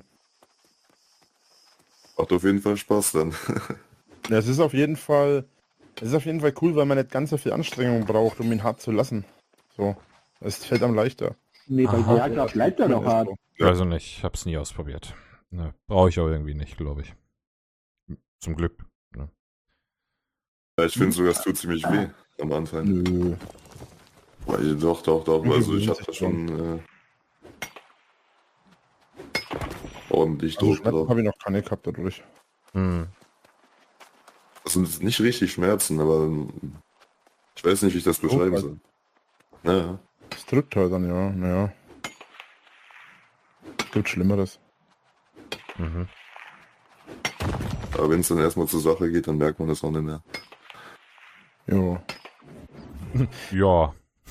[SPEAKER 9] Macht auf jeden Fall Spaß dann.
[SPEAKER 2] Ja, es ist auf jeden Fall cool, weil man nicht ganz so viel Anstrengung braucht, um ihn hart zu lassen. So. Es fällt einem leichter.
[SPEAKER 12] Nee, bei Viagra bleibt er doch hart.
[SPEAKER 1] Also nicht, ich hab's nie ausprobiert. Ne, brauche ich auch irgendwie nicht, glaube ich. Zum Glück. Ne?
[SPEAKER 9] Ja, ich finde sogar, es tut ziemlich weh am Anfang.
[SPEAKER 2] Nö.
[SPEAKER 9] Weil, doch. Also ich hatte schon ordentlich
[SPEAKER 2] Also
[SPEAKER 9] Druck
[SPEAKER 2] Schmerzen
[SPEAKER 9] drauf.
[SPEAKER 2] habe ich noch keine gehabt dadurch.
[SPEAKER 9] Das sind nicht richtig Schmerzen, aber ich weiß nicht, wie ich das beschreiben soll. Ja.
[SPEAKER 2] Es drückt halt dann, ja. Naja. Es gibt Schlimmeres.
[SPEAKER 9] Aber wenn es dann erstmal zur Sache geht, dann merkt man das auch nicht mehr.
[SPEAKER 2] Jo.
[SPEAKER 1] Ja.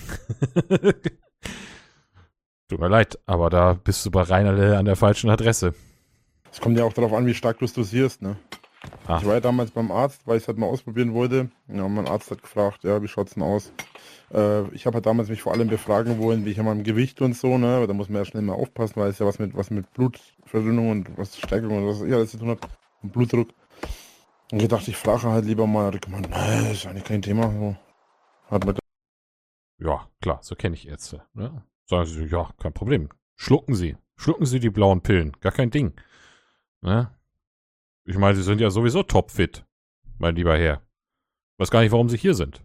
[SPEAKER 1] Tut mir leid, aber da bist du bei Reinerle an der falschen Adresse.
[SPEAKER 2] Es kommt ja auch darauf an, wie stark du es dosierst, ne?
[SPEAKER 1] Ah.
[SPEAKER 2] Ich war ja damals beim Arzt, weil ich es halt mal ausprobieren wollte. Ja, mein Arzt hat gefragt, ja, wie schaut's denn aus? Ich habe halt damals mich vor allem befragen wollen, wie ich an meinem Gewicht und so, ne? Aber da muss man ja schnell mal aufpassen, weil es ja was mit Blutverdünnung und was Stärkung und was ich alles zu tun hat. Und Blutdruck. Und ich dachte, ich frage halt lieber mal. Da hat er gemeint, nee, ist eigentlich kein Thema. So. Hat mir
[SPEAKER 1] Ja, klar, so kenne ich Ärzte. Ne? Sagen sie, ja, kein Problem. Schlucken Sie die blauen Pillen. Gar kein Ding. Ne? Ich meine, Sie sind ja sowieso topfit, mein lieber Herr. Weiß gar nicht, warum Sie hier sind.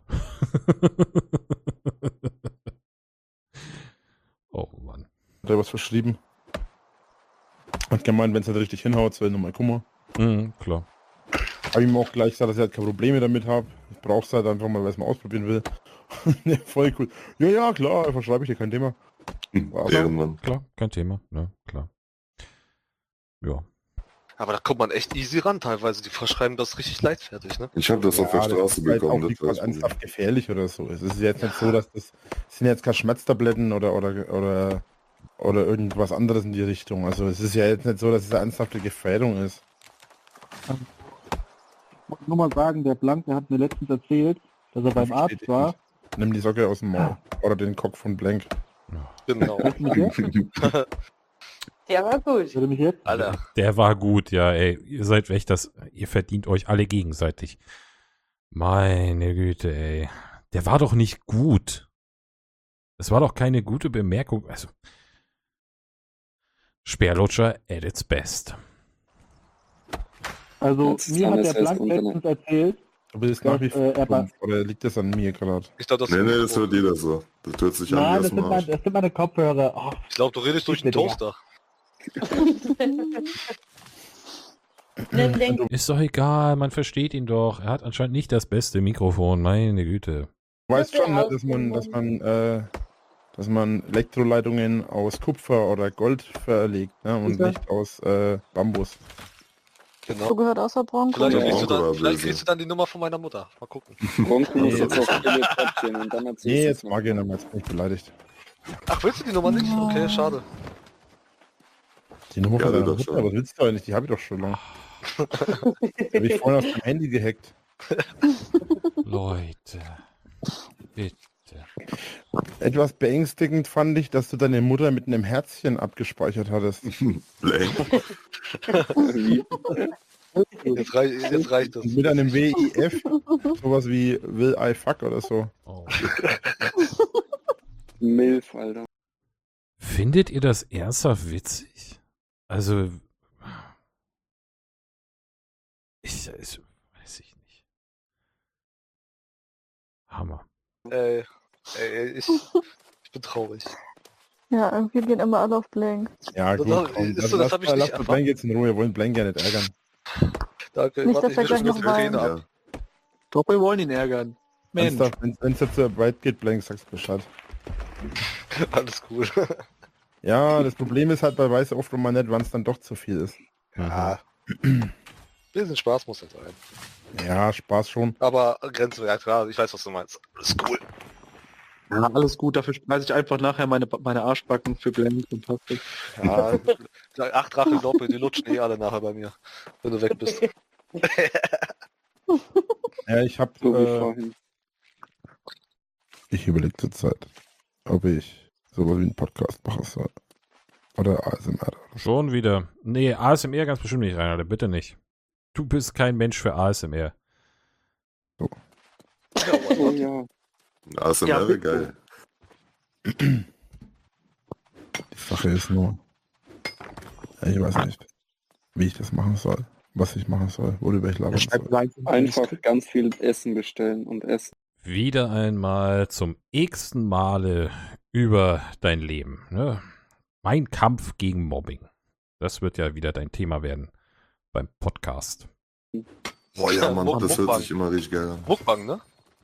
[SPEAKER 1] Oh Mann.
[SPEAKER 2] Hat er was verschrieben. Hat gemeint, wenn es halt richtig hinhaut, soll ich nochmal gucken.
[SPEAKER 1] Klar.
[SPEAKER 2] Habe ihm auch gleich gesagt, dass ich halt keine Probleme damit habe. Ich brauche es halt einfach mal, weil ich es mal ausprobieren will. Ja, voll cool. Ja, klar, verschreibe ich dir, kein Thema.
[SPEAKER 9] Ehrenmann.
[SPEAKER 1] Klar, kein Thema, ne, klar. Ja.
[SPEAKER 3] Aber da kommt man echt easy ran teilweise. Die verschreiben das richtig leichtfertig, ne?
[SPEAKER 9] Ich habe das auf der Straße
[SPEAKER 2] halt
[SPEAKER 9] bekommen.
[SPEAKER 2] auch nicht mal ernsthaft gefährlich oder so. Es ist jetzt nicht so, dass das sind jetzt keine Schmerztabletten oder irgendwas anderes in die Richtung. Also es ist ja jetzt nicht so, dass es eine ernsthafte Gefährdung ist.
[SPEAKER 12] Ich muss nur mal sagen, der Blank, der hat mir letztens erzählt, dass er beim Arzt war.
[SPEAKER 2] Nimm die Socke aus dem Maul. Oder den Cock von Blank.
[SPEAKER 3] Genau.
[SPEAKER 13] Der war gut.
[SPEAKER 12] Würde mich jetzt?
[SPEAKER 3] Alter.
[SPEAKER 1] Der war gut, ja, ey. Ihr seid echt ihr verdient euch alle gegenseitig. Meine Güte, ey. Der war doch nicht gut. Es war doch keine gute Bemerkung. Also, Speerlutscher at its best.
[SPEAKER 12] Also, mir hat der Blank letztens erzählt,
[SPEAKER 2] Du bist nach wie vor oder liegt das an mir gerade?
[SPEAKER 3] Ich glaube, das
[SPEAKER 9] Nee, das hört jeder so. Das hört sich an wie
[SPEAKER 12] nein,
[SPEAKER 9] aus
[SPEAKER 12] das
[SPEAKER 9] dem Arsch.
[SPEAKER 12] sind meine Kopfhörer. Oh,
[SPEAKER 3] Ich glaube, du redest durch den Toaster.
[SPEAKER 1] Ist doch egal, man versteht ihn doch. Er hat anscheinend nicht das beste Mikrofon, meine Güte.
[SPEAKER 2] Du weißt schon, ne, dass man Elektroleitungen aus Kupfer oder Gold verlegt, ne, und nicht aus Bambus.
[SPEAKER 3] Genau.
[SPEAKER 4] So gehört außer Bronco.
[SPEAKER 3] Vielleicht kriegst du dann die Nummer von meiner Mutter. Mal gucken.
[SPEAKER 11] Bronco muss jetzt auf Philipp abgehen und dann erzählst
[SPEAKER 2] Nee,
[SPEAKER 11] du
[SPEAKER 2] jetzt mag ich nicht mehr, jetzt bin ich beleidigt.
[SPEAKER 3] Ach, willst du die Nummer nicht? Okay, schade.
[SPEAKER 2] Die Nummer
[SPEAKER 9] Ja,
[SPEAKER 2] von deiner
[SPEAKER 9] das
[SPEAKER 2] Mutter,
[SPEAKER 9] schon.
[SPEAKER 2] was willst du eigentlich? Die habe ich doch schon lange. Die habe ich vorhin aus dem Handy gehackt.
[SPEAKER 1] Leute, bitte.
[SPEAKER 2] Etwas beängstigend fand ich, dass du deine Mutter mit einem Herzchen abgespeichert hattest.
[SPEAKER 3] Jetzt reicht das.
[SPEAKER 2] Mit einem WIF, sowas wie Will I Fuck oder so.
[SPEAKER 1] Oh.
[SPEAKER 11] Milf, Alter.
[SPEAKER 1] Findet ihr das ernsthaft witzig? Also, ich weiß ich nicht. Hammer.
[SPEAKER 3] Ich Ich bin traurig.
[SPEAKER 4] Ja, irgendwie gehen immer alle auf Blank.
[SPEAKER 2] Ja, gut,
[SPEAKER 3] Das-
[SPEAKER 2] komm.
[SPEAKER 3] das- das hab ich nicht
[SPEAKER 2] Lasst
[SPEAKER 3] erfahren.
[SPEAKER 2] Blank jetzt in Ruhe, wir wollen Blank ja nicht ärgern.
[SPEAKER 3] Danke,
[SPEAKER 4] Nicht,
[SPEAKER 3] warte,
[SPEAKER 4] dass er
[SPEAKER 3] ich
[SPEAKER 4] gleich
[SPEAKER 3] will
[SPEAKER 4] noch
[SPEAKER 3] schon die Träne
[SPEAKER 4] weint.
[SPEAKER 3] ab.
[SPEAKER 8] Doch, wir wollen ihn ärgern. Mensch.
[SPEAKER 2] Wenn es jetzt so weit geht, Blank, sagst Bescheid.
[SPEAKER 3] Alles cool.
[SPEAKER 2] Ja, das Problem ist halt bei Weiß oft immer nicht, wann es dann doch zu viel ist.
[SPEAKER 3] Ja. Bisschen Spaß muss das sein.
[SPEAKER 2] Ja, Spaß schon.
[SPEAKER 3] Aber Grenzen, ja klar, ich weiß, was du meinst. Alles cool.
[SPEAKER 8] Ja, alles gut, dafür schmeiße ich einfach nachher meine Arschbacken für Blank und Plastik.
[SPEAKER 3] Ja, 8 Drachen doppelt, die lutschen eh alle nachher bei mir, wenn du weg bist.
[SPEAKER 2] Ja, ich hab,
[SPEAKER 11] So wie vorhin.
[SPEAKER 2] ich überlege zur Zeit, ob ich sowas wie einen Podcast machen soll. Oder ASMR.
[SPEAKER 1] Schon wieder. Nee, ASMR ganz bestimmt nicht, Reinhard, bitte nicht. Du bist kein Mensch für ASMR.
[SPEAKER 11] Oh ja.
[SPEAKER 9] ASMR
[SPEAKER 8] Ja,
[SPEAKER 9] wäre
[SPEAKER 8] bitte.
[SPEAKER 9] geil.
[SPEAKER 2] Die Sache ist nur, ich weiß nicht, wie ich das machen soll, was ich machen soll, worüber ich labern soll.
[SPEAKER 11] Einfach ganz viel Essen bestellen und essen.
[SPEAKER 1] Wieder einmal zum x-ten Male über dein Leben. Ne? Mein Kampf gegen Mobbing. Das wird ja wieder dein Thema werden beim Podcast.
[SPEAKER 9] Boah, ja, Mann, das hört
[SPEAKER 3] Mukbang.
[SPEAKER 9] sich immer richtig geil an.
[SPEAKER 3] Mukbang, ne?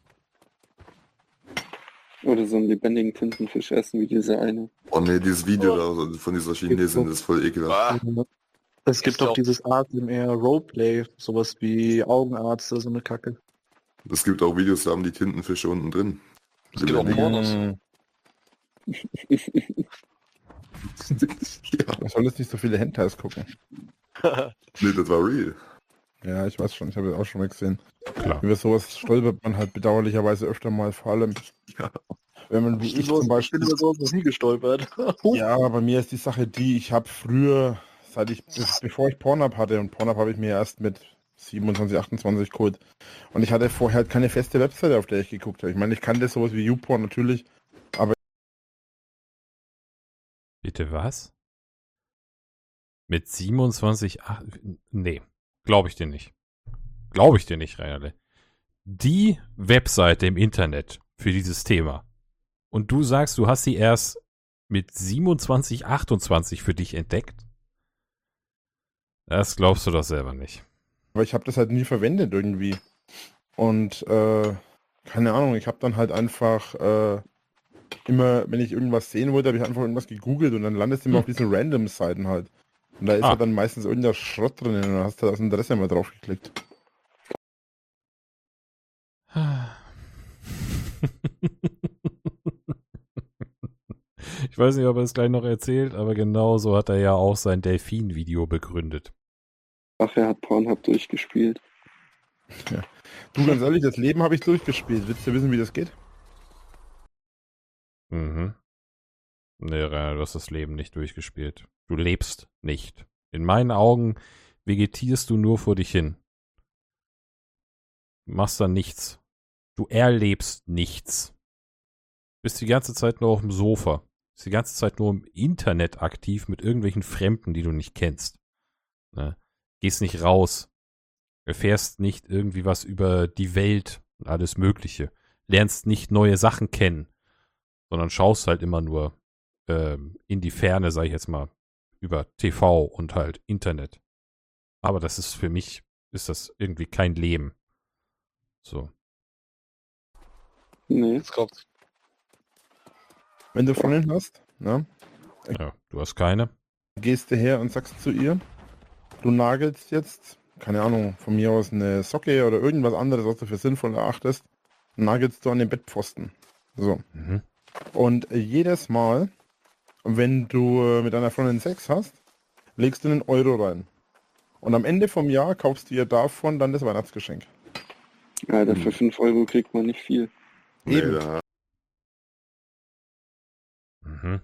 [SPEAKER 11] Oder so einen lebendigen Tintenfisch essen wie dieser eine.
[SPEAKER 9] Oh ne, dieses Video da von dieser Chinesin, das ist voll ekelhaft.
[SPEAKER 8] Es gibt doch dieses ASMR Roleplay, sowas wie Augenarzt oder so eine Kacke.
[SPEAKER 9] Es gibt auch Videos, da haben die Tintenfische unten drin.
[SPEAKER 3] Es gibt auch Pornos.
[SPEAKER 2] Man soll jetzt nicht so viele Hentais gucken.
[SPEAKER 9] Nee, das war real.
[SPEAKER 2] Ja, ich weiß schon, ich habe das auch schon mal gesehen.
[SPEAKER 1] Klar.
[SPEAKER 2] Über sowas stolpert man halt bedauerlicherweise öfter mal, vor allem wenn man wie ich zum Beispiel...
[SPEAKER 8] Ich bin über sowas noch nie gestolpert.
[SPEAKER 2] Ja, bei mir ist die Sache die, ich habe früher, bevor ich Pornhub hatte, und Pornhub habe ich mir erst mit 27, 28 geholt. Und ich hatte vorher halt keine feste Webseite, auf der ich geguckt habe. Ich meine, ich kannte sowas wie YouPorn natürlich, aber...
[SPEAKER 1] Bitte was? Mit 27, nee, glaube ich dir nicht. Glaube ich dir nicht, Reinhard. Die Webseite im Internet für dieses Thema. Und du sagst, du hast sie erst mit 27, 28 für dich entdeckt? Das glaubst du doch selber nicht.
[SPEAKER 2] Aber ich habe das halt nie verwendet irgendwie. Und keine Ahnung, ich habe dann halt einfach immer, wenn ich irgendwas sehen wollte, habe ich einfach irgendwas gegoogelt und dann landest du immer auf diesen Random-Seiten halt. Und da ist halt dann meistens irgendein Schrott drin und dann hast du das Interesse mal drauf geklickt.
[SPEAKER 1] Ich weiß nicht, ob er es gleich noch erzählt, aber genau so hat er ja auch sein Delfin-Video begründet.
[SPEAKER 11] Ach, er hat Pornhub durchgespielt.
[SPEAKER 2] Ja. Du, ganz ehrlich, das Leben habe ich durchgespielt. Willst du wissen, wie das geht?
[SPEAKER 1] Mhm. Nee, Rainer, du hast das Leben nicht durchgespielt. Du lebst nicht. In meinen Augen vegetierst du nur vor dich hin. Du machst da nichts. Du erlebst nichts. Bist die ganze Zeit nur auf dem Sofa. Bist die ganze Zeit nur im Internet aktiv mit irgendwelchen Fremden, die du nicht kennst. Ne? Gehst nicht raus. Erfährst nicht irgendwie was über die Welt und alles Mögliche. Lernst nicht neue Sachen kennen. Sondern schaust halt immer nur in die Ferne, sag ich jetzt mal, über TV und halt Internet. Aber das ist für mich, ist das irgendwie kein Leben. So.
[SPEAKER 11] Nee.
[SPEAKER 3] Jetzt kommt's.
[SPEAKER 2] Wenn du Freundin hast, ne?
[SPEAKER 1] Ja, du hast keine.
[SPEAKER 2] Gehst du her und sagst zu ihr, du nagelst jetzt, keine Ahnung, von mir aus eine Socke oder irgendwas anderes, was du für sinnvoll erachtest, nagelst du an den Bettpfosten. So.
[SPEAKER 1] Mhm.
[SPEAKER 2] Und jedes Mal, wenn du mit deiner Freundin Sex hast, legst du einen Euro rein. Und am Ende vom Jahr kaufst du ihr davon dann das Weihnachtsgeschenk.
[SPEAKER 11] Alter, für 5 Euro kriegt man nicht viel.
[SPEAKER 2] Eben.
[SPEAKER 9] Nee, da,
[SPEAKER 1] Mhm.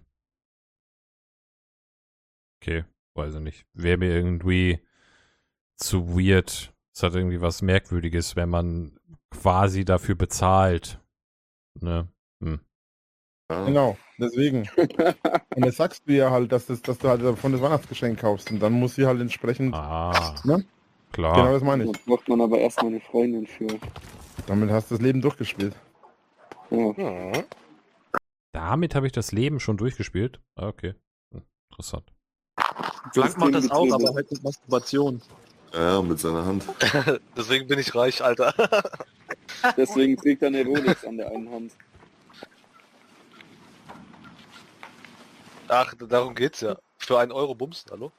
[SPEAKER 1] Okay, weiß ich nicht. Wäre mir irgendwie zu weird. Es hat irgendwie was Merkwürdiges, wenn man quasi dafür bezahlt. Ne? Hm.
[SPEAKER 2] Genau, deswegen. Und jetzt sagst du ja halt, dass du halt davon das Weihnachtsgeschenk kaufst. Und dann muss sie halt entsprechend. Ne?
[SPEAKER 1] Klar.
[SPEAKER 2] Genau, das meine
[SPEAKER 11] Da
[SPEAKER 2] ich.
[SPEAKER 11] braucht man aber erstmal eine Freundin für.
[SPEAKER 2] Damit hast du das Leben durchgespielt.
[SPEAKER 11] Ja.
[SPEAKER 1] damit habe ich das Leben schon durchgespielt. Ah, okay. Interessant.
[SPEAKER 8] Blank macht das auch, aber halt mit Masturbation.
[SPEAKER 9] Ja, mit seiner Hand.
[SPEAKER 3] Deswegen bin ich reich, Alter.
[SPEAKER 11] Deswegen trägt er eine Rolex an der einen Hand.
[SPEAKER 3] Ach, darum geht's ja. Für 1 Euro bumsen, hallo?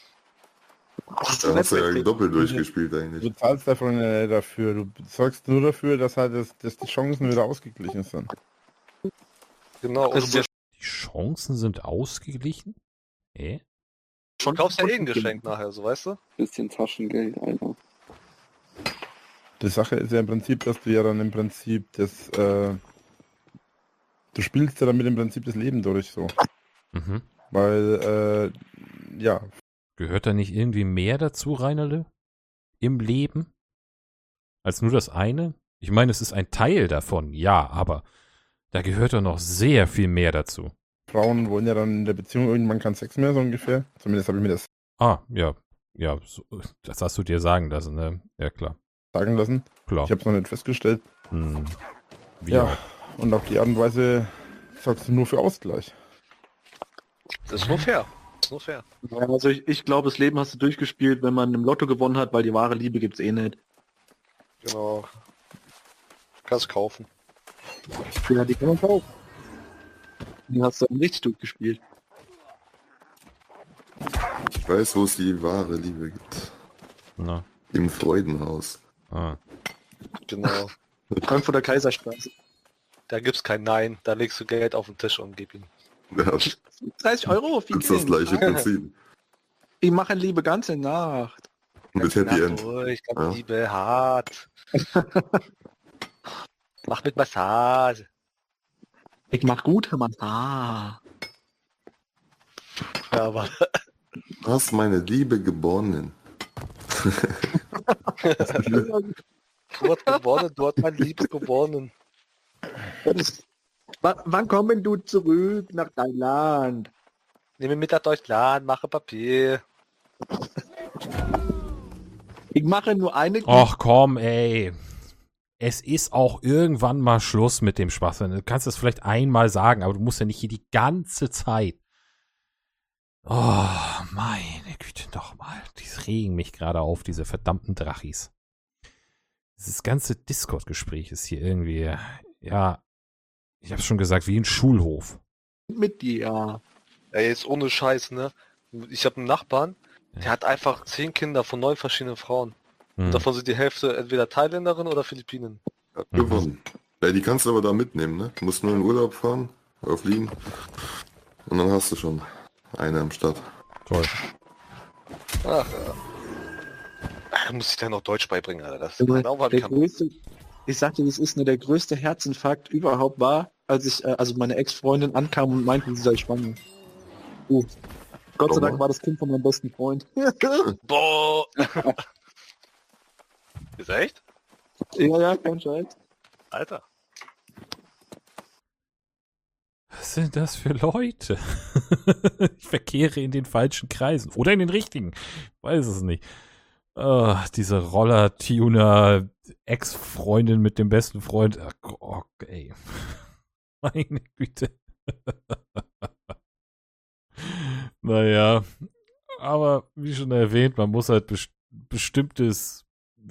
[SPEAKER 9] Da hast du ja doppelt durchgespielt eigentlich.
[SPEAKER 2] Du zahlst davon dafür. Du sorgst nur dafür, dass halt dass die Chancen wieder ausgeglichen sind.
[SPEAKER 3] Genau. Und
[SPEAKER 1] Die Chancen sind ausgeglichen?
[SPEAKER 3] Du kaufst ja ein Geschenk nachher, so weißt du?
[SPEAKER 11] Bisschen Taschengeld, Alter.
[SPEAKER 2] Die Sache ist ja im Prinzip, dass du ja dann im Prinzip das, du spielst ja damit im Prinzip das Leben durch so.
[SPEAKER 1] Mhm.
[SPEAKER 2] Weil, ja.
[SPEAKER 1] Gehört da nicht irgendwie mehr dazu, Reinerle? Im Leben? Als nur das eine? Ich meine, es ist ein Teil davon, ja, aber da gehört doch noch sehr viel mehr dazu.
[SPEAKER 2] Frauen wollen ja dann in der Beziehung irgendwann keinen Sex mehr, so ungefähr. Zumindest habe ich mir das
[SPEAKER 1] Ja. Ja, so, das hast du dir sagen lassen, ne? Ja, klar.
[SPEAKER 2] sagen lassen.
[SPEAKER 1] Klar.
[SPEAKER 2] Ich habe es noch nicht festgestellt.
[SPEAKER 1] Wie
[SPEAKER 2] ja,
[SPEAKER 1] auch.
[SPEAKER 2] und auf die Art und Weise sorgst du nur für Ausgleich.
[SPEAKER 3] Das ist nur fair.
[SPEAKER 8] Ja, also ich glaube, das Leben hast du durchgespielt, wenn man im Lotto gewonnen hat, weil die wahre Liebe gibt's eh nicht.
[SPEAKER 3] Genau. Kannst kaufen.
[SPEAKER 8] Ja, die kann man kaufen. Die hast du dann richtig durchgespielt.
[SPEAKER 9] Ich weiß, wo es die wahre Liebe gibt.
[SPEAKER 1] Na.
[SPEAKER 9] Im Freudenhaus.
[SPEAKER 3] Genau.
[SPEAKER 8] Frankfurter Kaiserstraße.
[SPEAKER 3] Da gibt's kein Nein. Da legst du Geld auf den Tisch und gib ihn.
[SPEAKER 9] Ja.
[SPEAKER 8] 30 Euro?
[SPEAKER 9] Das ist das gleiche Prinzip.
[SPEAKER 8] Ich mache Liebe ganze Nacht.
[SPEAKER 9] Mit Happy End.
[SPEAKER 3] Durch, ganz
[SPEAKER 9] Ja.
[SPEAKER 3] Liebe, hart. Mach mit Massage.
[SPEAKER 8] Ich mach gute Massage.
[SPEAKER 3] Ja, aber
[SPEAKER 9] Du hast meine Liebe gewonnen.
[SPEAKER 3] du hast gewonnen, du hast mein Liebe gewonnen.
[SPEAKER 8] Wann kommen du zurück nach dein Land?
[SPEAKER 3] Nehme mit nach Deutschland, mache Papier.
[SPEAKER 8] Ich mache nur eine...
[SPEAKER 1] Och komm, ey. Es ist auch irgendwann mal Schluss mit dem Schwachsinn. Du kannst das vielleicht einmal sagen, aber du musst ja nicht hier die ganze Zeit. Oh, meine Güte, doch mal. Die regen mich gerade auf, diese verdammten Drachis. Dieses ganze Discord-Gespräch ist hier irgendwie, ja, ich hab's schon gesagt, wie ein Schulhof.
[SPEAKER 8] Mit dir.
[SPEAKER 3] Ey, jetzt ohne Scheiß, ne? Ich habe einen Nachbarn, der hat einfach 10 Kinder von 9 verschiedenen Frauen. Und davon sind die Hälfte entweder Thailänderin oder Philippinen.
[SPEAKER 9] Gewonnen. Ja, die kannst du aber da mitnehmen, ne? Du musst nur in Urlaub fahren, oder fliegen. Und dann hast du schon eine am Start.
[SPEAKER 1] Toll.
[SPEAKER 3] Ach ja. Muss ich dann noch Deutsch beibringen, Alter. Das
[SPEAKER 8] Der
[SPEAKER 3] Aufwand kann.
[SPEAKER 8] größte, ich sagte, das ist nur der größte Herzinfarkt überhaupt war, als ich, also meine Ex-Freundin ankam und meinte, sie sei schwanger. Gott sei Dank war das Kind von meinem besten Freund.
[SPEAKER 3] Boah! Ist echt?
[SPEAKER 8] Ja, kein Scheiß.
[SPEAKER 3] Alter.
[SPEAKER 1] Was sind das für Leute? Ich verkehre in den falschen Kreisen. Oder in den richtigen. Weiß es nicht. Diese Roller-Tuner, Ex-Freundin mit dem besten Freund. Oh, ey. Meine Güte. Naja. Aber wie schon erwähnt, man muss halt bestimmtes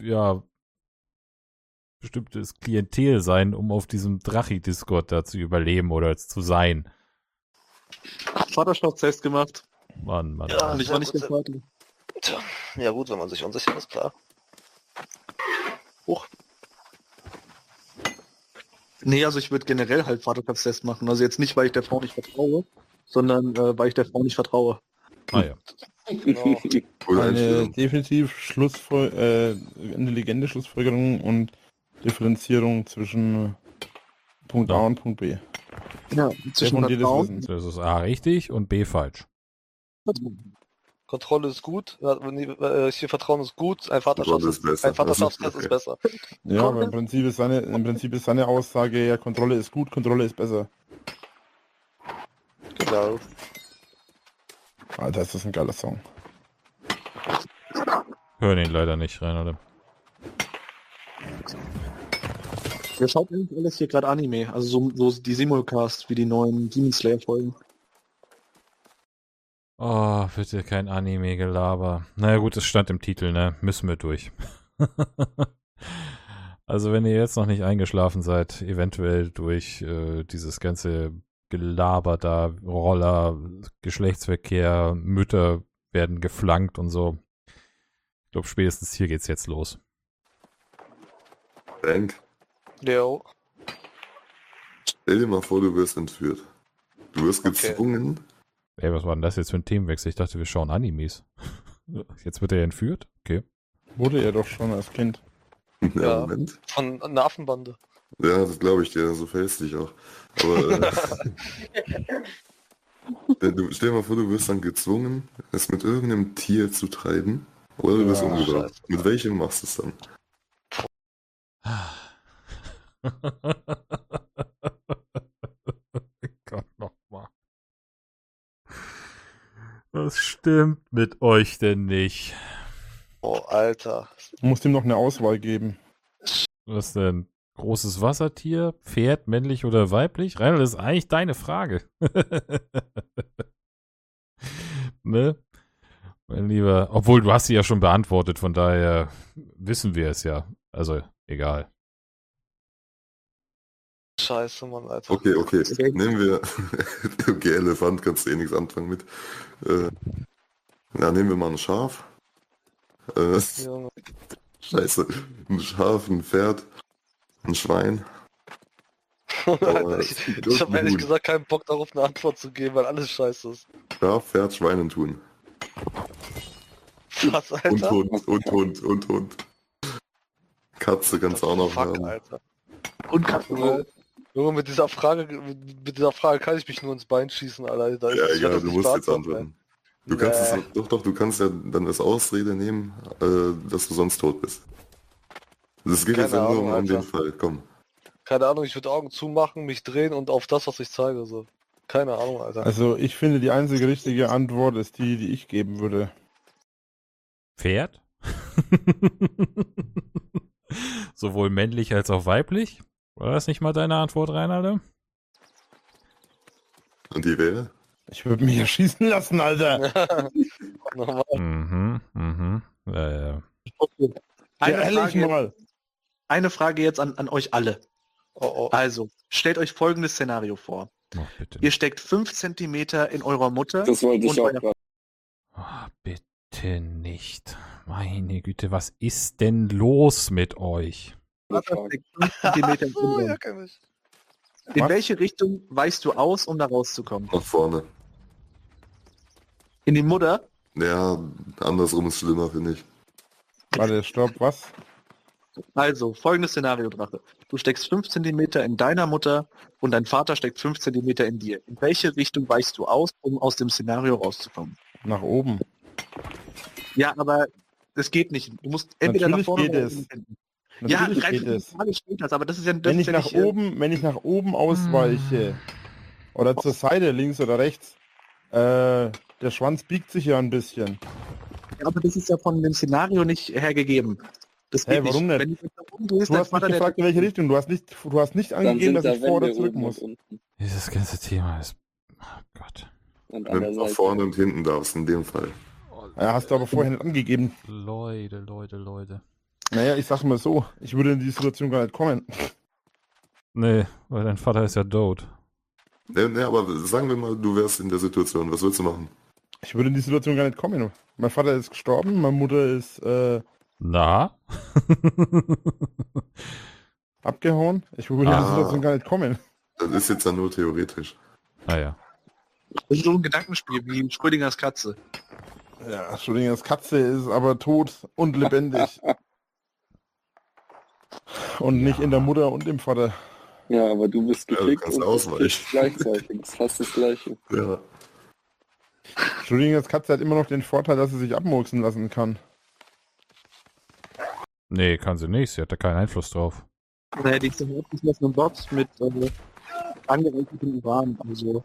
[SPEAKER 1] Klientel sein, um auf diesem Drachi-Discord da zu überleben oder zu sein.
[SPEAKER 8] Vaterschaftstest gemacht.
[SPEAKER 1] Mann.
[SPEAKER 3] Ja,
[SPEAKER 8] Und ich war nicht der Vater.
[SPEAKER 3] Tja, ja gut, wenn man sich unsicher ist, klar. Hoch.
[SPEAKER 8] Nee, also ich würde generell halt Vaterschaftstest machen. Also jetzt nicht, weil ich der Frau nicht vertraue, sondern weil ich der Frau nicht vertraue.
[SPEAKER 1] Ah ja.
[SPEAKER 3] Genau.
[SPEAKER 2] Eine definitiv intelligente Schlussfolgerung und Differenzierung zwischen Punkt A und Punkt B.
[SPEAKER 8] Ja, zwischen Vertrauen.
[SPEAKER 1] Das ist A richtig und B falsch.
[SPEAKER 3] Kontrolle ist gut, hier Vertrauen ist gut, ein Vaterschaftstest ist besser.
[SPEAKER 2] Ja, aber im Prinzip ist seine Aussage, ja, Kontrolle ist gut, Kontrolle ist besser.
[SPEAKER 3] Genau.
[SPEAKER 2] Alter, ist das ein geiler Song.
[SPEAKER 1] Hören ihn leider nicht, Reinhard.
[SPEAKER 8] Wer schaut eigentlich alles hier gerade Anime? Also so die Simulcast wie die neuen Demon Slayer Folgen.
[SPEAKER 1] Oh, bitte kein Anime-Gelaber. Naja gut, es stand im Titel, ne? Müssen wir durch. Also wenn ihr jetzt noch nicht eingeschlafen seid, eventuell durch dieses ganze Gelaber da, Roller, Geschlechtsverkehr, Mütter werden geflankt und so. Ich glaube, spätestens hier geht's jetzt los.
[SPEAKER 9] Frank,
[SPEAKER 3] Jo.
[SPEAKER 9] stell dir mal vor, du wirst entführt. Du wirst gezwungen.
[SPEAKER 1] Ey, was war denn das jetzt für ein Themenwechsel? Ich dachte, wir schauen Animes. Jetzt wird er entführt? Okay.
[SPEAKER 2] Wurde er doch schon als Kind.
[SPEAKER 9] Ja, Moment.
[SPEAKER 3] Von einer Affenbande.
[SPEAKER 9] Ja, das glaube ich dir, so verhältst du dich auch. Aber stell dir mal vor, du wirst dann gezwungen, es mit irgendeinem Tier zu treiben. Oder du wirst umgebracht. Mit welchem machst du es dann?
[SPEAKER 1] Gott, nochmal. Was stimmt mit euch denn nicht?
[SPEAKER 3] Oh, Alter.
[SPEAKER 2] Du musst ihm noch eine Auswahl geben.
[SPEAKER 1] Was denn? Großes Wassertier? Pferd, männlich oder weiblich? Reinhold, das ist eigentlich deine Frage. Ne? Mein Lieber. Obwohl, du hast sie ja schon beantwortet, von daher wissen wir es ja. Also, egal.
[SPEAKER 3] Scheiße, Mann, Alter.
[SPEAKER 9] Okay. Nehmen wir. Okay, Elefant kannst du eh nichts anfangen mit. Nehmen wir mal ein Schaf.
[SPEAKER 3] Junge.
[SPEAKER 9] Scheiße. Ein Schaf, ein Pferd, ein Schwein.
[SPEAKER 3] Alter, ich habe ehrlich gesagt keinen Bock darauf, eine Antwort zu geben, weil alles scheiße ist.
[SPEAKER 9] Schaf, Pferd, Schweinentun.
[SPEAKER 3] Was, Alter?
[SPEAKER 9] Und Hund. Katze kannst du auch noch haben.
[SPEAKER 3] Alter. Und Katze. Junge, mit dieser Frage kann ich mich nur ins Bein schießen, Alter.
[SPEAKER 9] Ja, egal, du musst jetzt antworten. Du kannst es, du kannst ja dann als Ausrede nehmen, dass du sonst tot bist. Das geht jetzt ja nur um den Fall, komm.
[SPEAKER 3] Keine Ahnung, ich würde Augen zumachen, mich drehen und auf das, was ich zeige, so. Keine Ahnung, Alter.
[SPEAKER 2] Also ich finde, die einzige richtige Antwort ist die ich geben würde.
[SPEAKER 1] Pferd? Sowohl männlich als auch weiblich? War das nicht mal deine Antwort, Reinaldo?
[SPEAKER 9] Und die wäre?
[SPEAKER 2] Ich würde mich erschießen lassen, Alter.
[SPEAKER 1] Ja.
[SPEAKER 8] Okay.
[SPEAKER 2] Mal.
[SPEAKER 8] Eine Frage jetzt an euch alle.
[SPEAKER 3] Oh.
[SPEAKER 8] Also, stellt euch folgendes Szenario vor.
[SPEAKER 1] Oh, bitte.
[SPEAKER 8] Ihr steckt 5 Zentimeter in eurer Mutter.
[SPEAKER 11] Das wollte ich auch gerade.
[SPEAKER 1] Oh, bitte nicht. Meine Güte, was ist denn los mit euch?
[SPEAKER 8] In welche Richtung weichst du aus, um da rauszukommen?
[SPEAKER 9] Nach vorne.
[SPEAKER 8] In die Mutter?
[SPEAKER 9] Ja, andersrum ist schlimmer, finde ich.
[SPEAKER 2] Warte, stopp, was?
[SPEAKER 8] Also, folgendes Szenario, Drache. Du steckst 5 Zentimeter in deiner Mutter und dein Vater steckt 5 Zentimeter in dir. In welche Richtung weichst du aus, um aus dem Szenario rauszukommen?
[SPEAKER 2] Nach oben.
[SPEAKER 8] Ja, aber das geht nicht. Du musst entweder
[SPEAKER 2] Natürlich
[SPEAKER 8] nach vorne
[SPEAKER 2] geht
[SPEAKER 8] oder
[SPEAKER 2] es.
[SPEAKER 8] hinten.
[SPEAKER 2] Natürlich
[SPEAKER 8] Ja,
[SPEAKER 2] geht es.
[SPEAKER 8] steht das, aber das ist ja... Das
[SPEAKER 2] Wenn
[SPEAKER 8] ist
[SPEAKER 2] ich
[SPEAKER 8] ja
[SPEAKER 2] nach
[SPEAKER 8] nicht,
[SPEAKER 2] wenn ich nach oben ausweiche oder zur Seite, links oder rechts, der Schwanz biegt sich ja ein bisschen.
[SPEAKER 8] Ja, aber das ist ja von dem Szenario nicht hergegeben. Das geht
[SPEAKER 2] warum nicht?
[SPEAKER 8] Wenn du nach oben gehst,
[SPEAKER 2] Du hast nicht gefragt, in welche Richtung. Du hast nicht angegeben, dass ich vor oder zurück muss.
[SPEAKER 1] Dieses ganze Thema ist... Oh Gott.
[SPEAKER 11] Und
[SPEAKER 9] Wenn du nach vorne und hinten darfst, in dem Fall.
[SPEAKER 2] Ja, hast du aber vorher nicht angegeben.
[SPEAKER 1] Leute.
[SPEAKER 2] Naja, ich sag mal so, ich würde in die Situation gar nicht kommen.
[SPEAKER 1] Nee, weil dein Vater ist ja tot.
[SPEAKER 9] Nee, aber sagen wir mal, du wärst in der Situation. Was würdest du machen?
[SPEAKER 2] Ich würde in die Situation gar nicht kommen. Mein Vater ist gestorben, meine Mutter ist
[SPEAKER 1] Na?
[SPEAKER 2] abgehauen. Ich würde in die Situation gar nicht kommen.
[SPEAKER 9] Das ist jetzt ja nur theoretisch.
[SPEAKER 1] Naja.
[SPEAKER 8] Das ist so ein Gedankenspiel wie Schrödingers Katze.
[SPEAKER 2] Ja, Schrödingers Katze ist aber tot und lebendig. Und nicht in der Mutter und im Vater.
[SPEAKER 11] Ja, aber du bist gefickt
[SPEAKER 9] kannst
[SPEAKER 11] und
[SPEAKER 9] ausweichen.
[SPEAKER 11] gleichzeitig. Das ist fast das Gleiche.
[SPEAKER 9] Ja.
[SPEAKER 2] Schrödingers Katze hat immer noch den Vorteil, dass sie sich abmurksen lassen kann.
[SPEAKER 1] Nee, kann sie nicht. Sie hat da keinen Einfluss drauf.
[SPEAKER 8] Naja, die ist in abgeschlossenen Box mit angereichertem Uran. Also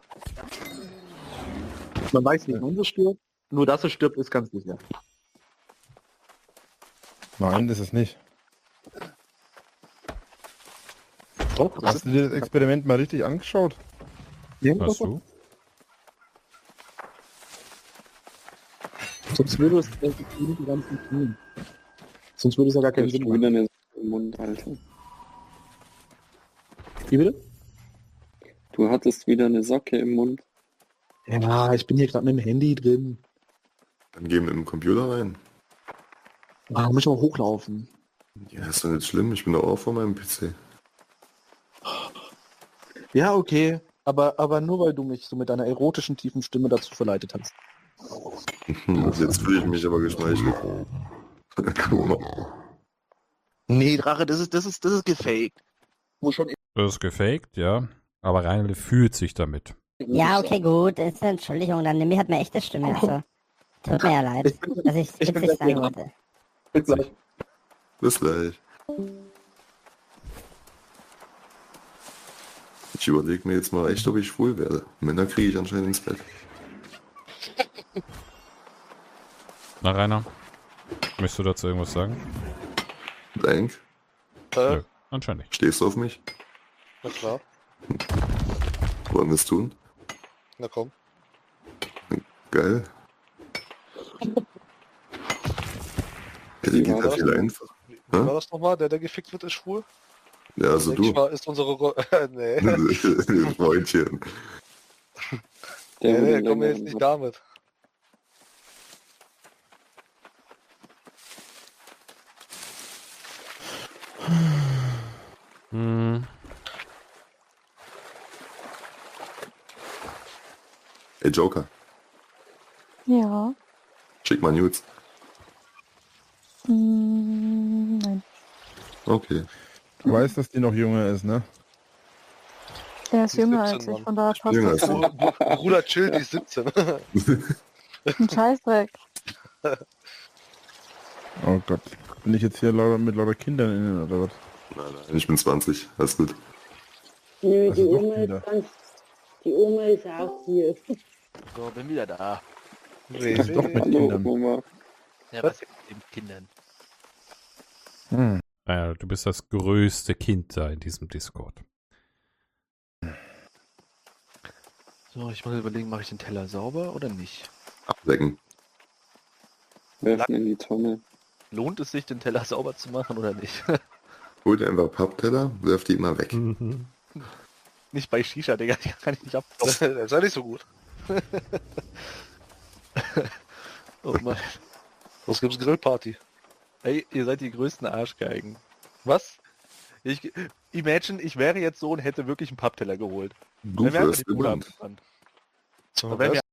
[SPEAKER 8] man weiß nicht, wann sie stirbt. Nur dass sie stirbt, ist ganz sicher.
[SPEAKER 2] Nein, das ist nicht.
[SPEAKER 8] Doch,
[SPEAKER 2] Hast du dir das Experiment mal richtig angeschaut?
[SPEAKER 8] Ja,
[SPEAKER 1] Hast du?
[SPEAKER 8] Sonst würde es nicht ganz funktionieren. Sonst würde es ja gar keinen
[SPEAKER 11] Jetzt
[SPEAKER 8] Sinn
[SPEAKER 11] schon wieder
[SPEAKER 8] machen.
[SPEAKER 11] eine im Mund, Alter.
[SPEAKER 8] Wie bitte?
[SPEAKER 11] Du hattest wieder eine Socke im Mund.
[SPEAKER 8] Ja, ich bin hier gerade mit dem Handy drin.
[SPEAKER 9] Dann gehen wir mit dem Computer rein.
[SPEAKER 8] Ah, muss ich mal hochlaufen.
[SPEAKER 9] Ja, ist doch nicht schlimm, ich bin doch auch vor meinem PC.
[SPEAKER 8] Ja, okay. Aber nur weil du mich so mit deiner erotischen tiefen Stimme dazu verleitet hast.
[SPEAKER 9] Jetzt fühle ich mich aber geschmeichelt.
[SPEAKER 8] Nee, Drache, das ist gefaked. Muss schon
[SPEAKER 1] Das ist gefaked, ja. Aber Reinl fühlt sich damit.
[SPEAKER 7] Ja, okay, gut. Das ist eine Entschuldigung. Dann nimm mir halt meine echte Stimme. Also. Tut mir ja leid, dass ich witzig sein wollte.
[SPEAKER 8] Bis gleich.
[SPEAKER 9] Bis gleich. Ich überlege mir jetzt mal echt, ob ich schwul werde. Männer kriege ich anscheinend ins Bett.
[SPEAKER 1] Na, Rainer? Möchtest du dazu irgendwas sagen?
[SPEAKER 9] Denk,
[SPEAKER 1] Nö, anscheinend nicht.
[SPEAKER 9] stehst du auf mich?
[SPEAKER 3] Na klar.
[SPEAKER 9] Wollen wir es tun?
[SPEAKER 3] Na komm.
[SPEAKER 9] Geil. Ja, die geht ja viel einfach.
[SPEAKER 3] Wie war das nochmal? Der gefickt wird, ist schwul?
[SPEAKER 9] Ja, also
[SPEAKER 3] Denk ich
[SPEAKER 9] du.
[SPEAKER 3] mal, ist unsere nee.
[SPEAKER 9] Freundchen.
[SPEAKER 3] Nee, komm mir jetzt nicht damit.
[SPEAKER 9] Ey, Joker,
[SPEAKER 4] Ja.
[SPEAKER 9] schick mal Nudes.
[SPEAKER 4] Nein.
[SPEAKER 9] Okay.
[SPEAKER 2] Du weißt, dass die noch jünger ist, ne?
[SPEAKER 4] Der ist
[SPEAKER 3] Die ist
[SPEAKER 4] jünger
[SPEAKER 3] 17,
[SPEAKER 4] als ich,
[SPEAKER 3] Mann.
[SPEAKER 4] von daher passt
[SPEAKER 9] Jünger
[SPEAKER 4] das.
[SPEAKER 9] als du.
[SPEAKER 3] Bruder, chill, die ist 17.
[SPEAKER 4] Ein Scheißdreck.
[SPEAKER 2] Oh Gott. Bin ich jetzt hier mit lauter Kindern innen oder was?
[SPEAKER 9] Nein, ich bin 20. Alles gut.
[SPEAKER 13] Nö,
[SPEAKER 2] Also
[SPEAKER 13] die
[SPEAKER 2] doch
[SPEAKER 13] Oma
[SPEAKER 2] Kinder.
[SPEAKER 13] ist ganz. Die Oma ist auch hier.
[SPEAKER 10] So, bin wieder da.
[SPEAKER 2] Also doch mit
[SPEAKER 11] Hallo,
[SPEAKER 2] Kindern.
[SPEAKER 11] Oma.
[SPEAKER 10] Ja, was jetzt mit den Kindern?
[SPEAKER 2] Hm.
[SPEAKER 1] Naja, du bist das größte Kind da in diesem Discord.
[SPEAKER 10] So, ich muss überlegen, mache ich den Teller sauber oder nicht?
[SPEAKER 9] Ablecken.
[SPEAKER 11] Werfen in die Tonne.
[SPEAKER 10] Lohnt es sich, den Teller sauber zu machen oder nicht?
[SPEAKER 9] Hol dir einfach Pappteller, wirf die immer weg.
[SPEAKER 10] Nicht bei Shisha, Digga, die kann ich nicht ab.
[SPEAKER 3] Das ist ja nicht so gut.
[SPEAKER 10] Oh Mann.
[SPEAKER 3] Was gibt's Grillparty?
[SPEAKER 10] Ey, ihr seid die größten Arschgeigen.
[SPEAKER 3] Was?
[SPEAKER 10] Imagine, ich wäre jetzt so und hätte wirklich einen Pappteller geholt.
[SPEAKER 9] Du
[SPEAKER 10] Dann wäre einfach
[SPEAKER 9] wirst
[SPEAKER 10] die Bude
[SPEAKER 9] genannt.
[SPEAKER 10] abgebrannt.
[SPEAKER 3] Zum
[SPEAKER 10] Dann wären wir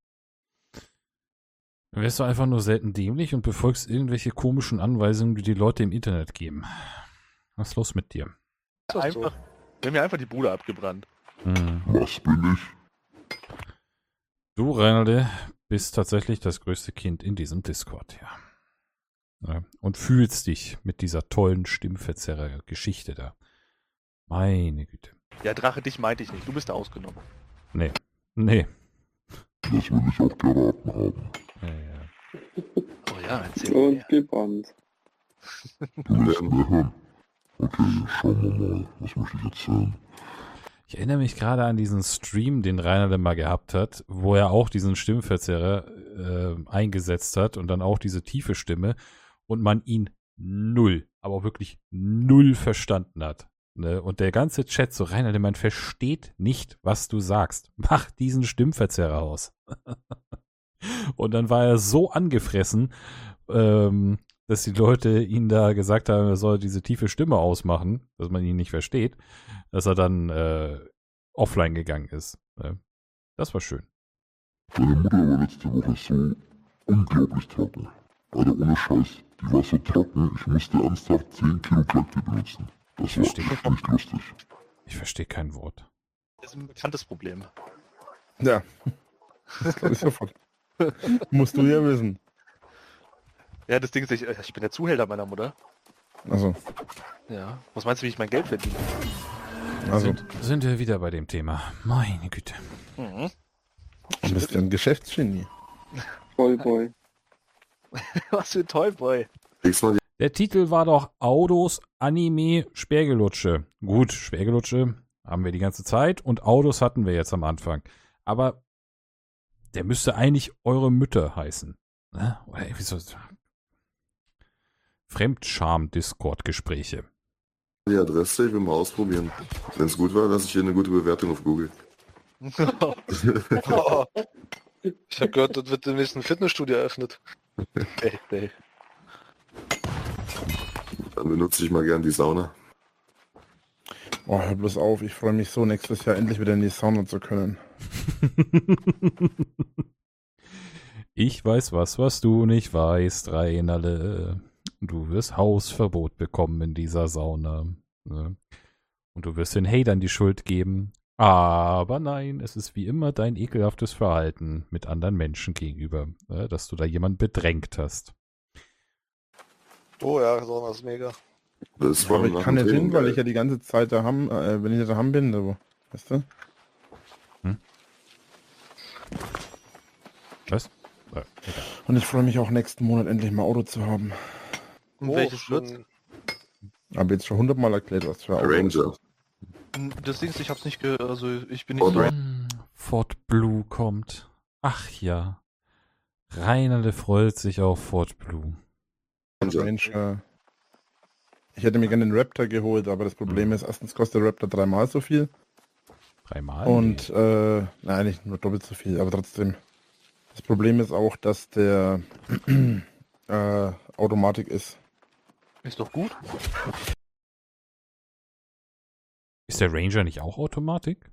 [SPEAKER 1] Dann wärst du einfach nur selten dämlich und befolgst irgendwelche komischen Anweisungen, die die Leute im Internet geben. Was ist los mit dir?
[SPEAKER 10] einfach, wären wir einfach die Bude abgebrannt.
[SPEAKER 14] Was bin ich?
[SPEAKER 1] Du, Reinalde, bist tatsächlich das größte Kind in diesem Discord, ja. Ja, und fühlst dich mit dieser tollen Stimmverzerrer-Geschichte da. Meine Güte.
[SPEAKER 10] Ja, Drache, dich meinte ich nicht. Du bist da ausgenommen.
[SPEAKER 1] Nee. Nee.
[SPEAKER 14] Das will ich auch geraten haben.
[SPEAKER 1] Ja.
[SPEAKER 10] Oh ja, erzähl
[SPEAKER 11] Und
[SPEAKER 10] mir.
[SPEAKER 11] gebannt.
[SPEAKER 14] Du lässt mir hören. Okay, schauen wir mal. Was möchte ich erzählen?
[SPEAKER 1] Ich erinnere mich gerade an diesen Stream, den Reinalde mal gehabt hat, wo er auch diesen Stimmverzerrer eingesetzt hat und dann auch diese tiefe Stimme und man ihn null, aber auch wirklich null verstanden hat. Ne? Und der ganze Chat so, Reinalde, man versteht nicht, was du sagst. Mach diesen Stimmverzerrer aus. Und dann war er so angefressen, dass die Leute ihn da gesagt haben, er soll diese tiefe Stimme ausmachen, dass man ihn nicht versteht, dass er dann offline gegangen ist. Das war schön.
[SPEAKER 14] Deine Mutter war letzte Woche so unglaublich trocken. Alter, ohne Scheiß. Die war so trocken, ich musste ernsthaft 10 Kilo Kalktee benutzen. Das war echt nicht lustig.
[SPEAKER 1] Ich verstehe kein Wort.
[SPEAKER 10] Das ist ein bekanntes Problem.
[SPEAKER 2] Ja. Das glaube ich sofort. Musst du ja wissen.
[SPEAKER 10] Ja, das Ding ist, ich bin der Zuhälter meiner Mutter.
[SPEAKER 2] Also.
[SPEAKER 10] Ja. Was meinst du, wie ich mein Geld verdiene?
[SPEAKER 2] Also.
[SPEAKER 1] Sind wir wieder bei dem Thema. Meine Güte.
[SPEAKER 10] Mhm.
[SPEAKER 2] Du bist ja ein Geschäftsgenie.
[SPEAKER 11] Tollboy.
[SPEAKER 10] Was für ein Tollboy.
[SPEAKER 1] Der Titel war doch Audos Anime Sperrgelutsche. Gut, Sperrgelutsche haben wir die ganze Zeit und Audos hatten wir jetzt am Anfang. Aber der müsste eigentlich Eure Mütter heißen. Ne? Oder irgendwie so Fremdscham-Discord-Gespräche.
[SPEAKER 9] Die Adresse, ich will mal ausprobieren. Wenn es gut war, lasse ich hier eine gute Bewertung auf Google.
[SPEAKER 3] Ich habe gehört, dort wird demnächst ein Fitnessstudio eröffnet.
[SPEAKER 5] Ey.
[SPEAKER 9] Dann benutze ich mal gern die Sauna.
[SPEAKER 2] Oh, hör bloß auf, ich freue mich so, nächstes Jahr endlich wieder in die Sauna zu können.
[SPEAKER 1] Ich weiß was du nicht weißt, Reinale. Du wirst Hausverbot bekommen in dieser Sauna. Ne? Und du wirst den Hatern die Schuld geben. Aber nein, es ist wie immer dein ekelhaftes Verhalten mit anderen Menschen gegenüber, ne? Dass du da jemanden bedrängt hast.
[SPEAKER 3] Oh ja, Sauna ist mega.
[SPEAKER 9] Das
[SPEAKER 2] Aber ich kann nicht hin, weil ich ja die ganze Zeit daheim, wenn ich nicht daheim bin, so, weißt du?
[SPEAKER 1] Was?
[SPEAKER 2] Und ich freue mich auch nächsten Monat endlich mal Auto zu haben.
[SPEAKER 5] Und welches wird's?
[SPEAKER 2] Aber jetzt schon 100-mal erklärt, was für Auto.
[SPEAKER 9] Ranger.
[SPEAKER 5] Das Ding ist, ich hab's nicht also ich bin nicht so...
[SPEAKER 1] Ford Blue kommt. Ach ja. Reinale freut sich auf Ford Blue.
[SPEAKER 2] Ranger. Ich hätte mir gerne den Raptor geholt, aber das Problem ist, erstens kostet der Raptor 3-mal so viel.
[SPEAKER 1] 3-mal?
[SPEAKER 2] Und, nein, nicht nur doppelt so viel, aber trotzdem. Das Problem ist auch, dass der Automatik ist.
[SPEAKER 5] Ist doch gut.
[SPEAKER 1] Ist der Ranger nicht auch Automatik?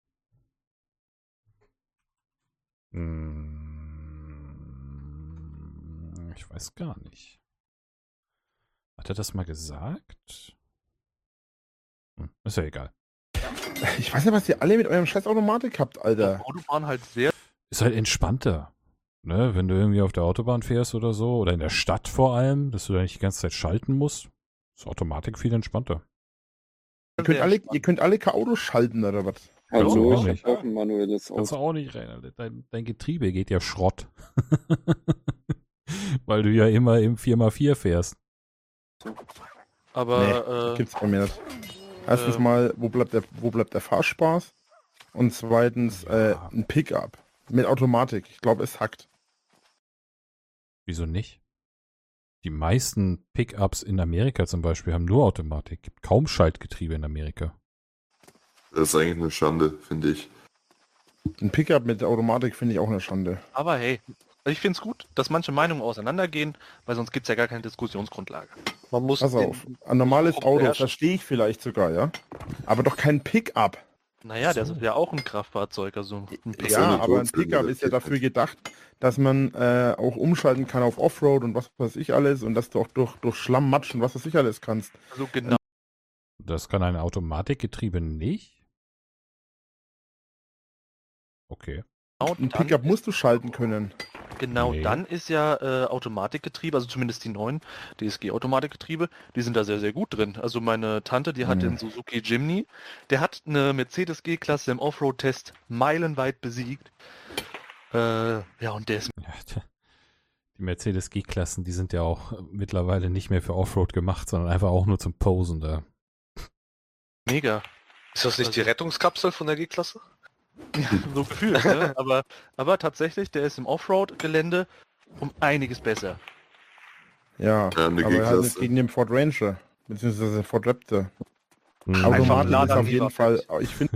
[SPEAKER 1] Ich weiß gar nicht. Hat er das mal gesagt? Ist ja egal.
[SPEAKER 2] Ich weiß nicht, was ihr alle mit eurem scheiß Automatik habt, Alter.
[SPEAKER 5] Autobahn halt sehr...
[SPEAKER 1] Ist halt entspannter. Ne? Wenn du irgendwie auf der Autobahn fährst oder so, oder in der Stadt vor allem, dass du da nicht die ganze Zeit schalten musst, ist Automatik viel entspannter.
[SPEAKER 2] Ihr könnt alle kein Auto schalten, oder was?
[SPEAKER 11] Also,
[SPEAKER 1] auch
[SPEAKER 11] ich habe auch ein manuelles
[SPEAKER 1] Kannst du
[SPEAKER 11] Auto.
[SPEAKER 1] auch nicht rein. Dein Getriebe geht ja Schrott. Weil du ja immer im 4x4 fährst.
[SPEAKER 5] Aber,
[SPEAKER 2] Nee, gibt's bei mir nicht. Erstens mal, wo bleibt der Fahrspaß? Und zweitens, ein Pickup mit Automatik. Ich glaube, es hackt.
[SPEAKER 1] Wieso nicht? Die meisten Pickups in Amerika zum Beispiel haben nur Automatik. Gibt kaum Schaltgetriebe in Amerika.
[SPEAKER 9] Das ist eigentlich eine Schande, finde ich.
[SPEAKER 2] Ein Pickup mit Automatik finde ich auch eine Schande.
[SPEAKER 5] aber hey, ich find's gut, dass manche Meinungen auseinandergehen, weil sonst gibt's ja gar keine Diskussionsgrundlage.
[SPEAKER 3] Man muss
[SPEAKER 2] Pass auf, ein normales Auto verstehe ich vielleicht sogar, ja. Aber doch kein Pickup.
[SPEAKER 5] Naja, das ist ja auch ein Kraftfahrzeug, also ein Pickup.
[SPEAKER 2] Ja, aber ein Pickup ist ja dafür gedacht, dass man auch umschalten kann auf Offroad und was weiß ich alles und dass du auch durch Schlamm, Matsch und was weiß ich alles kannst.
[SPEAKER 5] Also genau.
[SPEAKER 1] Das kann ein Automatikgetriebe nicht? Okay.
[SPEAKER 2] Ein Pickup musst du schalten können.
[SPEAKER 5] Genau,
[SPEAKER 1] Nee.
[SPEAKER 5] dann ist ja Automatikgetriebe, also zumindest die neuen DSG-Automatikgetriebe, die sind da sehr, sehr gut drin. Also meine Tante, die hat den Suzuki Jimny, der hat eine Mercedes G-Klasse im Offroad-Test meilenweit besiegt. Ja, und der ist...
[SPEAKER 1] Ja, die Mercedes G-Klassen, die sind ja auch mittlerweile nicht mehr für Offroad gemacht, sondern einfach auch nur zum Posen da.
[SPEAKER 5] mega.
[SPEAKER 3] Ist das nicht die Rettungskapsel von der G-Klasse?
[SPEAKER 5] Ja, so gefühlt, ne? aber tatsächlich, der ist im Offroad-Gelände um einiges besser.
[SPEAKER 2] Ja,
[SPEAKER 9] Ja, eine
[SPEAKER 2] aber halt
[SPEAKER 9] G-Klasse.
[SPEAKER 2] nicht gegen den Ford Ranger, beziehungsweise Ford Raptor.
[SPEAKER 1] Mhm.
[SPEAKER 2] Automatik ist
[SPEAKER 5] Lader
[SPEAKER 2] auf jeden
[SPEAKER 5] lieber.
[SPEAKER 2] Fall, ich finde,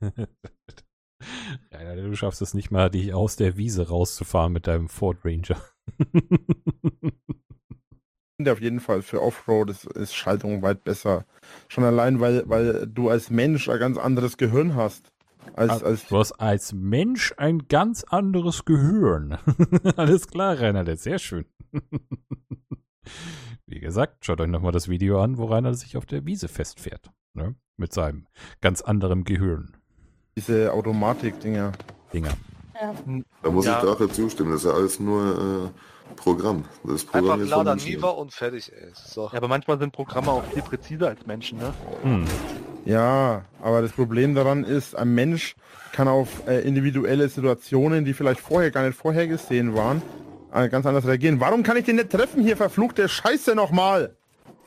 [SPEAKER 1] Ja, du schaffst es nicht mal, dich aus der Wiese rauszufahren mit deinem Ford Ranger.
[SPEAKER 2] auf jeden Fall für Offroad ist Schaltung weit besser. Schon allein, weil du als Mensch ein ganz anderes Gehirn hast.
[SPEAKER 1] Du hast als Mensch ein ganz anderes Gehirn. Alles klar, Reinhard, sehr schön. Wie gesagt, schaut euch nochmal das Video an, wo Reinhard sich auf der Wiese festfährt. Ne? Mit seinem ganz anderen Gehirn.
[SPEAKER 2] Diese Automatik-Dinger.
[SPEAKER 13] Ja.
[SPEAKER 9] Da muss
[SPEAKER 5] Ja.
[SPEAKER 9] ich dafür zustimmen, das ist ja alles nur Programm. Das Programm
[SPEAKER 3] Einfach
[SPEAKER 9] ist von
[SPEAKER 3] Lada
[SPEAKER 9] Menschen.
[SPEAKER 3] Niva und fertig, ey. So.
[SPEAKER 5] Ja, aber manchmal sind Programme auch viel präziser als Menschen, ne?
[SPEAKER 2] Ja, aber das Problem daran ist, ein Mensch kann auf individuelle Situationen, die vielleicht vorher gar nicht vorhergesehen waren, ganz anders reagieren. Warum kann ich den nicht treffen hier, verfluchte Scheiße nochmal?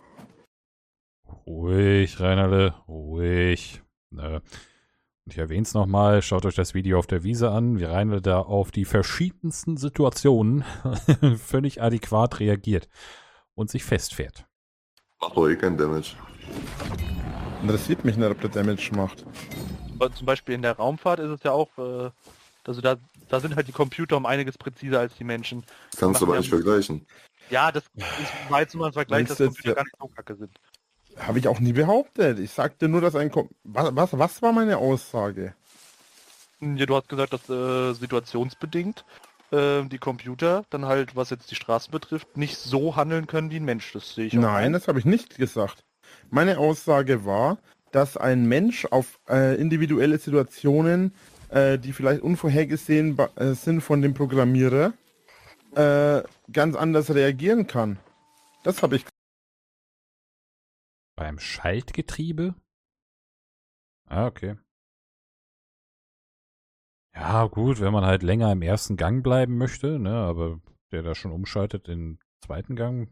[SPEAKER 1] Ruhig, Reinerle, ruhig. Und ich erwähne es nochmal, schaut euch das Video auf der Wiese an, wie Reinerle da auf die verschiedensten Situationen völlig adäquat reagiert und sich festfährt.
[SPEAKER 9] Macht doch kein Damage.
[SPEAKER 2] Interessiert mich nicht, ob der Damage macht.
[SPEAKER 5] Aber zum Beispiel in der Raumfahrt ist es ja auch, also da sind halt die Computer um einiges präziser als die Menschen.
[SPEAKER 9] Das kannst du aber nicht vergleichen.
[SPEAKER 5] Ja, das war jetzt nur ein Vergleich, dass Computer gar nicht so kacke sind.
[SPEAKER 2] Habe ich auch nie behauptet. Ich sagte nur, dass was war meine Aussage?
[SPEAKER 5] Ja, du hast gesagt, dass situationsbedingt die Computer dann halt, was jetzt die Straße betrifft, nicht so handeln können wie ein Mensch. Das sehe ich auch.
[SPEAKER 2] Nein, das habe ich nicht gesagt. Meine Aussage war, dass ein Mensch auf individuelle Situationen, die vielleicht unvorhergesehen sind von dem Programmierer, ganz anders reagieren kann. Das habe ich.
[SPEAKER 1] Beim Schaltgetriebe? Ah, okay. Ja, gut, wenn man halt länger im ersten Gang bleiben möchte, ne, aber der da schon umschaltet in den zweiten Gang.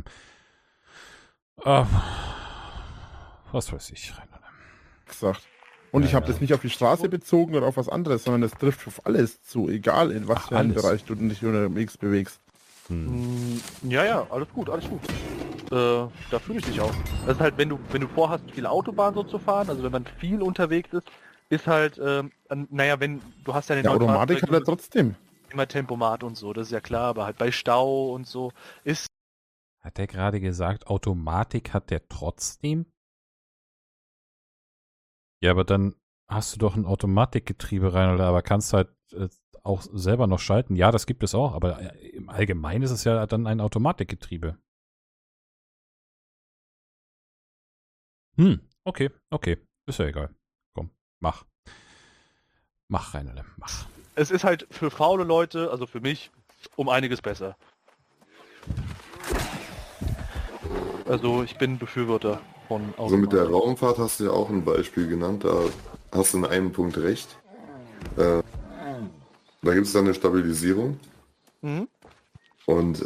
[SPEAKER 1] Was weiß ich, Rainer.
[SPEAKER 2] Gesagt. Und ich habe das nicht auf die Straße bezogen oder auf was anderes, sondern das trifft auf alles zu, egal in was für einem Bereich du dich unterwegs bewegst.
[SPEAKER 5] Ja, alles gut, alles gut. Da fühle ich dich auch. Das ist halt, wenn du vorhast, viel Autobahn so zu fahren, also wenn man viel unterwegs ist halt, wenn du hast ja den
[SPEAKER 2] Automatik hat er trotzdem.
[SPEAKER 5] Immer Tempomat und so, das ist ja klar, aber halt bei Stau und so ist.
[SPEAKER 1] Hat der gerade gesagt, Automatik hat der trotzdem? Ja, aber dann hast du doch ein Automatikgetriebe rein, oder aber kannst halt auch selber noch schalten. Ja, das gibt es auch, aber im Allgemeinen ist es ja dann ein Automatikgetriebe. Okay. Ist ja egal. Komm, mach. Mach, Reinerle, mach.
[SPEAKER 5] Es ist halt für faule Leute, also für mich, um einiges besser. Also ich bin Befürworter von Automatik.
[SPEAKER 9] Also mit der Raumfahrt hast du ja auch ein Beispiel genannt, da hast du in einem Punkt recht. Da gibt es dann eine Stabilisierung. Und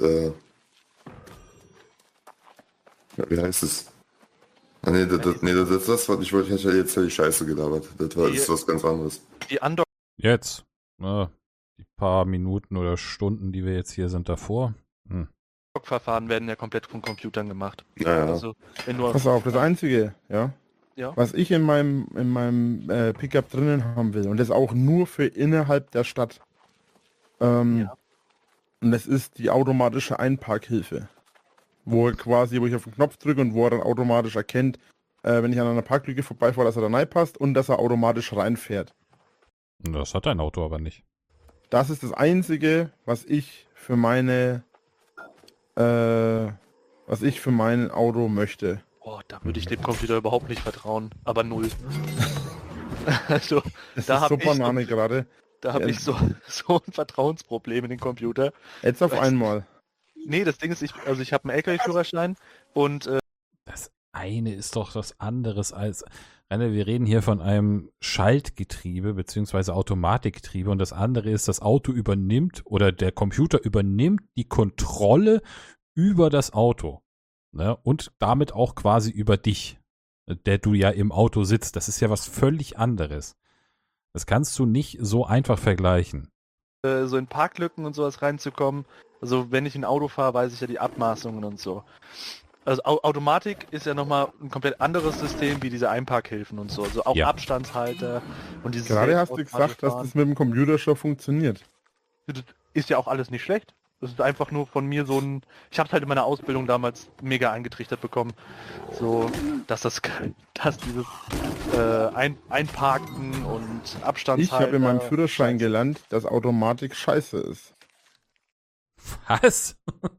[SPEAKER 9] wie heißt es? Ah, nee, das war, ich wollte ja jetzt völlig scheiße gelabert. Das ist was ganz anderes.
[SPEAKER 5] Die
[SPEAKER 1] Jetzt. Die paar Minuten oder Stunden, die wir jetzt hier sind davor.
[SPEAKER 5] Verfahren werden ja komplett von Computern gemacht.
[SPEAKER 9] Ja.
[SPEAKER 5] Also, wenn du
[SPEAKER 2] Pass auf, das Einzige, was ich in meinem Pickup drinnen haben will, und das auch nur für innerhalb der Stadt. Und das ist die automatische Einparkhilfe. Wo ich auf den Knopf drücke und wo er dann automatisch erkennt, wenn ich an einer Parklücke vorbeifahre, dass er da reinpasst und dass er automatisch reinfährt.
[SPEAKER 1] Das hat dein Auto aber nicht.
[SPEAKER 2] Das ist das Einzige, was ich für mein Auto möchte.
[SPEAKER 5] Boah, da würde ich dem Computer überhaupt nicht vertrauen. Aber null. Also,
[SPEAKER 2] das
[SPEAKER 5] da
[SPEAKER 2] ist
[SPEAKER 5] habe
[SPEAKER 2] so Banane gerade.
[SPEAKER 5] Da habe ich so ein Vertrauensproblem in den Computer.
[SPEAKER 2] Jetzt auf einmal.
[SPEAKER 5] Nee, das Ding ist, ich habe einen LKW-Führerschein und
[SPEAKER 1] das eine ist doch was anderes als. Wir reden hier von einem Schaltgetriebe bzw. Automatikgetriebe und das andere ist, das Auto übernimmt oder der Computer übernimmt die Kontrolle über das Auto, ne? Und damit auch quasi über dich, der du ja im Auto sitzt. Das ist ja was völlig anderes. Das kannst du nicht so einfach vergleichen.
[SPEAKER 5] So in Parklücken und sowas reinzukommen. Also wenn ich ein Auto fahre, weiß ich ja die Abmaßungen und so. Also Automatik ist ja nochmal ein komplett anderes System wie diese Einparkhilfen und so. Also auch Abstandshalter und dieses.
[SPEAKER 2] Gerade hast du gesagt, dass das mit dem Computer schon funktioniert.
[SPEAKER 5] Das ist ja auch alles nicht schlecht. Das ist einfach nur von mir so ein. Ich habe es halt in meiner Ausbildung damals mega eingetrichtert bekommen, so dass dieses Einparken und Abstandshalter.
[SPEAKER 2] Ich habe in meinem Führerschein gelernt, dass Automatik scheiße ist.
[SPEAKER 1] Was?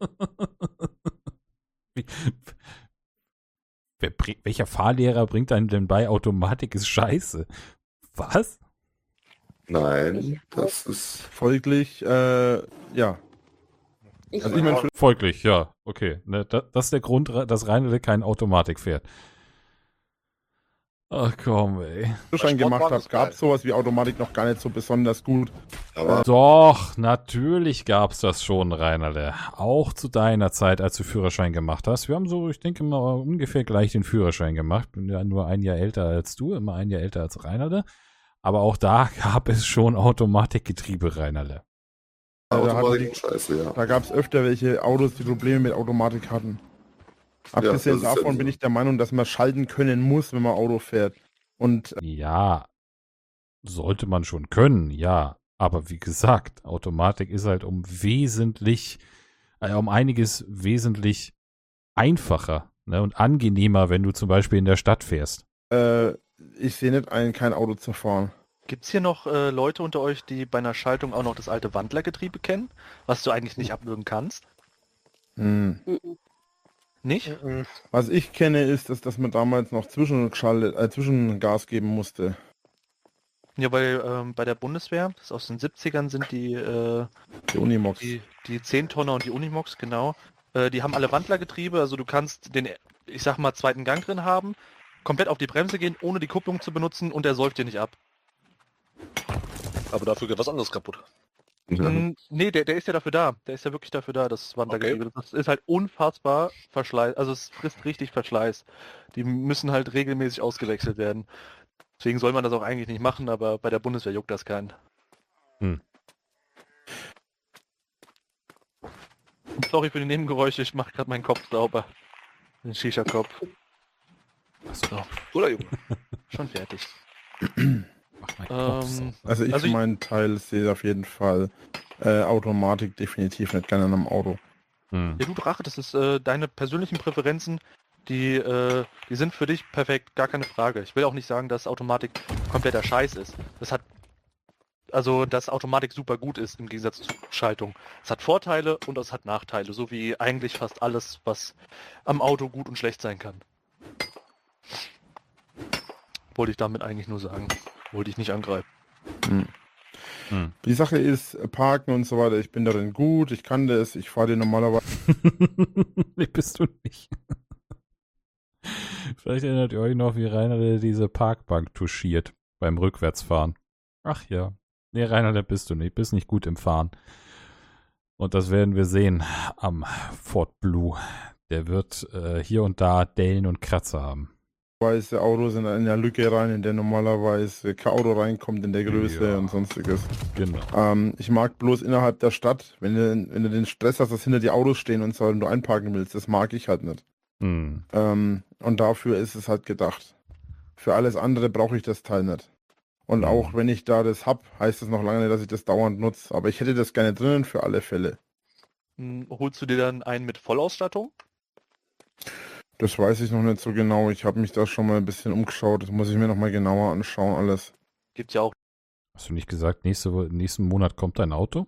[SPEAKER 1] Welcher Fahrlehrer bringt einem denn bei, Automatik ist scheiße? Was?
[SPEAKER 9] Nein, das ist
[SPEAKER 2] folglich, ja.
[SPEAKER 1] Also ich mein, folglich, ja, okay. Ne, das ist der Grund, dass Reinerle keine Automatik fährt. Ach komm, ey.
[SPEAKER 2] Führerschein gemacht habe, gab es sowas wie Automatik noch gar nicht so besonders gut.
[SPEAKER 1] Doch, natürlich gab's das schon, Rainerle. Auch zu deiner Zeit, als du Führerschein gemacht hast. Wir haben so, ich denke mal, ungefähr gleich den Führerschein gemacht. Bin ja nur ein Jahr älter als du, immer ein Jahr älter als Rainerle. Aber auch da gab es schon Automatikgetriebe, Rainerle.
[SPEAKER 2] Da gab es öfter welche Autos, die Probleme mit Automatik hatten. Abgesehen davon bin ich der Meinung, dass man schalten können muss, wenn man Auto fährt. Und
[SPEAKER 1] ja, sollte man schon können, ja. Aber wie gesagt, Automatik ist halt um einiges wesentlich einfacher, ne, und angenehmer, wenn du zum Beispiel in der Stadt fährst.
[SPEAKER 2] Ich sehe nicht ein, kein Auto zu fahren.
[SPEAKER 15] Gibt es hier noch Leute unter euch, die bei einer Schaltung auch noch das alte Wandlergetriebe kennen, was du eigentlich nicht abwürgen kannst? Nicht?
[SPEAKER 2] Was ich kenne, ist, dass man damals noch Zwischengas geben musste.
[SPEAKER 15] Ja, weil bei der Bundeswehr, das ist aus den 70ern, sind die
[SPEAKER 2] Unimox.
[SPEAKER 15] Die 10-Tonner und die Unimox, genau. Die haben alle Wandlergetriebe, also du kannst den, ich sag mal, zweiten Gang drin haben, komplett auf die Bremse gehen, ohne die Kupplung zu benutzen und er säuft dir nicht ab.
[SPEAKER 3] Aber dafür geht was anderes kaputt.
[SPEAKER 15] Nee, der ist ja dafür da. Der ist ja wirklich dafür da, das Wandlergetriebe. Okay. Das ist halt unfassbar Verschleiß, also es frisst richtig Verschleiß. Die müssen halt regelmäßig ausgewechselt werden. Deswegen soll man das auch eigentlich nicht machen, aber bei der Bundeswehr juckt das keinen. Sorry für die Nebengeräusche, ich mache gerade meinen Kopf sauber. Den Shisha-Kopf. Achso. Oder Junge? Schon fertig.
[SPEAKER 2] Also ich für meinen Teil sehe auf jeden Fall Automatik definitiv nicht gerne an einem Auto.
[SPEAKER 15] Ja, du Drache, das ist deine persönlichen Präferenzen, die sind für dich perfekt, gar keine Frage. Ich will auch nicht sagen, dass Automatik kompletter Scheiß ist. Dass Automatik super gut ist im Gegensatz zu Schaltung. Es hat Vorteile und es hat Nachteile, so wie eigentlich fast alles, was am Auto gut und schlecht sein kann. Wollte ich damit eigentlich nur sagen. Wollte ich nicht angreifen.
[SPEAKER 2] Die Sache ist, Parken und so weiter, ich bin darin gut, ich kann das, ich fahre dir normalerweise...
[SPEAKER 1] Nee, bist du nicht. Vielleicht erinnert ihr euch noch, wie Rainer diese Parkbank touchiert beim Rückwärtsfahren. Ach ja. Nee, Rainer, der bist du nicht. Bist nicht gut im Fahren. Und das werden wir sehen am Ford Blue. Der wird hier und da Dellen und Kratzer haben.
[SPEAKER 2] Weiße Autos in einer Lücke rein, in der normalerweise kein Auto reinkommt in der Größe und sonstiges.
[SPEAKER 1] Genau.
[SPEAKER 2] Ich mag bloß innerhalb der Stadt, wenn du den Stress hast, dass hinter die Autos stehen und so, wenn du einparken willst, das mag ich halt nicht. Und dafür ist es halt gedacht. Für alles andere brauche ich das Teil nicht. Und auch wenn ich da das hab, heißt das noch lange nicht, dass ich das dauernd nutze. Aber ich hätte das gerne drinnen für alle Fälle.
[SPEAKER 15] Holst du dir dann einen mit Vollausstattung?
[SPEAKER 2] Das weiß ich noch nicht so genau. Ich habe mich da schon mal ein bisschen umgeschaut. Das muss ich mir noch mal genauer anschauen, alles.
[SPEAKER 15] Gibt's ja auch.
[SPEAKER 1] Hast du nicht gesagt, nächsten Monat kommt dein Auto?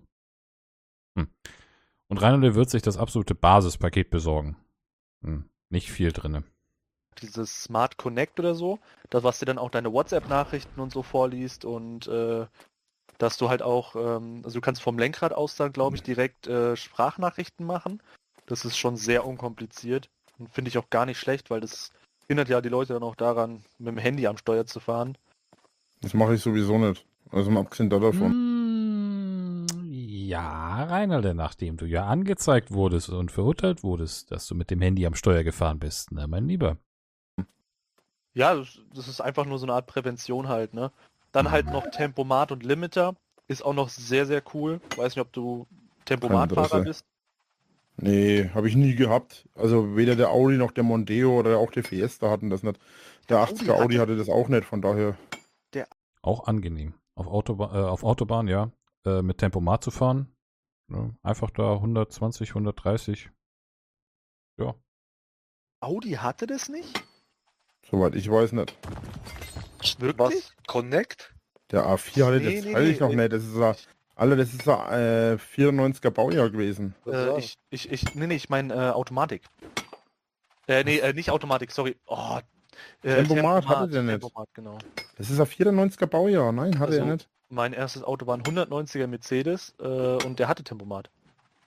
[SPEAKER 1] Und Rainer wird sich das absolute Basispaket besorgen. Nicht viel drinne.
[SPEAKER 15] Dieses Smart Connect oder so, das was dir dann auch deine WhatsApp-Nachrichten und so vorliest und dass du halt auch, also du kannst vom Lenkrad aus dann, glaube ich, direkt Sprachnachrichten machen. Das ist schon sehr unkompliziert und finde ich auch gar nicht schlecht, weil das hindert ja die Leute dann auch daran, mit dem Handy am Steuer zu fahren.
[SPEAKER 2] Das mache ich sowieso nicht. Also mal abgesehen davon.
[SPEAKER 1] Ja, Rainer, nachdem du ja angezeigt wurdest und verurteilt wurdest, dass du mit dem Handy am Steuer gefahren bist, ne, mein Lieber.
[SPEAKER 15] Ja, das ist einfach nur so eine Art Prävention halt, ne? Dann halt noch Tempomat und Limiter. Ist auch noch sehr, sehr cool. Weiß nicht, ob du Tempomatfahrer bist.
[SPEAKER 2] Nee, habe ich nie gehabt. Also weder der Audi noch der Mondeo oder auch der Fiesta hatten das nicht. Der 80er Audi hatte das auch nicht, von daher.
[SPEAKER 1] Auch angenehm. Auf Autobahn, ja. Mit Tempomat zu fahren. Ja, einfach da 120, 130. Ja.
[SPEAKER 15] Audi hatte das nicht?
[SPEAKER 2] Soweit ich weiß nicht.
[SPEAKER 15] Wirklich?
[SPEAKER 3] Was? Connect?
[SPEAKER 2] Der A4 hatte das weiß ich noch nicht. Das ist das ist 94er Baujahr gewesen.
[SPEAKER 15] Ich meine Automatik. Nicht Automatik, sorry. Oh,
[SPEAKER 2] Tempomat hatte der nicht.
[SPEAKER 15] Tempomat, genau.
[SPEAKER 2] Das ist ein 94er Baujahr. Nein, hatte er nicht.
[SPEAKER 15] Mein erstes Auto war ein 190er Mercedes und der hatte Tempomat.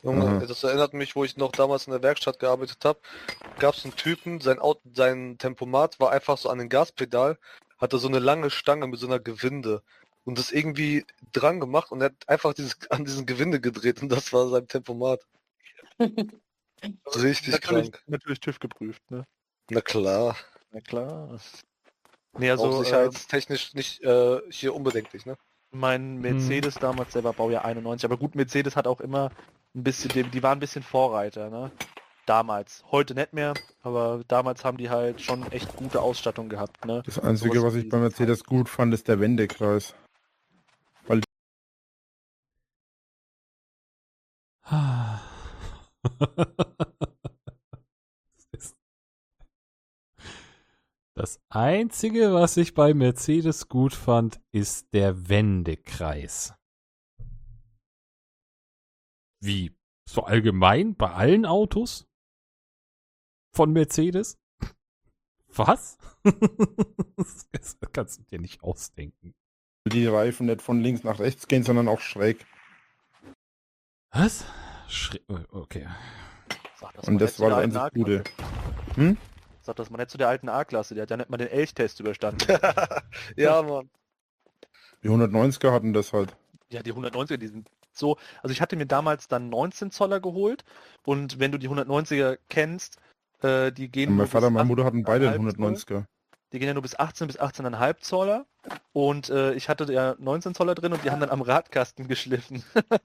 [SPEAKER 3] Junge, das erinnert mich, wo ich noch damals in der Werkstatt gearbeitet habe, gab es einen Typen, sein Tempomat war einfach so an den Gaspedal, hatte so eine lange Stange mit so einer Gewinde und das irgendwie dran gemacht und er hat einfach an diesen Gewinde gedreht und das war sein Tempomat. Richtig krank.
[SPEAKER 15] Natürlich TÜV geprüft, ne?
[SPEAKER 3] Na klar.
[SPEAKER 15] Na klar. Nee, also
[SPEAKER 3] auch sicherheitstechnisch nicht hier unbedenklich, ne?
[SPEAKER 15] Mein Mercedes damals, der war Baujahr 91, aber gut, Mercedes hat auch immer ein bisschen, die waren ein bisschen Vorreiter, ne? Damals. Heute nicht mehr, aber damals haben die halt schon echt gute Ausstattung gehabt, ne?
[SPEAKER 2] Das Einzige, was ich bei Mercedes gut fand, ist der Wendekreis. Weil
[SPEAKER 1] Das Einzige, was ich bei Mercedes gut fand, ist der Wendekreis. Wie? So allgemein bei allen Autos? Von Mercedes? Was? Das kannst du dir nicht ausdenken.
[SPEAKER 2] die Reifen nicht von links nach rechts gehen, sondern auch schräg.
[SPEAKER 1] Was? Okay.
[SPEAKER 2] Und das war das einzig Gute. Hm?
[SPEAKER 15] Sag das mal nicht zu der alten A-Klasse, der hat ja nicht mal den Elchtest überstanden.
[SPEAKER 3] Ja, Mann.
[SPEAKER 2] Die 190er hatten das halt.
[SPEAKER 15] Ja, die 190er, die sind so... Also ich hatte mir damals dann 19 Zoller geholt und wenn du die 190er kennst, die gehen...
[SPEAKER 2] Und mein Vater und meine Mutter hatten beide 190er.
[SPEAKER 15] Die gehen ja nur bis 18 bis 18,5 Zoller und ich hatte ja 19 Zoller drin und die haben dann am Radkasten geschliffen.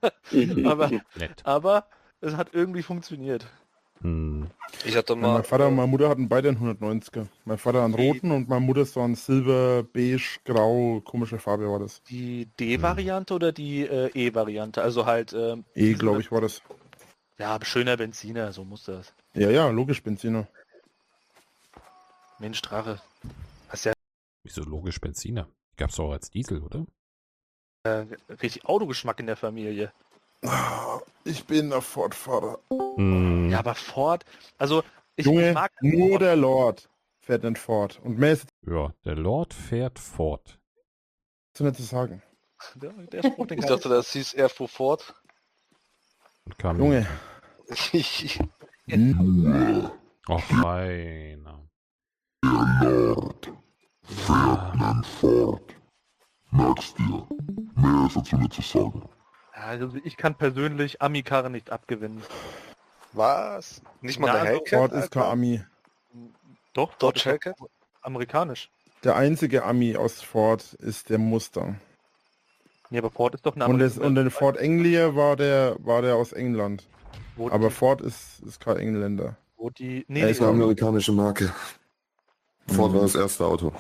[SPEAKER 15] aber es hat irgendwie funktioniert.
[SPEAKER 3] Ich hatte mal...
[SPEAKER 2] Mein Vater und meine Mutter hatten beide einen 190er. Mein Vater einen roten und meine Mutter so ein Silber, beige, grau, komische Farbe war das.
[SPEAKER 15] Die D-Variante oder die E-Variante? Also halt...
[SPEAKER 2] E, glaube ich, war das.
[SPEAKER 15] Ja, schöner Benziner, so muss das.
[SPEAKER 2] Ja, logisch, Benziner.
[SPEAKER 15] Mensch, Drache. Hast ja...
[SPEAKER 1] Wieso logisch Benziner? Gab's doch auch als Diesel, oder?
[SPEAKER 15] Richtig Autogeschmack in der Familie.
[SPEAKER 2] Ich bin der Ford-Fahrer.
[SPEAKER 15] Ja, aber Ford, also ich
[SPEAKER 2] Junge,
[SPEAKER 15] mag
[SPEAKER 2] nur
[SPEAKER 15] Ford.
[SPEAKER 2] der Lord fährt einen Ford. Und mehr ist
[SPEAKER 1] Ja, der Lord fährt Ford.
[SPEAKER 2] so nicht zu sagen.
[SPEAKER 15] Der Spruch, den
[SPEAKER 3] Ich
[SPEAKER 15] kann
[SPEAKER 3] dachte, das hieß er fuhr fort.
[SPEAKER 1] Und kam
[SPEAKER 2] Junge.
[SPEAKER 1] Ach, Rainer.
[SPEAKER 14] Der Lord fährt einen Ford. Merkst dir. Mehr ist dazu nicht zu sagen.
[SPEAKER 15] Also ich kann persönlich Ami-Karren nicht abgewinnen.
[SPEAKER 3] Was? Nicht mal
[SPEAKER 15] Na,
[SPEAKER 3] der
[SPEAKER 15] also
[SPEAKER 3] Hellcat?
[SPEAKER 2] Ford ist kein Ami.
[SPEAKER 15] Doch,
[SPEAKER 3] Dodge Hellcat?
[SPEAKER 15] Amerikanisch.
[SPEAKER 2] Der einzige Ami aus Ford ist der Mustang.
[SPEAKER 15] Ja, aber Ford ist doch eine
[SPEAKER 2] Und der Ford Anglia war der aus England. Aber Ford ist kein Engländer.
[SPEAKER 15] Wo die...
[SPEAKER 9] Er ist eine amerikanische Marke. Ford war das erste Auto.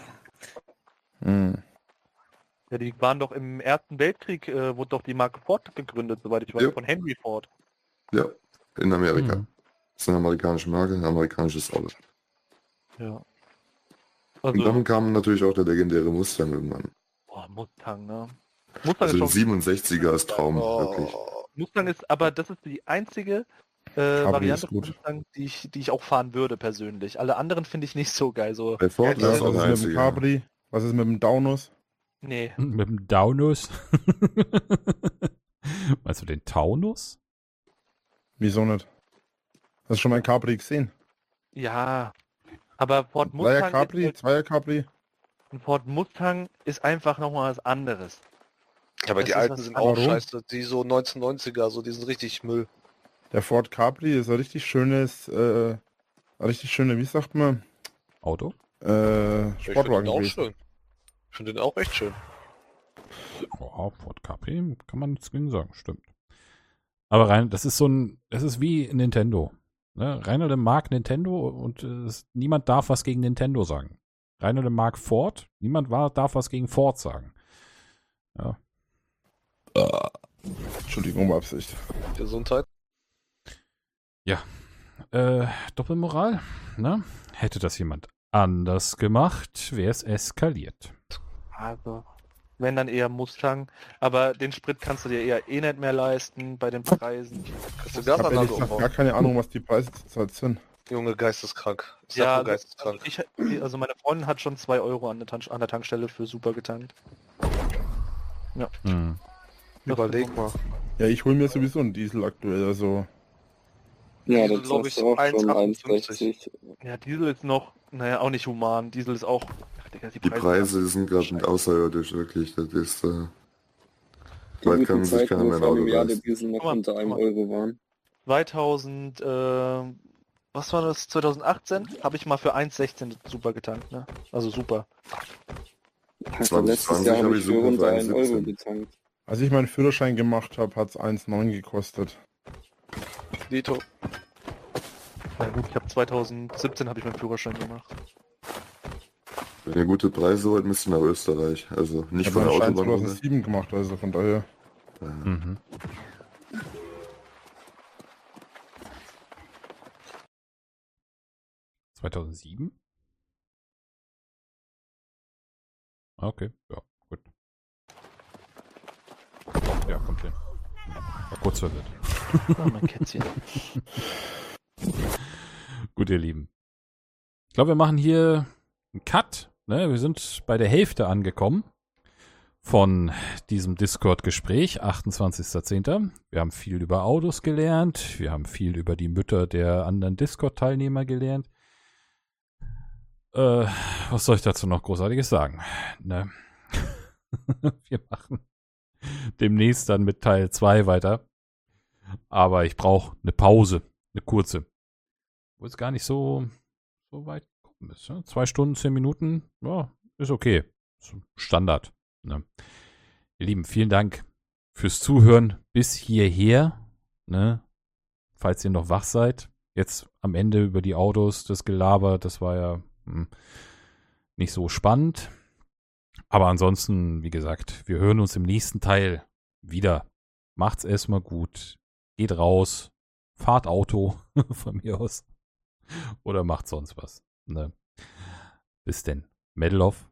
[SPEAKER 15] Ja, die waren doch im Ersten Weltkrieg, wurde doch die Marke Ford gegründet, soweit ich weiß,
[SPEAKER 9] Ja.
[SPEAKER 15] von Henry Ford.
[SPEAKER 9] Ja, in Amerika. Das ist eine amerikanische Marke, ein amerikanisches Auto.
[SPEAKER 15] Ja.
[SPEAKER 9] Und dann kam natürlich auch der legendäre Mustang irgendwann.
[SPEAKER 15] Boah, Mustang, ne? Mustang
[SPEAKER 9] Also
[SPEAKER 15] ist
[SPEAKER 9] der
[SPEAKER 15] schon...
[SPEAKER 9] 67er ist Traum, wirklich.
[SPEAKER 15] Mustang ist, aber das ist die einzige Variante von Mustang, die ich auch fahren würde persönlich. Alle anderen finde ich nicht so geil. So.
[SPEAKER 9] Bei Ford
[SPEAKER 2] Ja,
[SPEAKER 9] ist auch
[SPEAKER 2] was
[SPEAKER 9] der
[SPEAKER 2] ist mit dem
[SPEAKER 9] einzige.
[SPEAKER 2] Capri? Was ist mit dem Daunus?
[SPEAKER 15] Nee.
[SPEAKER 1] Mit dem Daunus? Meinst du den Taunus?
[SPEAKER 2] Wieso nicht? Hast du schon mal ein Capri gesehen?
[SPEAKER 15] Ja, aber Ford Mustang,
[SPEAKER 2] Zweier Capri, Zweier Capri.
[SPEAKER 15] ein Ford Mustang ist einfach nochmal was anderes.
[SPEAKER 3] Ja, aber
[SPEAKER 15] Das
[SPEAKER 3] die
[SPEAKER 15] ist
[SPEAKER 3] alten
[SPEAKER 15] was
[SPEAKER 3] sind auch
[SPEAKER 2] anderes.
[SPEAKER 3] scheiße. Die so 1990er, so die sind richtig Müll.
[SPEAKER 2] Der Ford Capri ist ein richtig schönes, wie sagt man?
[SPEAKER 1] Auto?
[SPEAKER 3] Ich finde
[SPEAKER 2] Sportwagen
[SPEAKER 3] den auch
[SPEAKER 2] gewesen.
[SPEAKER 3] schön. Ich finde den auch echt schön.
[SPEAKER 1] Oh, Ford Capri, kann man nichts gegen sagen, stimmt. Aber rein, das ist wie Nintendo. Ne? Reinhold mag Nintendo und niemand darf was gegen Nintendo sagen. Reinhold mag Ford, niemand darf was gegen Ford sagen. Ja.
[SPEAKER 2] Entschuldigung, bei Absicht.
[SPEAKER 3] Gesundheit.
[SPEAKER 1] Ja. Doppelmoral, ne? Hätte das jemand anders gemacht, wäre es eskaliert.
[SPEAKER 15] Also, wenn dann eher Mustang, aber den Sprit kannst du dir eher nicht mehr leisten bei den Preisen.
[SPEAKER 3] Hast du
[SPEAKER 2] Ich habe ehrlich gesagt gar keine Ahnung, was die Preise zurzeit sind.
[SPEAKER 3] Junge, geisteskrank. Ich
[SPEAKER 15] Ja,
[SPEAKER 3] sag nur geisteskrank.
[SPEAKER 15] also meine Freundin hat schon 2 Euro an der Tankstelle für Super getankt. Ja.
[SPEAKER 3] Überleg mal.
[SPEAKER 2] Ja, ich hole mir sowieso einen Diesel aktuell, also.
[SPEAKER 11] Ja,
[SPEAKER 3] Diesel,
[SPEAKER 11] das
[SPEAKER 3] glaub
[SPEAKER 11] ist
[SPEAKER 3] ich,
[SPEAKER 11] auch schon
[SPEAKER 3] 1,58.
[SPEAKER 11] 1,60.
[SPEAKER 15] Ja, Diesel ist noch, naja, auch nicht human. Diesel ist auch... Ach, Digga,
[SPEAKER 9] Die Preise sind gerade außerirdisch, wirklich. Das ist...
[SPEAKER 11] Die
[SPEAKER 9] bald
[SPEAKER 11] guten
[SPEAKER 9] kann sich
[SPEAKER 11] Zeiten,
[SPEAKER 9] keiner
[SPEAKER 11] wo
[SPEAKER 9] mehr ein
[SPEAKER 11] vor einem
[SPEAKER 9] Auto
[SPEAKER 11] Jahr der
[SPEAKER 9] leisten.
[SPEAKER 11] Diesel noch
[SPEAKER 15] Guck mal,
[SPEAKER 11] unter einem
[SPEAKER 15] guck mal.
[SPEAKER 11] Euro waren.
[SPEAKER 15] 2000, was war das? 2018 habe ich mal für 1,16 super getankt, ne? Also super.
[SPEAKER 11] Also letztes Jahr habe ich für unter 1 Euro getankt.
[SPEAKER 2] Als ich meinen Führerschein gemacht habe, hat es 1,9 gekostet.
[SPEAKER 3] Dito.
[SPEAKER 15] Na gut, ich habe 2017 habe ich meinen Führerschein gemacht.
[SPEAKER 9] Wenn ihr gute Preise wollt, müsst ihr nach Österreich. Also nicht
[SPEAKER 2] Ich
[SPEAKER 9] von
[SPEAKER 2] habe
[SPEAKER 9] der
[SPEAKER 2] meinen Schein
[SPEAKER 9] Autobahn runter.
[SPEAKER 2] 2007 gemacht, also von daher.
[SPEAKER 1] Mhm. (2007)? Okay, ja, gut. Ja, kommt hin. War kurz verwirrt.
[SPEAKER 15] Oh, mein Kätzchen.
[SPEAKER 1] Gut, ihr Lieben. Ich glaube, wir machen hier einen Cut. Ne? Wir sind bei der Hälfte angekommen von diesem Discord-Gespräch, 28.10. Wir haben viel über Autos gelernt. Wir haben viel über die Mütter der anderen Discord-Teilnehmer gelernt. Was soll ich dazu noch Großartiges sagen? Ne? Wir machen demnächst dann mit Teil 2 weiter. Aber ich brauche eine Pause, eine kurze. Wo es gar nicht so weit gekommen ist. Ne? 2 Stunden, 10 Minuten, ja, ist okay. Ist Standard. Ne? Ihr Lieben, vielen Dank fürs Zuhören bis hierher. Ne? Falls ihr noch wach seid. Jetzt am Ende über die Autos, das Gelaber, das war ja nicht so spannend. Aber ansonsten, wie gesagt, wir hören uns im nächsten Teil wieder. Macht's erstmal gut. Geht raus. Fahrt Auto von mir aus. Oder macht sonst was. Ne? Bis denn. Medloff.